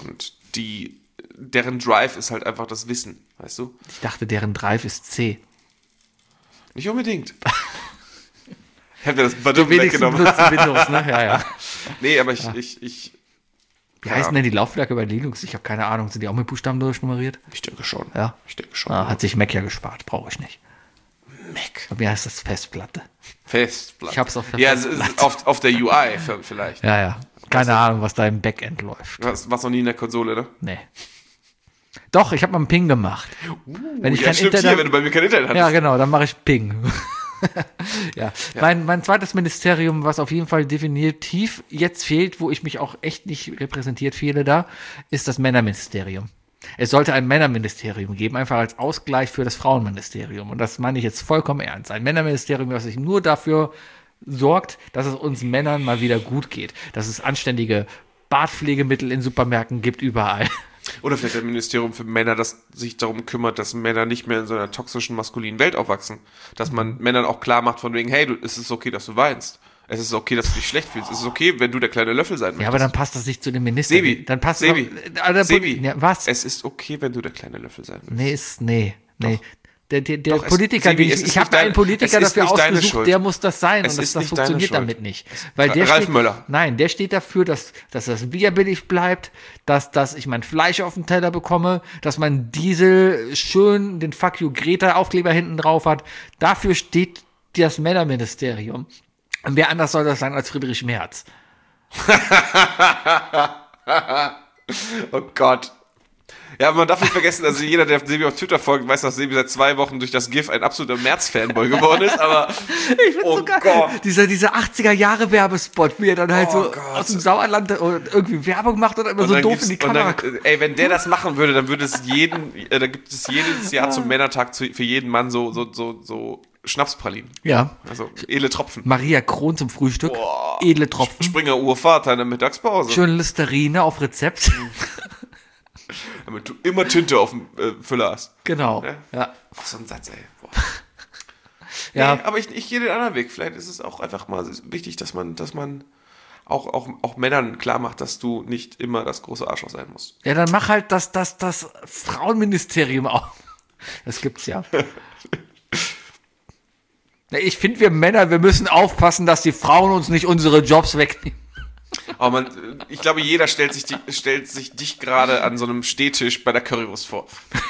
deren Drive ist halt einfach das Wissen, weißt du?
Ich dachte, deren Drive ist C.
Nicht unbedingt. Ich hab mir das Badum
Wenigstens
weggenommen.
benutzen Windows, ne? Ja, ja.
Nee, aber ich
Wie heißen denn die Laufwerke bei Linux? Ich habe keine Ahnung. Sind die auch mit Buchstaben durchnummeriert?
denke schon.
Ja.
Ich denke schon.
Ah, hat sich Mac ja gespart. Brauche ich nicht.
Mac.
Bei mir heißt das Festplatte.
Festplatte.
Ich hab's auf der
Ja, es ist auf der UI vielleicht.
Ja, ja. Keine Ahnung, was da im Backend läuft.
Was noch nie in der Konsole, ne?
Nee. Doch, ich habe mal einen Ping gemacht. Wenn ich
Ja,
kein
stimmt
Internet...
hier, wenn du bei mir kein Internet hast.
Ja, genau, dann mache ich Ping. Ja. Mein zweites Ministerium, was auf jeden Fall definitiv jetzt fehlt, wo ich mich auch echt nicht repräsentiert fühle da, ist das Männerministerium. Es sollte ein Männerministerium geben, einfach als Ausgleich für das Frauenministerium. Und das meine ich jetzt vollkommen ernst. Ein Männerministerium, das sich nur dafür sorgt, dass es uns Männern mal wieder gut geht. Dass es anständige Bartpflegemittel in Supermärkten gibt, überall.
Oder vielleicht ein Ministerium für Männer, das sich darum kümmert, dass Männer nicht mehr in so einer toxischen, maskulinen Welt aufwachsen. Dass man Männern auch klar macht von wegen, hey, es ist okay, dass du weinst. Es ist okay, dass du dich schlecht fühlst. Es ist okay, wenn du der kleine Löffel sein möchtest.
Ja, aber dann passt das nicht zu den Ministern.
Sebi,
Dann passt
Sebi,
es
Sebi,
ja, was?
es ist okay, wenn du der kleine Löffel sein willst.
Nee. Der
Doch,
Politiker,
Sebi, es ist
ich habe
nicht dein-
einen Politiker
es ist
dafür
nicht deine
ausgesucht,
Schuld.
der muss das sein.
Es
Und
ist
das
nicht deine
funktioniert
Schuld.
damit nicht. Weil der
Ralf
steht,
Möller.
Nein, der steht dafür, dass das Bier billig bleibt, dass ich mein Fleisch auf den Teller bekomme, dass mein Diesel schön den Fuck you Greta Aufkleber hinten drauf hat. Dafür steht das Männerministerium. Und wer anders soll das sein als Friedrich Merz?
Oh Gott. Ja, aber man darf nicht vergessen, also jeder, der Sebi auf Twitter folgt, weiß, dass Sebi seit 2 Wochen durch das GIF ein absoluter März-Fanboy geworden ist, aber
Ich find's so geil.
Gott.
Dieser 80er-Jahre-Werbespot, wie er dann halt
Oh
so
Gott.
aus dem Sauerland irgendwie Werbung macht und immer
Und
so
dann
doof
gibt's-
in die Kamera.
und dann, ey, wenn der das machen würde, dann würde es da gibt es jedes Jahr zum Männertag für jeden Mann so Schnapspralinen.
Ja.
Also edle Tropfen.
Maria Kron zum Frühstück. Edle Tropfen.
Springer Urvater in der Mittagspause.
Schön Listerine auf Rezept.
Damit du immer Tinte auf dem Füller hast.
Genau. Ja.
Ach, so ein Satz, ey. Boah.
Ja.
Nee, aber ich gehe den anderen Weg. Vielleicht ist es auch einfach mal wichtig, dass man auch Männern klar macht, dass du nicht immer das große Arschloch sein musst.
Ja, dann mach halt das Frauenministerium auch. Das gibt's ja. Ich finde, wir Männer, wir müssen aufpassen, dass die Frauen uns nicht unsere Jobs wegnehmen.
Aber ich glaube, jeder stellt sich dich gerade an so einem Stehtisch bei der Currywurst vor.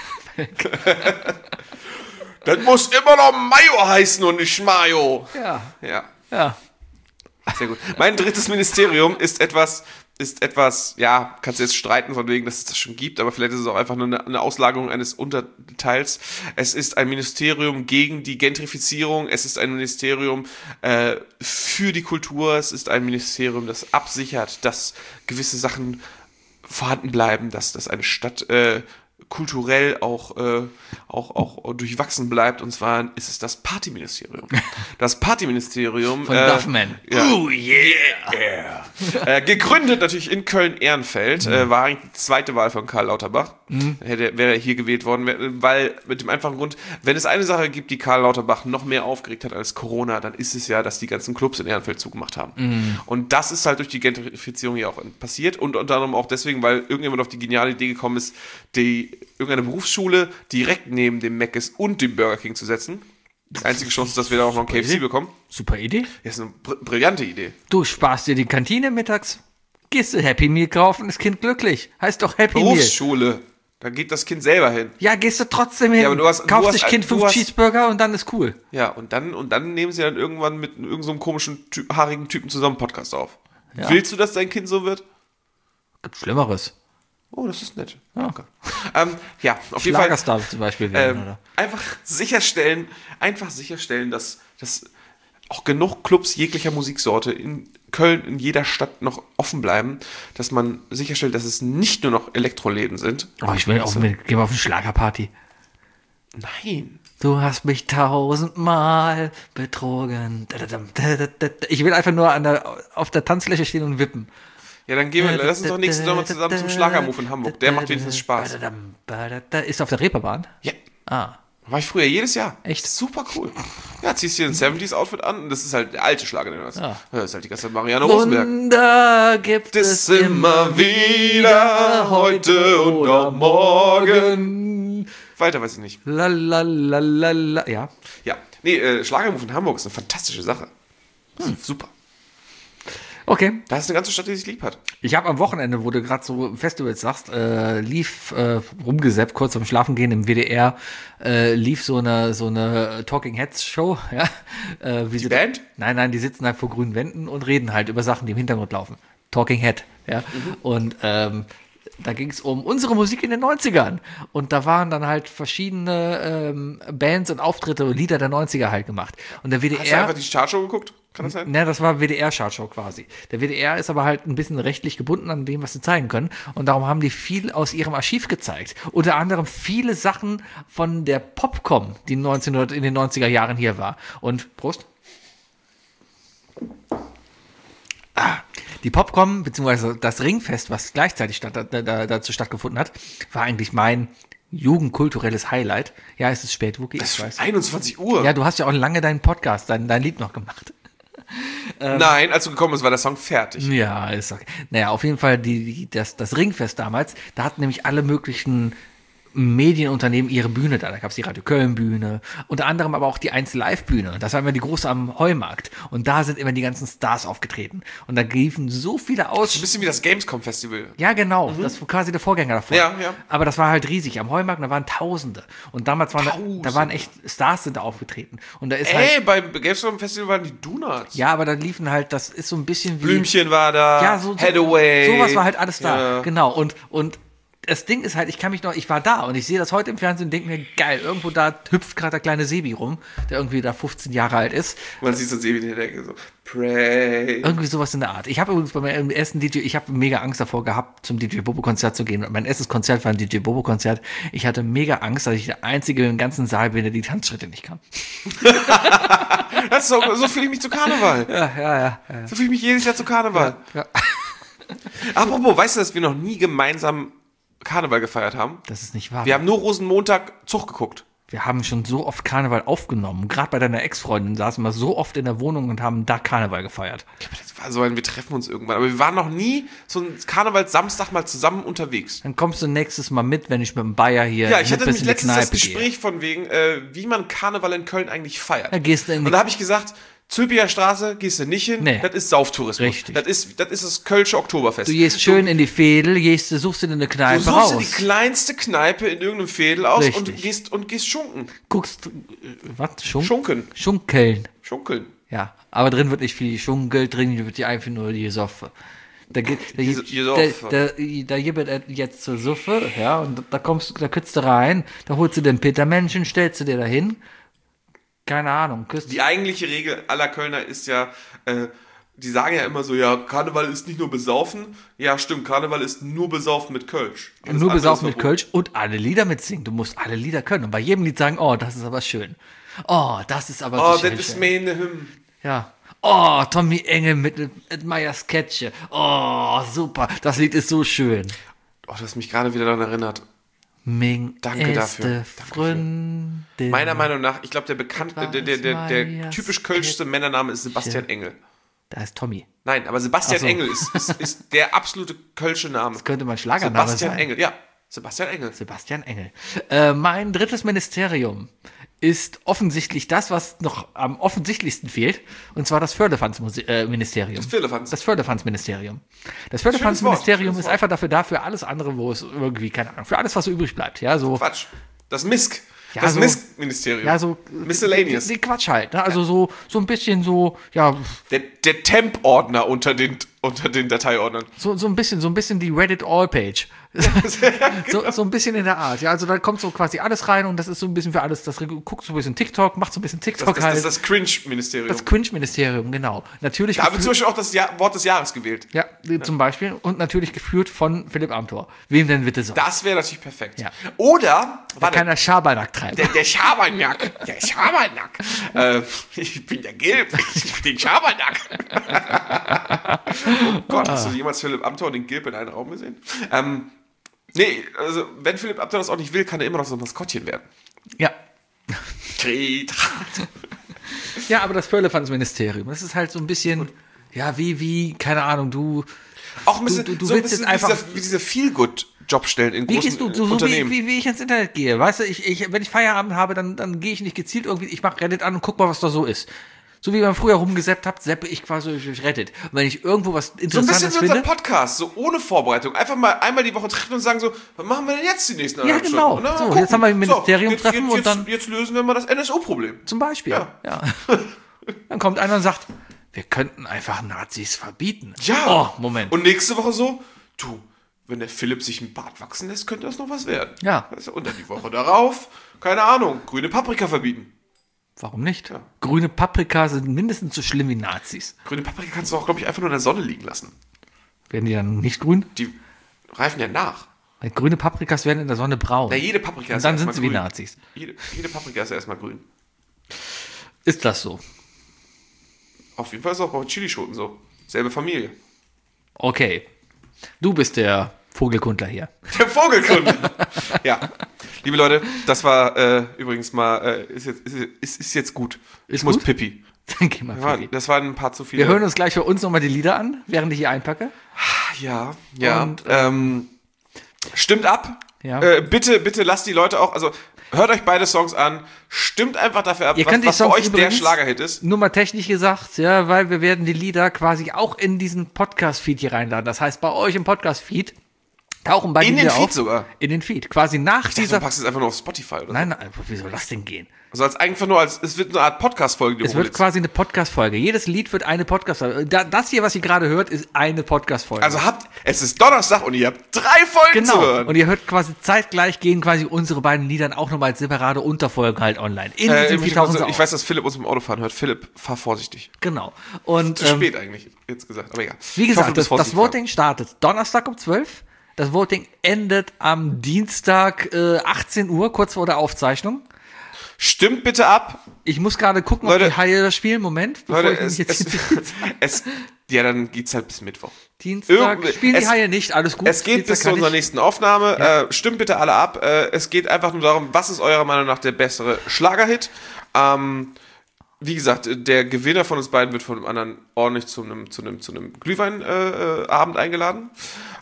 Das muss immer noch Mayo heißen und nicht Mayo.
Ja.
Ja,
Ja.
sehr gut. Mein drittes Ministerium ist etwas, ist etwas, ja, kannst du jetzt streiten von wegen, dass es das schon gibt, aber vielleicht ist es auch einfach nur eine Auslagerung eines Unterteils. Es ist ein Ministerium gegen die Gentrifizierung, es ist ein Ministerium für die Kultur, es ist ein Ministerium, das absichert, dass gewisse Sachen vorhanden bleiben, dass eine Stadt kulturell auch durchwachsen bleibt, und zwar ist es das Partyministerium. Das Partyministerium
Von Duffman.
Ja. Oh yeah! Gegründet natürlich in Köln-Ehrenfeld, war eigentlich die zweite Wahl von Karl Lauterbach. Wäre er hier gewählt worden, weil mit dem einfachen Grund, wenn es eine Sache gibt, die Karl Lauterbach noch mehr aufgeregt hat als Corona, dann ist es ja, dass die ganzen Clubs in Ehrenfeld zugemacht haben. Und das ist halt durch die Gentrifizierung hier auch passiert, und unter anderem auch deswegen, weil irgendjemand auf die geniale Idee gekommen ist, irgendeine Berufsschule direkt neben dem Mc's und dem Burger King zu setzen. Die einzige Chance ist, dass wir da auch noch einen KFC bekommen.
Super Idee.
Das ist eine brillante Idee.
Du sparst dir die Kantine mittags, gehst du Happy Meal kaufen, ist Kind glücklich. Heißt doch Happy Meal.
Berufsschule. Da geht das Kind selber hin.
Ja, gehst du trotzdem hin.
Ja, aber
kaufst dich Kind 5 Cheeseburger und dann ist cool.
Ja, und dann nehmen sie dann irgendwann mit irgendeinem so komischen, haarigen Typen zusammen einen Podcast auf.
Ja.
Willst du, dass dein Kind so wird?
Gibt Schlimmeres.
Oh, das ist nett.
Ja.
Okay. Ja, auf jeden Fall.
Schlagerstar zum Beispiel werden, oder?
Einfach sicherstellen, dass auch genug Clubs jeglicher Musiksorte in Köln, in jeder Stadt noch offen bleiben, dass man sicherstellt, dass es nicht nur noch Elektroläden sind.
Oh, ich will auch gehen wir auf eine Schlagerparty.
Nein.
Du hast mich 1000-mal betrogen. Ich will einfach nur auf der Tanzfläche stehen und wippen.
Ja, dann lass uns doch nächsten Sommer zusammen zum Schlagermove in Hamburg. Der macht wenigstens Spaß.
Ist auf der Reeperbahn?
Ja.
Ah.
War ich früher jedes Jahr.
Echt?
Super cool. Ja, ziehst dir ein 70s-Outfit an, und das ist halt der alte Schlager.
Ja.
Das ist halt die ganze Zeit Marianne Rosenberg.
Wunder gibt es immer wieder, heute oder morgen.
Weiter weiß ich nicht.
Lalalala. Ja.
Ja. Nee, Schlagermove in Hamburg ist eine fantastische Sache. Super.
Okay.
Da ist eine ganze Stadt, die sich lieb hat.
Ich habe am Wochenende, wo du gerade so Festivals sagst, lief rumgesappt, kurz vorm Schlafen gehen im WDR, lief so eine Talking Heads Show. Ja?
Die Band?
Nein, die sitzen halt vor grünen Wänden und reden halt über Sachen, die im Hintergrund laufen. Talking Head. Ja. Und da ging es um unsere Musik in den 90ern. Und da waren dann halt verschiedene Bands und Auftritte und Lieder der 90er halt gemacht. Und der WDR...
Hast du einfach die Chartshow geguckt? Kann das sein?
Ne, das war WDR-Chartshow quasi. Der WDR ist aber halt ein bisschen rechtlich gebunden an dem, was sie zeigen können. Und darum haben die viel aus ihrem Archiv gezeigt. Unter anderem viele Sachen von der Popcom, die in den 90er Jahren hier war. Und Prost. Die Popcom, beziehungsweise das Ringfest, was gleichzeitig dazu stattgefunden hat, war eigentlich mein jugendkulturelles Highlight. Ja, es ist spät, Wookie,
ich weiß. 21 Uhr?
Ja, du hast ja auch lange deinen Podcast, dein Lied noch gemacht.
Nein, als du gekommen bist, war der Song fertig.
Ja, ist okay. Naja, auf jeden Fall das Ringfest damals, da hatten nämlich alle möglichen Medienunternehmen ihre Bühne da. Da gab es die Radio Köln Bühne, unter anderem aber auch die 1 Live Bühne. Das war immer die große am Heumarkt. Und da sind immer die ganzen Stars aufgetreten. Und da liefen so viele aus.
Ein bisschen wie das Gamescom Festival.
Ja, genau. Das war quasi der Vorgänger davon.
Ja.
Aber das war halt riesig. Am Heumarkt, da waren Tausende. Und damals da waren echt Stars sind da aufgetreten. Und da ist
beim Gamescom Festival waren die Donuts.
Ja, aber da liefen halt, das ist so ein bisschen wie...
Blümchen war da.
Ja,
Hathaway.
Sowas war halt alles da.
Ja.
Genau. Und das Ding ist halt, ich war da und ich sehe das heute im Fernsehen und denke mir, geil, irgendwo da hüpft gerade der kleine Sebi rum, der irgendwie da 15 Jahre alt ist.
Man sieht so Sebi in der Decke so, pray.
Irgendwie sowas in der Art. Ich habe übrigens bei meinem ersten ich habe mega Angst davor gehabt, zum DJ Bobo-Konzert zu gehen. Mein erstes Konzert war ein DJ Bobo-Konzert. Ich hatte mega Angst, dass ich der Einzige im ganzen Saal bin, der die Tanzschritte nicht kann.
So fühle ich mich zu Karneval.
Ja.
So fühle ich mich jedes Jahr zu Karneval.
Ja.
Apropos, weißt du, dass wir noch nie gemeinsam Karneval gefeiert haben?
Das ist nicht wahr.
Wir haben nur Rosenmontag Zug geguckt.
Wir haben schon so oft Karneval aufgenommen. Gerade bei deiner Ex-Freundin saßen wir so oft in der Wohnung und haben da Karneval gefeiert.
Ja, aber das war so wir treffen uns irgendwann. Aber wir waren noch nie so ein Karnevalssamstag mal zusammen unterwegs.
Dann kommst du nächstes Mal mit, wenn ich mit dem Bayer hier
Ja, ich hatte nämlich
in die
letztens
Kneipe
das Gespräch von wegen, wie man Karneval in Köln eigentlich feiert.
Da gehst du in die
und da habe ich gesagt, Zülpicher Straße gehst du nicht hin,
Nee.
das ist Sauftourismus.
Richtig.
Das ist das Kölsche Oktoberfest.
Du gehst schön in die Veedel, suchst dir eine Kneipe
Du
raus.
suchst dir die kleinste Kneipe in irgendeinem Veedel aus
Richtig.
und gehst schunken.
Guckst, was?
Schunken.
Schunkeln.
Schunkeln.
Ja, aber drin wird nicht viel geschunkelt, drin wird die einfach nur die Soffe. Da gibt es jetzt zur Suffe, ja, und da kürzt du rein, da holst du den Petermännchen, stellst du dir da hin, keine Ahnung, küsst.
Die eigentliche Regel aller Kölner ist ja, die sagen ja immer so, ja, Karneval ist nicht nur besaufen. Ja, stimmt, Karneval ist nur besaufen mit Kölsch.
Nur besaufen mit Kölsch und alle Lieder mitsingen. Du musst alle Lieder können und bei jedem Lied sagen, oh, das ist aber schön. Oh, das ist aber so schön.
Oh, das ist mir in der Hymne.
Ja. Oh, Tommy Engel mit Meyers Sketche. Oh, super. Das Lied ist so schön.
Oh, du hast mich gerade wieder daran erinnert.
Danke
dafür.
Freundin.
Meiner Meinung nach, ich glaube, der typisch kölschste Männername ist Sebastian Engel.
Da ist Tommy.
Nein, aber Sebastian Engel ist der absolute kölsche Name.
Das könnte mein Schlagername
Sebastian
sein.
Engel, ja. Sebastian Engel.
Sebastian Engel. Mein drittes Ministerium ist offensichtlich das, was noch am offensichtlichsten fehlt, und zwar das Firlefanz-Ministerium. Das Firlefanz-Ministerium. Das Firlefanz-Ministerium ist einfach dafür da, für alles andere, wo es irgendwie, keine Ahnung, für alles, was so übrig bleibt. Ja, so.
Quatsch. Das Misk.
Ja,
das
so,
Misk-Ministerium.
Ja, so.
Miscellaneous.
Die Quatsch halt. Ne? Also so ein bisschen so, ja.
Der Temp-Ordner unter den Dateiordnern.
So ein bisschen die Reddit-All-Page. So ein bisschen in der Art. Ja, also da kommt so quasi alles rein und das ist so ein bisschen für alles. Das guckt so ein bisschen TikTok, macht so ein bisschen TikTok halt.
Das ist das Cringe-Ministerium.
Das Cringe-Ministerium, genau. Natürlich.
Da haben wir zum Beispiel auch das Wort des Jahres gewählt.
Ja, zum Beispiel. Und natürlich geführt von Philipp Amthor. Wem denn bitte so?
Das wäre natürlich perfekt.
Ja.
Oder
der kann der Schabernack treiben.
Der Schabernack. Der Schabernack. Ich bin der Gelb. Ich mach den Schabernack. Oh Gott, hast du jemals Philipp Amthor und den Gilb in einem Raum gesehen? Nee, also wenn Philipp Amthor das auch nicht will, kann er immer noch so ein Maskottchen werden.
Ja.
Tretrat.
Ja, aber das Firlefanz-Ministerium, das ist halt so ein bisschen, ja, wie, keine Ahnung, du
willst jetzt einfach wie diese Feel-Good-Jobstellen in großen Unternehmen.
Wie ich ins Internet gehe, weißt du, wenn ich Feierabend habe, dann gehe ich nicht gezielt irgendwie, ich mache Reddit an und guck mal, was da so ist. So wie man früher rumgesappt hat, zappe ich quasi durch Reddit. Und wenn ich irgendwo was Interessantes finde...
So ein bisschen wie unser Podcast, so ohne Vorbereitung. Einfach mal einmal die Woche treffen und sagen so, was machen wir denn jetzt die nächsten
anderthalb Stunden? Ja, genau. So, jetzt haben wir ein Ministerium-Treffen und dann...
Jetzt lösen wir mal das NSU-Problem.
Zum Beispiel, ja. Dann kommt einer und sagt, wir könnten einfach Nazis verbieten.
Ja.
Oh, Moment.
Und nächste Woche so, wenn der Philipp sich einen Bart wachsen lässt, könnte das noch was werden.
Ja.
Und dann die Woche darauf, keine Ahnung, grüne Paprika verbieten.
Warum nicht? Ja. Grüne Paprika sind mindestens so schlimm wie Nazis.
Grüne Paprika kannst du auch, glaube ich, einfach nur in der Sonne liegen lassen.
Werden die dann nicht grün?
Die reifen ja nach.
Weil grüne Paprikas werden in der Sonne braun.
Na, jede Paprika
ist erstmal grün. Und dann sind sie wie Nazis.
Jede Paprika ist ja erstmal grün.
Ist das so?
Auf jeden Fall ist es auch bei Chilischoten so. Selbe Familie.
Okay. Du bist der Vogelkundler hier.
Der Vogelkundler. Ja. Liebe Leute, das war übrigens mal, ist jetzt gut. Ich muss Pipi.
Dann geh mal Pipi.
Das waren ein paar zu viele.
Wir hören uns gleich für uns nochmal die Lieder an, während ich hier einpacke.
Ja. Und, stimmt ab.
Ja.
Bitte lasst die Leute auch, also hört euch beide Songs an, stimmt einfach dafür ab, was für euch der Schlagerhit ist.
Nur mal technisch gesagt, ja, weil wir werden die Lieder quasi auch in diesen Podcast-Feed hier reinladen. Das heißt, bei euch im Podcast-Feed tauchen beide Lieder auf.
In den Feed sogar?
In den Feed. Quasi nach
dieser... Ich dachte, du packst es einfach nur auf Spotify oder so.
Nein, wie soll das denn gehen?
Also es wird eine Art Podcast-Folge.
Es wird quasi eine Podcast-Folge. Jedes Lied wird eine Podcast-Folge. Das hier, was ihr gerade hört, ist eine Podcast-Folge.
Also es ist Donnerstag und ihr habt 3 Folgen zu hören.
Und ihr hört quasi zeitgleich gehen quasi unsere beiden Lieder auch nochmal als separate Unterfolgen halt online.
Ich weiß, dass Philipp uns im Autofahren hört. Philipp, fahr vorsichtig.
Genau. Und,
zu spät eigentlich, jetzt gesagt. Aber egal.
Wie gesagt, das Voting startet Donnerstag um 12. Das Voting endet am Dienstag 18 Uhr, kurz vor der Aufzeichnung.
Stimmt bitte ab.
Ich muss gerade gucken, Leute, ob die Haie das spielen. Moment.
Leute, dann geht's halt bis Mittwoch.
Dienstag spielen die Haie nicht, alles gut.
Es geht bis zu unserer nächsten Aufnahme. Ja. Stimmt bitte alle ab. Es geht einfach nur darum, was ist eurer Meinung nach der bessere Schlagerhit? Wie gesagt, der Gewinner von uns beiden wird von dem anderen ordentlich zu einem Glühweinabend eingeladen.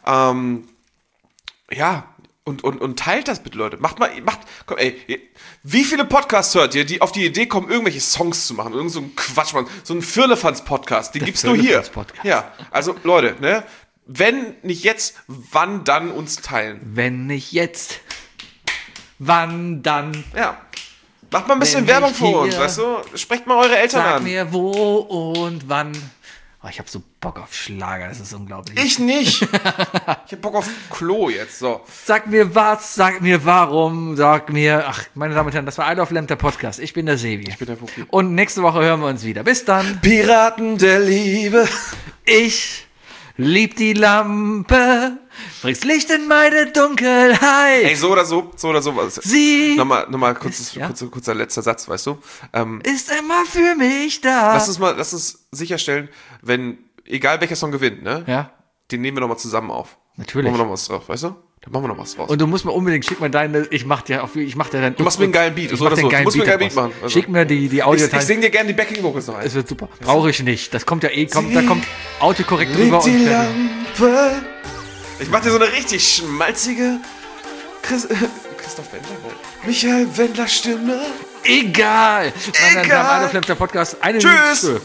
Ja, und teilt das bitte, Leute. Komm, wie viele Podcasts hört ihr, die auf die Idee kommen, irgendwelche Songs zu machen? Irgend so ein Quatsch, Mann. So ein Firlefanz-Podcast, den gibt's nur hier. Ja, also Leute, ne? Wenn nicht jetzt, wann dann uns teilen?
Wenn nicht jetzt, wann dann?
Ja. Macht mal ein bisschen Werbung für uns, weißt du? Sprecht mal eure Eltern an.
Sag mir wo und wann. Oh, ich habe so Bock auf Schlager, das ist unglaublich.
Ich nicht. Ich hab Bock auf Klo jetzt, so.
Sag mir was, sag mir warum, sag mir... Ach, meine Damen und Herren, das war I Love Lamp, der Podcast. Ich bin der Sebi.
Ich bin der Fuki.
Und nächste Woche hören wir uns wieder. Bis dann.
Piraten der Liebe.
Ich lieb die Lampe, bringst Licht in meine Dunkelheit.
Ey, so oder so.
Sie
Nochmal kurzer letzter Satz, weißt du?
ist immer für mich da.
Lass uns sicherstellen, wenn, egal welcher Song gewinnt, ne?
Ja.
Den nehmen wir nochmal zusammen auf.
Natürlich.
Machen wir noch was drauf, weißt du? Dann machen wir noch was draus.
Und du musst mir unbedingt, schick mir deine, ich mach dir dann.
Du machst mir einen geilen Beat,
ich
so oder
mach
so.
den
Du musst mir einen geilen Beat
daraus.
machen. Also.
Schick mir die Audio.
Ich sing dir gerne die Backing Vocals noch ein.
Es wird super. Brauche ich nicht. Das kommt ja da kommt Autokorrekt drüber.
Die
Und
Lampe.
Ich mach dir so eine richtig schmalzige Christoph Wendler.
Michael Wendler Stimme.
egal. Meine Damen und Herren, der Podcast. Eine
Tschüss.
Minute 12.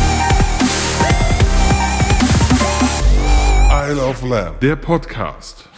Isle of Lamb, der Podcast.